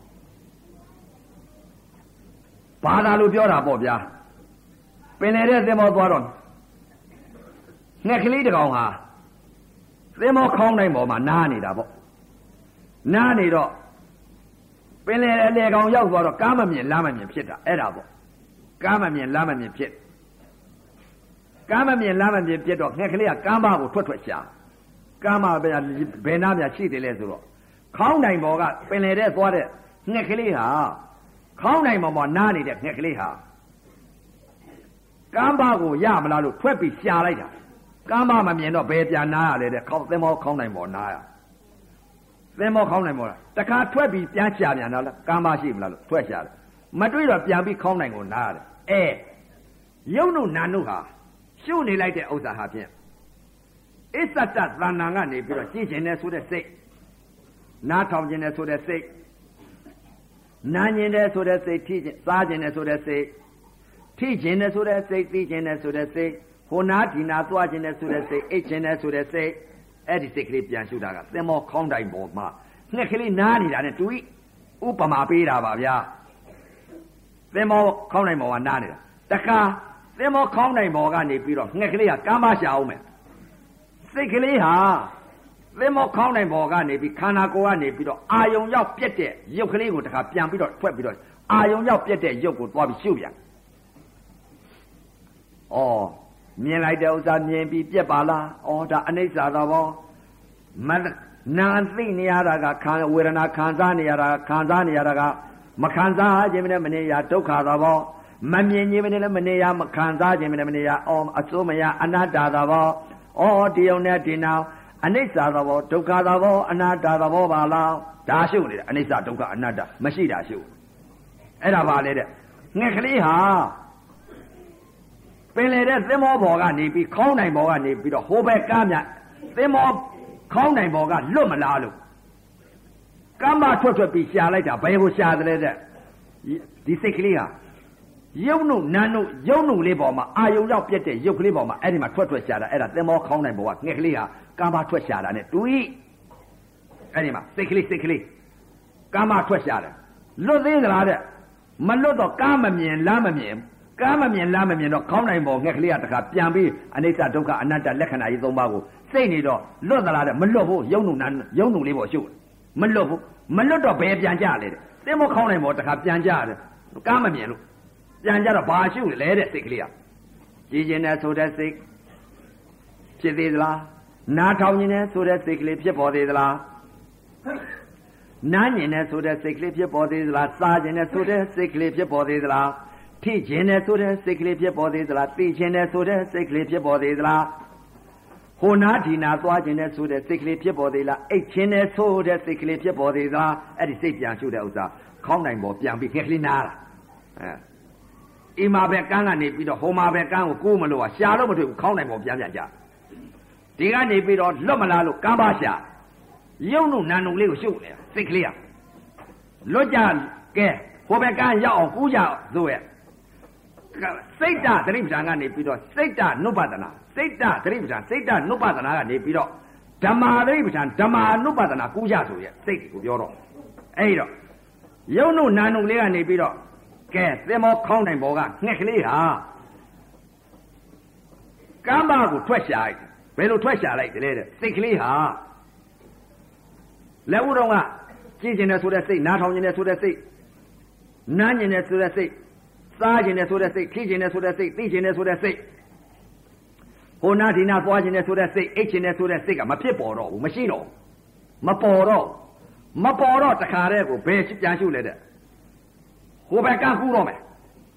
ဘာသာလို့ပြောတာပေါ့ဗျာပင်လေတဲ့သင်္ဘောသွားတော့ငှက်ကလေးတစ်ကောင်ဟာသင်္ဘောခေါင်းတိုင်းပေါ်မှာနားနေတာပေါ့နားနေတော့ပင်လေအလေကောင်ရောက်သွားတော့ကားမမြင်လားမမြင်ဖြစ်တာအဲ့ဒါပေါ့ကားမမြင်လားမမြင်ဖြစ်ကားမမြင်လားမမြင်ဖြစ်တော့ငှက်ကလေးကကားမကိုထွက်ထွက်ရှာကားမပဲဘယ်နာမြရှိတယ်လဲဆိုတော့ခေါင်းတိုင်းပေါ်ကပင်လေတဲ့သွားတဲ့ငှက်ကလေးဟာခေါင်းတိုင်းပေါ်မှာနားနေတဲ့ငှက်ကလေးဟာကားမကိုရမလားလို့ထွက်ပြီးရှာလိုက်တာကားမမမြင်တော့ဘယ်ပြန်နားရလဲတဲ့ခေါင်းသင်္ဘောခေါင်းတိုင်းပေါ်နားရသင်္ဘောခေါင်းနိုင်မို့လားတခါထွက်ပြီးပြန်ရှာပြန်တော့လားကာမရှိမလားလို့ထွက်ရှာတယ်မတွေ့တော့ပြန်ပြီးခေါင်းနိုင်ကိုနားရတယ်အဲယုံနုနာနုဟာရှုနေလိုက်တဲ့ဥစ္စာဟာဖြင့်အစ္ဆတသဏ္ဍာန်ကနေပြီးတော့ကြည့်ခြင်းနဲ့ဆိုတဲ့စိတ်နားထောင်ခြင်းနဲ့ဆိုတဲ့စိတ်နားခြင်းနဲ့ဆိုတဲ့စိတ်ထိခြင်းစားခြင်းနဲ့ဆိုတဲ့စိတ်ထိခြင်းနဲ့ဆိုတဲ့စိတ်သိခြင်းနဲ့ဆိုတဲ့စိတ်ဟိုနာဒီနာသွားခြင်းနဲ့ဆိုတဲ့စိတ်အိတ်ခြင်းနဲ့ဆိုတဲ့စိတ်အဲ့ဒီစိတ်ကလေးပြန်ရှုတာကသင်္ဘောခေါင်းတိုင်ပေါ်မှာငှက်ကလေးနားနေတာနဲ့တူဥပမာပေးတာပါဗျာသင်္ဘောခေါင်းတိုင်ပေါ်မှာနားနေတာတခါသင်္ဘောခေါင်းတိုင်ပေါ်ကနေပြီးတော့ငှက်ကလေးကကမ်းမရှာအောင်မယ်စိတ်ကလေးဟာသင်္ဘောခေါင်းတိုင်ပေါ်ကနေပြီးခန္ဓာကိုယ်ကနေပြီးတော့အာယုံရောက်ပြက်တဲ့ရုပ်ကလေးကိုတခါပြန်ပြီးတော့ထွက်ပြီးတော့အာယုံရောက်ပြက်တဲ့ရုပ်ကိုသွားပြီးရှုပြန်ဩမြင်လိုက်တဲ့ဥစ္စာမြင်ပြီးပြက်ပါလားဩဒါအနိစ္စသဘောမနာသိနေရတာကခံဝေဒနာခံစားနေရတာခံစားနေရတာကမခံစားခြင်းနဲ့မနေရဒုက္ခသဘောမမြင်ခြင်းနဲ့လည်းမနေရမခံစားခြင်းနဲ့မနေရဩအစိုးမရအနတ္တသဘောဩဒီုံနဲ့ဒီနောက်အနိစ္စသဘောဒုက္ခသဘောအနတ္တသဘောပါလားဒါရှုနေတာအနိစ္စဒုက္ခအနတ္တမရှိတာရှုအဲ့ဒါပါလေတဲ့ငှက်ကလေးဟာပင်လေတဲ့သင်္ဘောဘော်ကနေပြီးခေါင်းနိုင်ဘော်ကနေပြီးတော့ဟိုဘက်ကားမြသင်္ဘောခေါင်းနိုင်ဘော်ကလွတ်မလားလို့ကမ်းမထွက်ထွက်ပြီးရှာလိုက်တာဘယ်ကိုရှာတယ်တဲ့ဒီစိတ်ကလေးဟာယုံနုနန်းနုယုံနုလေးပေါ်မှာအာယုံရောက်ပြက်တဲ့ရုပ်ကလေးပေါ်မှာအဲ့ဒီမှာထွက်ထွက်ရှာတာအဲ့ဒါသင်္ဘောခေါင်းနိုင်ဘော်ကငှက်ကလေးဟာကမ်းမထွက်ရှာတာနဲ့တူဤအဲ့ဒီမှာစိတ်ကလေးစိတ်ကလေးကမ်းမထွက်ရှာတယ်လွတ်သေးသလားတဲ့မလွတ်တော့ကားမမြင်လားမမြင်ကားမမြင်လားမမြင်တော့ခေါင်းနိုင်ပေါ်ငှက်ကလေးကတခါပြန်ပြီးအနိစ္စဒုက္ခအနတ္တလက္ခဏာကြီးသုံးပါးကိုစိတ်နေတော့လွတ်သလားတဲ့မလွတ်ဘူးယုံနုနာယုံနုလေးပေါ်ရှုပ်မလွတ်ဘူးမလွတ်တော့ဘယ်ပြန်ကြလဲတဲ့သင်္ဘောခေါင်းနိုင်ပေါ်တခါပြန်ကြတယ်ကားမမြင်လို့ပြန်ကြတော့ဘာရှုပ်လဲတဲ့စိတ်ကလေးကကြည်ကျင်တဲ့ဆိုတဲ့စိတ်ဖြစ်သေးသလားနားထောင်နေတဲ့ဆိုတဲ့စိတ်ကလေးဖြစ်ပေါ်သေးသလားနားညင်တဲ့ဆိုတဲ့စိတ်ကလေးဖြစ်ပေါ်သေးသလားစားကျင်တဲ့ဆိုတဲ့စိတ်ကလေးဖြစ်ပေါ်သေးသလားထိကျင်တဲ့ဆိုတဲ့စိတ်ကလေးဖြစ်ပေါ်သေးသလားသိကျင်တဲ့ဆိုတဲ့စိတ်ကလေးဖြစ်ပေါ်သေးသလားဟိုနာဒီနာသွားကျင်တဲ့ဆိုတဲ့စိတ်ကလေးဖြစ်ပေါ်သေးလားအိတ်ကျင်တဲ့ဆိုတဲ့စိတ်ကလေးဖြစ်ပေါ်သေးသလားအဲ့ဒီစိတ်ပြန်ရှုတဲ့ဥစ္စာခေါင်းနိုင်ပေါ်ပြန်ပြီးငှက်ကလေးနားတာအိမ်မှာပဲကန်းကနေပြီးတော့ဟိုမှာပဲကန်းကိုကိုးမလို့ကရှာလို့မတွေ့ဘူးခေါင်းနိုင်ပေါ်ပြန်ပြန်ကြဒီကနေပြီးတော့လွတ်မလားလို့ကန်းပါရှာရုံတို့နန်တို့လေးကိုရှုပ်နေတာစိတ်ကလေးကလွတ်ကြကဲဟိုဘက်ကန်းရောက်အောင်ကူးကြဆိုရဲ့စိတ်တသတိပဋ္ဌာန်ကနေပြီးတော့စိတ်တနုပဒနာစိတ်တသတိပဋ္ဌာန်စိတ်တနုပဒနာကနေပြီးတော့ဓမ္မာသတိပဋ္ဌာန်ဓမ္မာနုပဒနာကူးကြဆိုရဲ့စိတ်ကိုပြောတော့အဲ့တော့ရုံတို့နန်တို့လေးကနေပြီးတော့ကဲသင်္ဘောခေါင်းနိုင်ဘောကငှက်ကလေးဟာကမ်းပါကိုထွက်ရှာလိုက်ဘယ်လိုထွက်ရှာလိုက်တယ်တဲ့စိတ်ကလေးဟာလက်ဦးတော်ကကြည့်ကျင်တယ်ဆိုတဲ့စိတ်နားထောင်ကျင်တယ်ဆိုတဲ့စိတ်နားကျင်တယ်ဆိုတဲ့စိတ်စားကျင်တယ်ဆိုတဲ့စိတ်ခင်းကျင်တယ်ဆိုတဲ့စိတ်သိကျင်တယ်ဆိုတဲ့စိတ်ဟိုနာဒီနာသွားကျင်တယ်ဆိုတဲ့စိတ်အိတ်ကျင်တယ်ဆိုတဲ့စိတ်ကမဖြစ်ပေါ်တော့ဘူးမရှိတော့မပေါ်တော့မပေါ်တော့တခါတည်းကိုဘယ်ပြန်ရှုလဲတဲ့ဟိုဘက်ကကူးတော့မယ်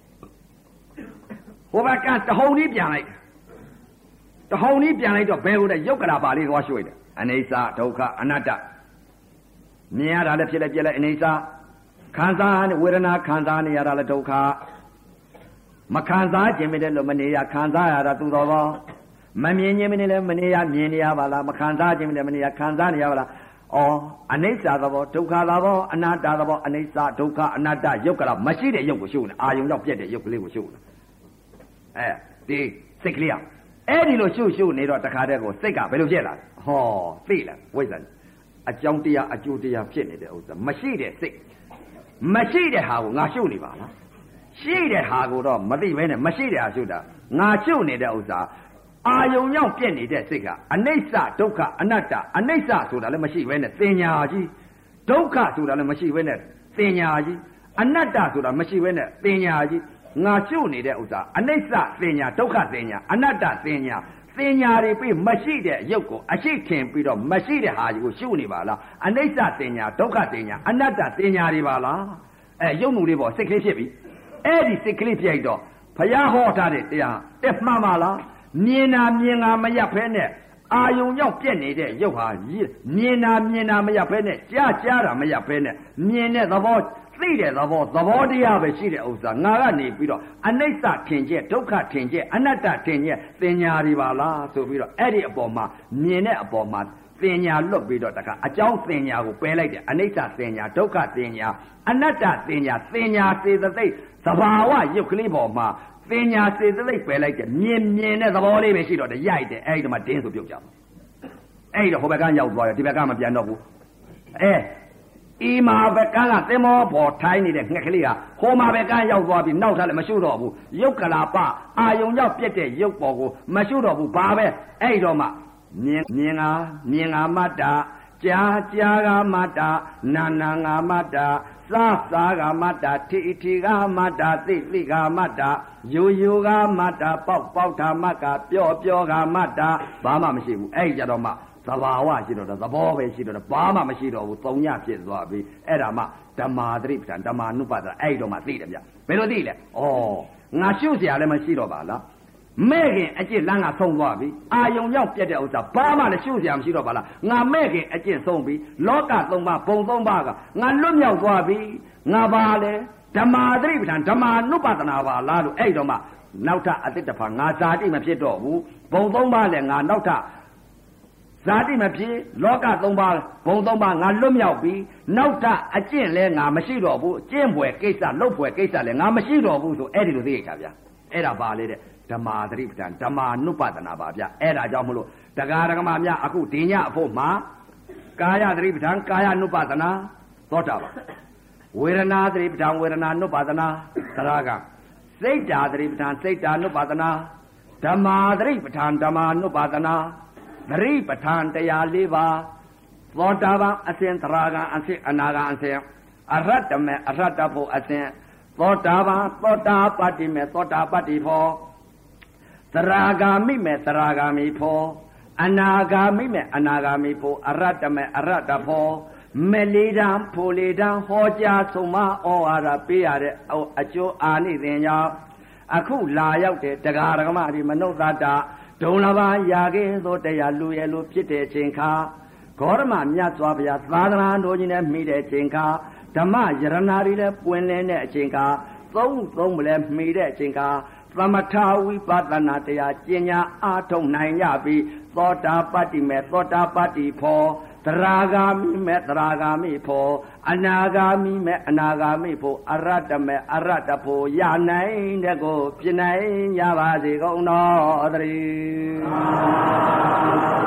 ဟိုဘက်ကတဟုန်ကြီးပြန်လိုက်တဟုန်ကြီးပြန်လိုက်တော့ဘယ်ကိုလဲယုတ်ကလာပါလေးသွားရွှေ့တယ်အနိစ္စဒုက္ခအနတ္တမြင်ရတာလည်းဖြစ်လိုက်ပြက်လိုက်အနိစ္စခံစားနေဝေဒနာခံစားနေရတာလည်းဒုက္ခမခံစားခြင်းမတဲ့လို့မနေရခံစားရတာသူတော်ဘောမမြင်ခြင်းမနဲ့လည်းမနေရမြင်နေရပါလားမခံစားခြင်းမနဲ့မနေရခံစားနေရပါလားအော်အနိစ္စသဘောဒုက္ခသဘောအနတ္တသဘောအနိစ္စဒုက္ခအနတ္တယုတ်ကလာမရှိတဲ့ယုတ်ကိုရှုနေအာယုံရောက်ပြက်တဲ့ယုတ်ကလေးကိုရှုနေအဲဒီစိတ်ကလေးအဲ့ဒီလိုရှုရှုနေတော့တခါတည်းကိုစိတ်ကဘယ်လိုဖြစ်လာလဲဟောသိလားဝိဇ္ဇာအကြောင်းတရားအကျိုးတရားဖြစ်နေတဲ့ဥစ္စာမရှိတဲ့စိတ်မရှိတဲ့ဟာကိုငါရှုနေပါလားရှိတဲ့ဟာကိုတော့မသိဘဲနဲ့မရှိတဲ့ဟာရှုတာငါရှုနေတဲ့ဥစ္စာအာယုံရောက်ပြက်နေတဲ့စိတ်ကအနိစ္စဒုက္ခအနတ္တအနိစ္စဆိုတာလည်းမရှိဘဲနဲ့သင်ညာကြီးဒုက္ခဆိုတာလည်းမရှိဘဲနဲ့သင်ညာကြီးအနတ္တဆိုတာမရှိဘဲနဲ့သင်ညာကြီးငါရှုနေတဲ့ဥစ္စာအနိစ္စသင်ညာဒုက္ခသင်ညာအနတ္တသင်ညာသင်ညာတွေပြီးမရှိတဲ့ရုပ်ကိုအရှိခင်ပြီးတော့မရှိတဲ့ဟာကြီးကိုရှုနေပါလားအနိစ္စသင်ညာဒုက္ခသင်ညာအနတ္တသင်ညာတွေပါလားအဲရုပ်မှုလေးပေါ့စိတ်ကလေးဖြစ်ပြီအဲ့ဒီစိတ်ကလေးပြိုက်တော့ဘုရားဟောထားတဲ့တရားတက်မှန်ပါလားမြင်တာမြင်တာမရဖဲနဲ့အာယုံရောက်ပြက်နေတဲ့ရုပ်ဟာမြင်တာမြင်တာမရဖဲနဲ့ကြားကြားတာမရဖဲနဲ့မြင်တဲ့သဘောသိတဲ့သဘောသဘောတရားပဲရှိတဲ့ဥစ္စာငါကနေပြီးတော့အနိစ္စထင်ကျက်ဒုက္ခထင်ကျက်အနတ္တထင်ကျက်သင်ညာတွေပါလားဆိုပြီးတော့အဲ့ဒီအပေါ်မှာမြင်တဲ့အပေါ်မှာသင်ညာလွတ်ပြီးတော့တခါအကြောင်းသင်ညာကိုပယ်လိုက်တယ်အနိစ္စသင်ညာဒုက္ခသင်ညာအနတ္တသင်ညာသင်ညာစေတသိက်သဘာဝရုပ်ကလေးပေါ်မှာသင်ညာစေတသိက်ပယ်လိုက်တယ်မြင်မြင်တဲ့သဘောလေးပဲရှိတော့တယ်ရိုက်တယ်အဲ့ဒီမှာတင်းဆိုပြုတ်ကြပါအဲ့ဒီတော့ဟိုဘက်ကရောက်သွားတယ်ဒီဘက်ကမပြန်တော့ဘူးအဲဤမှာဘက်ကကသင်္ဘောပေါ်ထိုင်းနေတဲ့ငှက်ကလေးကဟိုမှာဘက်ကရောက်သွားပြီးနောက်ထပ်လည်းမရှုတော့ဘူးရုပ်ကလာပအာယုံရောက်ပြက်တဲ့ရုပ်ပေါ်ကိုမရှုတော့ဘူးဘာပဲအဲ့ဒီတော့မှမြင်မြင်ငါမြင်ငါမတ္တာကြာကြာကမတ္တာနာနာငါမတ္တာစားစားကမတ္တာထိထိကမတ္တာသိသိကမတ္တာယိုယိုကမတ္တာပေါက်ပေါက်တာမကပြော့ပြော့ကမတ္တာဘာမှမရှိဘူးအဲ့ကြတော့မှသဘာဝရှိတော့သဘောပဲရှိတော့ဘာမှမရှိတော့ဘူးသုံးညဖြစ်သွားပြီအဲ့ဒါမှဓမ္မာသတိပဋ္ဌာန်ဓမ္မာနုပါဒအဲ့တော့မှသိတယ်ဗျဘယ်လိုသိလဲဩငါရှုเสียလည်းမရှိတော့ပါလားမဲ့ခင်အကျင့်လမ်းကဆုံးသွားပြီအာယုံရောက်ပြက်တဲ့ဥစ္စာဘာမှလည်းရှုเสียမရှိတော့ပါလားငါမဲ့ခင်အကျင့်ဆုံးပြီလောကသုံးပါးဘုံသုံးပါးကငါလွတ်မြောက်သွားပြီငါပါလေဓမ္မာသတိပဋ္ဌာန်ဓမ္မာနုပါဒနာပါလားလို့အဲ့တော့မှနောက်ထပ်အတိတ်တဖာငါဇာတိမဖြစ်တော့ဘူးဘုံသုံးပါးလည်းငါနောက်ထပ်ဇာတိမဖြစ်လောကသုံးပါးဘုံသုံးပါးငါလွတ်မြောက်ပြီနောက်ထပ်အကျင့်လဲငါမရှိတော့ဘူးအကျင့်ဘွယ်ကိစ္စလုပ်ဘွယ်ကိစ္စလဲငါမရှိတော့ဘူးဆိုအဲ့ဒီလိုသိရတာဗျာအဲ့ဒါပါလေတဲ့ဓမ္မာသတိပဋ္ဌာန်ဓမ္မာနုပဒနာပါဗျာအဲ့ဒါကြောင့်မလို့တရားဓမ္မများအခုဒီညအဖို့မှာကာယသတိပဋ္ဌာန်ကာယနုပဒနာသောတာပန်ဝေဒနာသတိပဋ္ဌာန်ဝေဒနာနုပဒနာသရဂံစိတ်ဓာသတိပဋ္ဌာန်စိတ်ဓာနုပဒနာဓမ္မာသတိပဋ္ဌာန်ဓမ္မာနုပဒနာသတိပဋ္ဌာန်တရားလေးပါသောတာပန်အစဉ်သရဂံအစဉ်အနာဂံအစဉ်အရတ္တမေအရတ္တဖို့အစဉ်သောတာပန်သောတာပတ္တိမေသောတာပတ္တိဖို့သရဂာမိမေသရဂာမိဖို့အနာဂာမိမေအနာဂာမိဖို့အရတ္တမေအရတ္တဖို့မေလီတံဖိုလီတံဟောကြားဆုံးမဩဝါဒပေးရတဲ့အကျိုးအာနိသင်ကြောင့်အခုလာရောက်တဲ့တရားဓမ္မဒီမနုဿတာဒုံလဘာရာကေသောတရားလူရဲ့လူဖြစ်တဲ့အချိန်ခါဂေါရမမြတ်စွာဘုရားသာသနာတော်ကြီးနဲ့မိတဲ့အချိန်ခါဓမ္မယရနာတွေလည်းပွင့်လင်းတဲ့အချိန်ခါသုံးသုံးမလဲမှီတဲ့အချိန်ကသမထဝိပဿနာတရားကျင့်ညာအားထုတ်နိုင်ရပြီသောတာပတ္တိမေသောတာပတ္တိဖောသရဂါမိမေသရဂါမိဖောအနာဂါမိမေအနာဂါမိဖောအရတ္တမေအရတ္တဖောရနိုင်တဲ့ကိုပြနိုင်ကြပါစေကုန်တော်သတည်း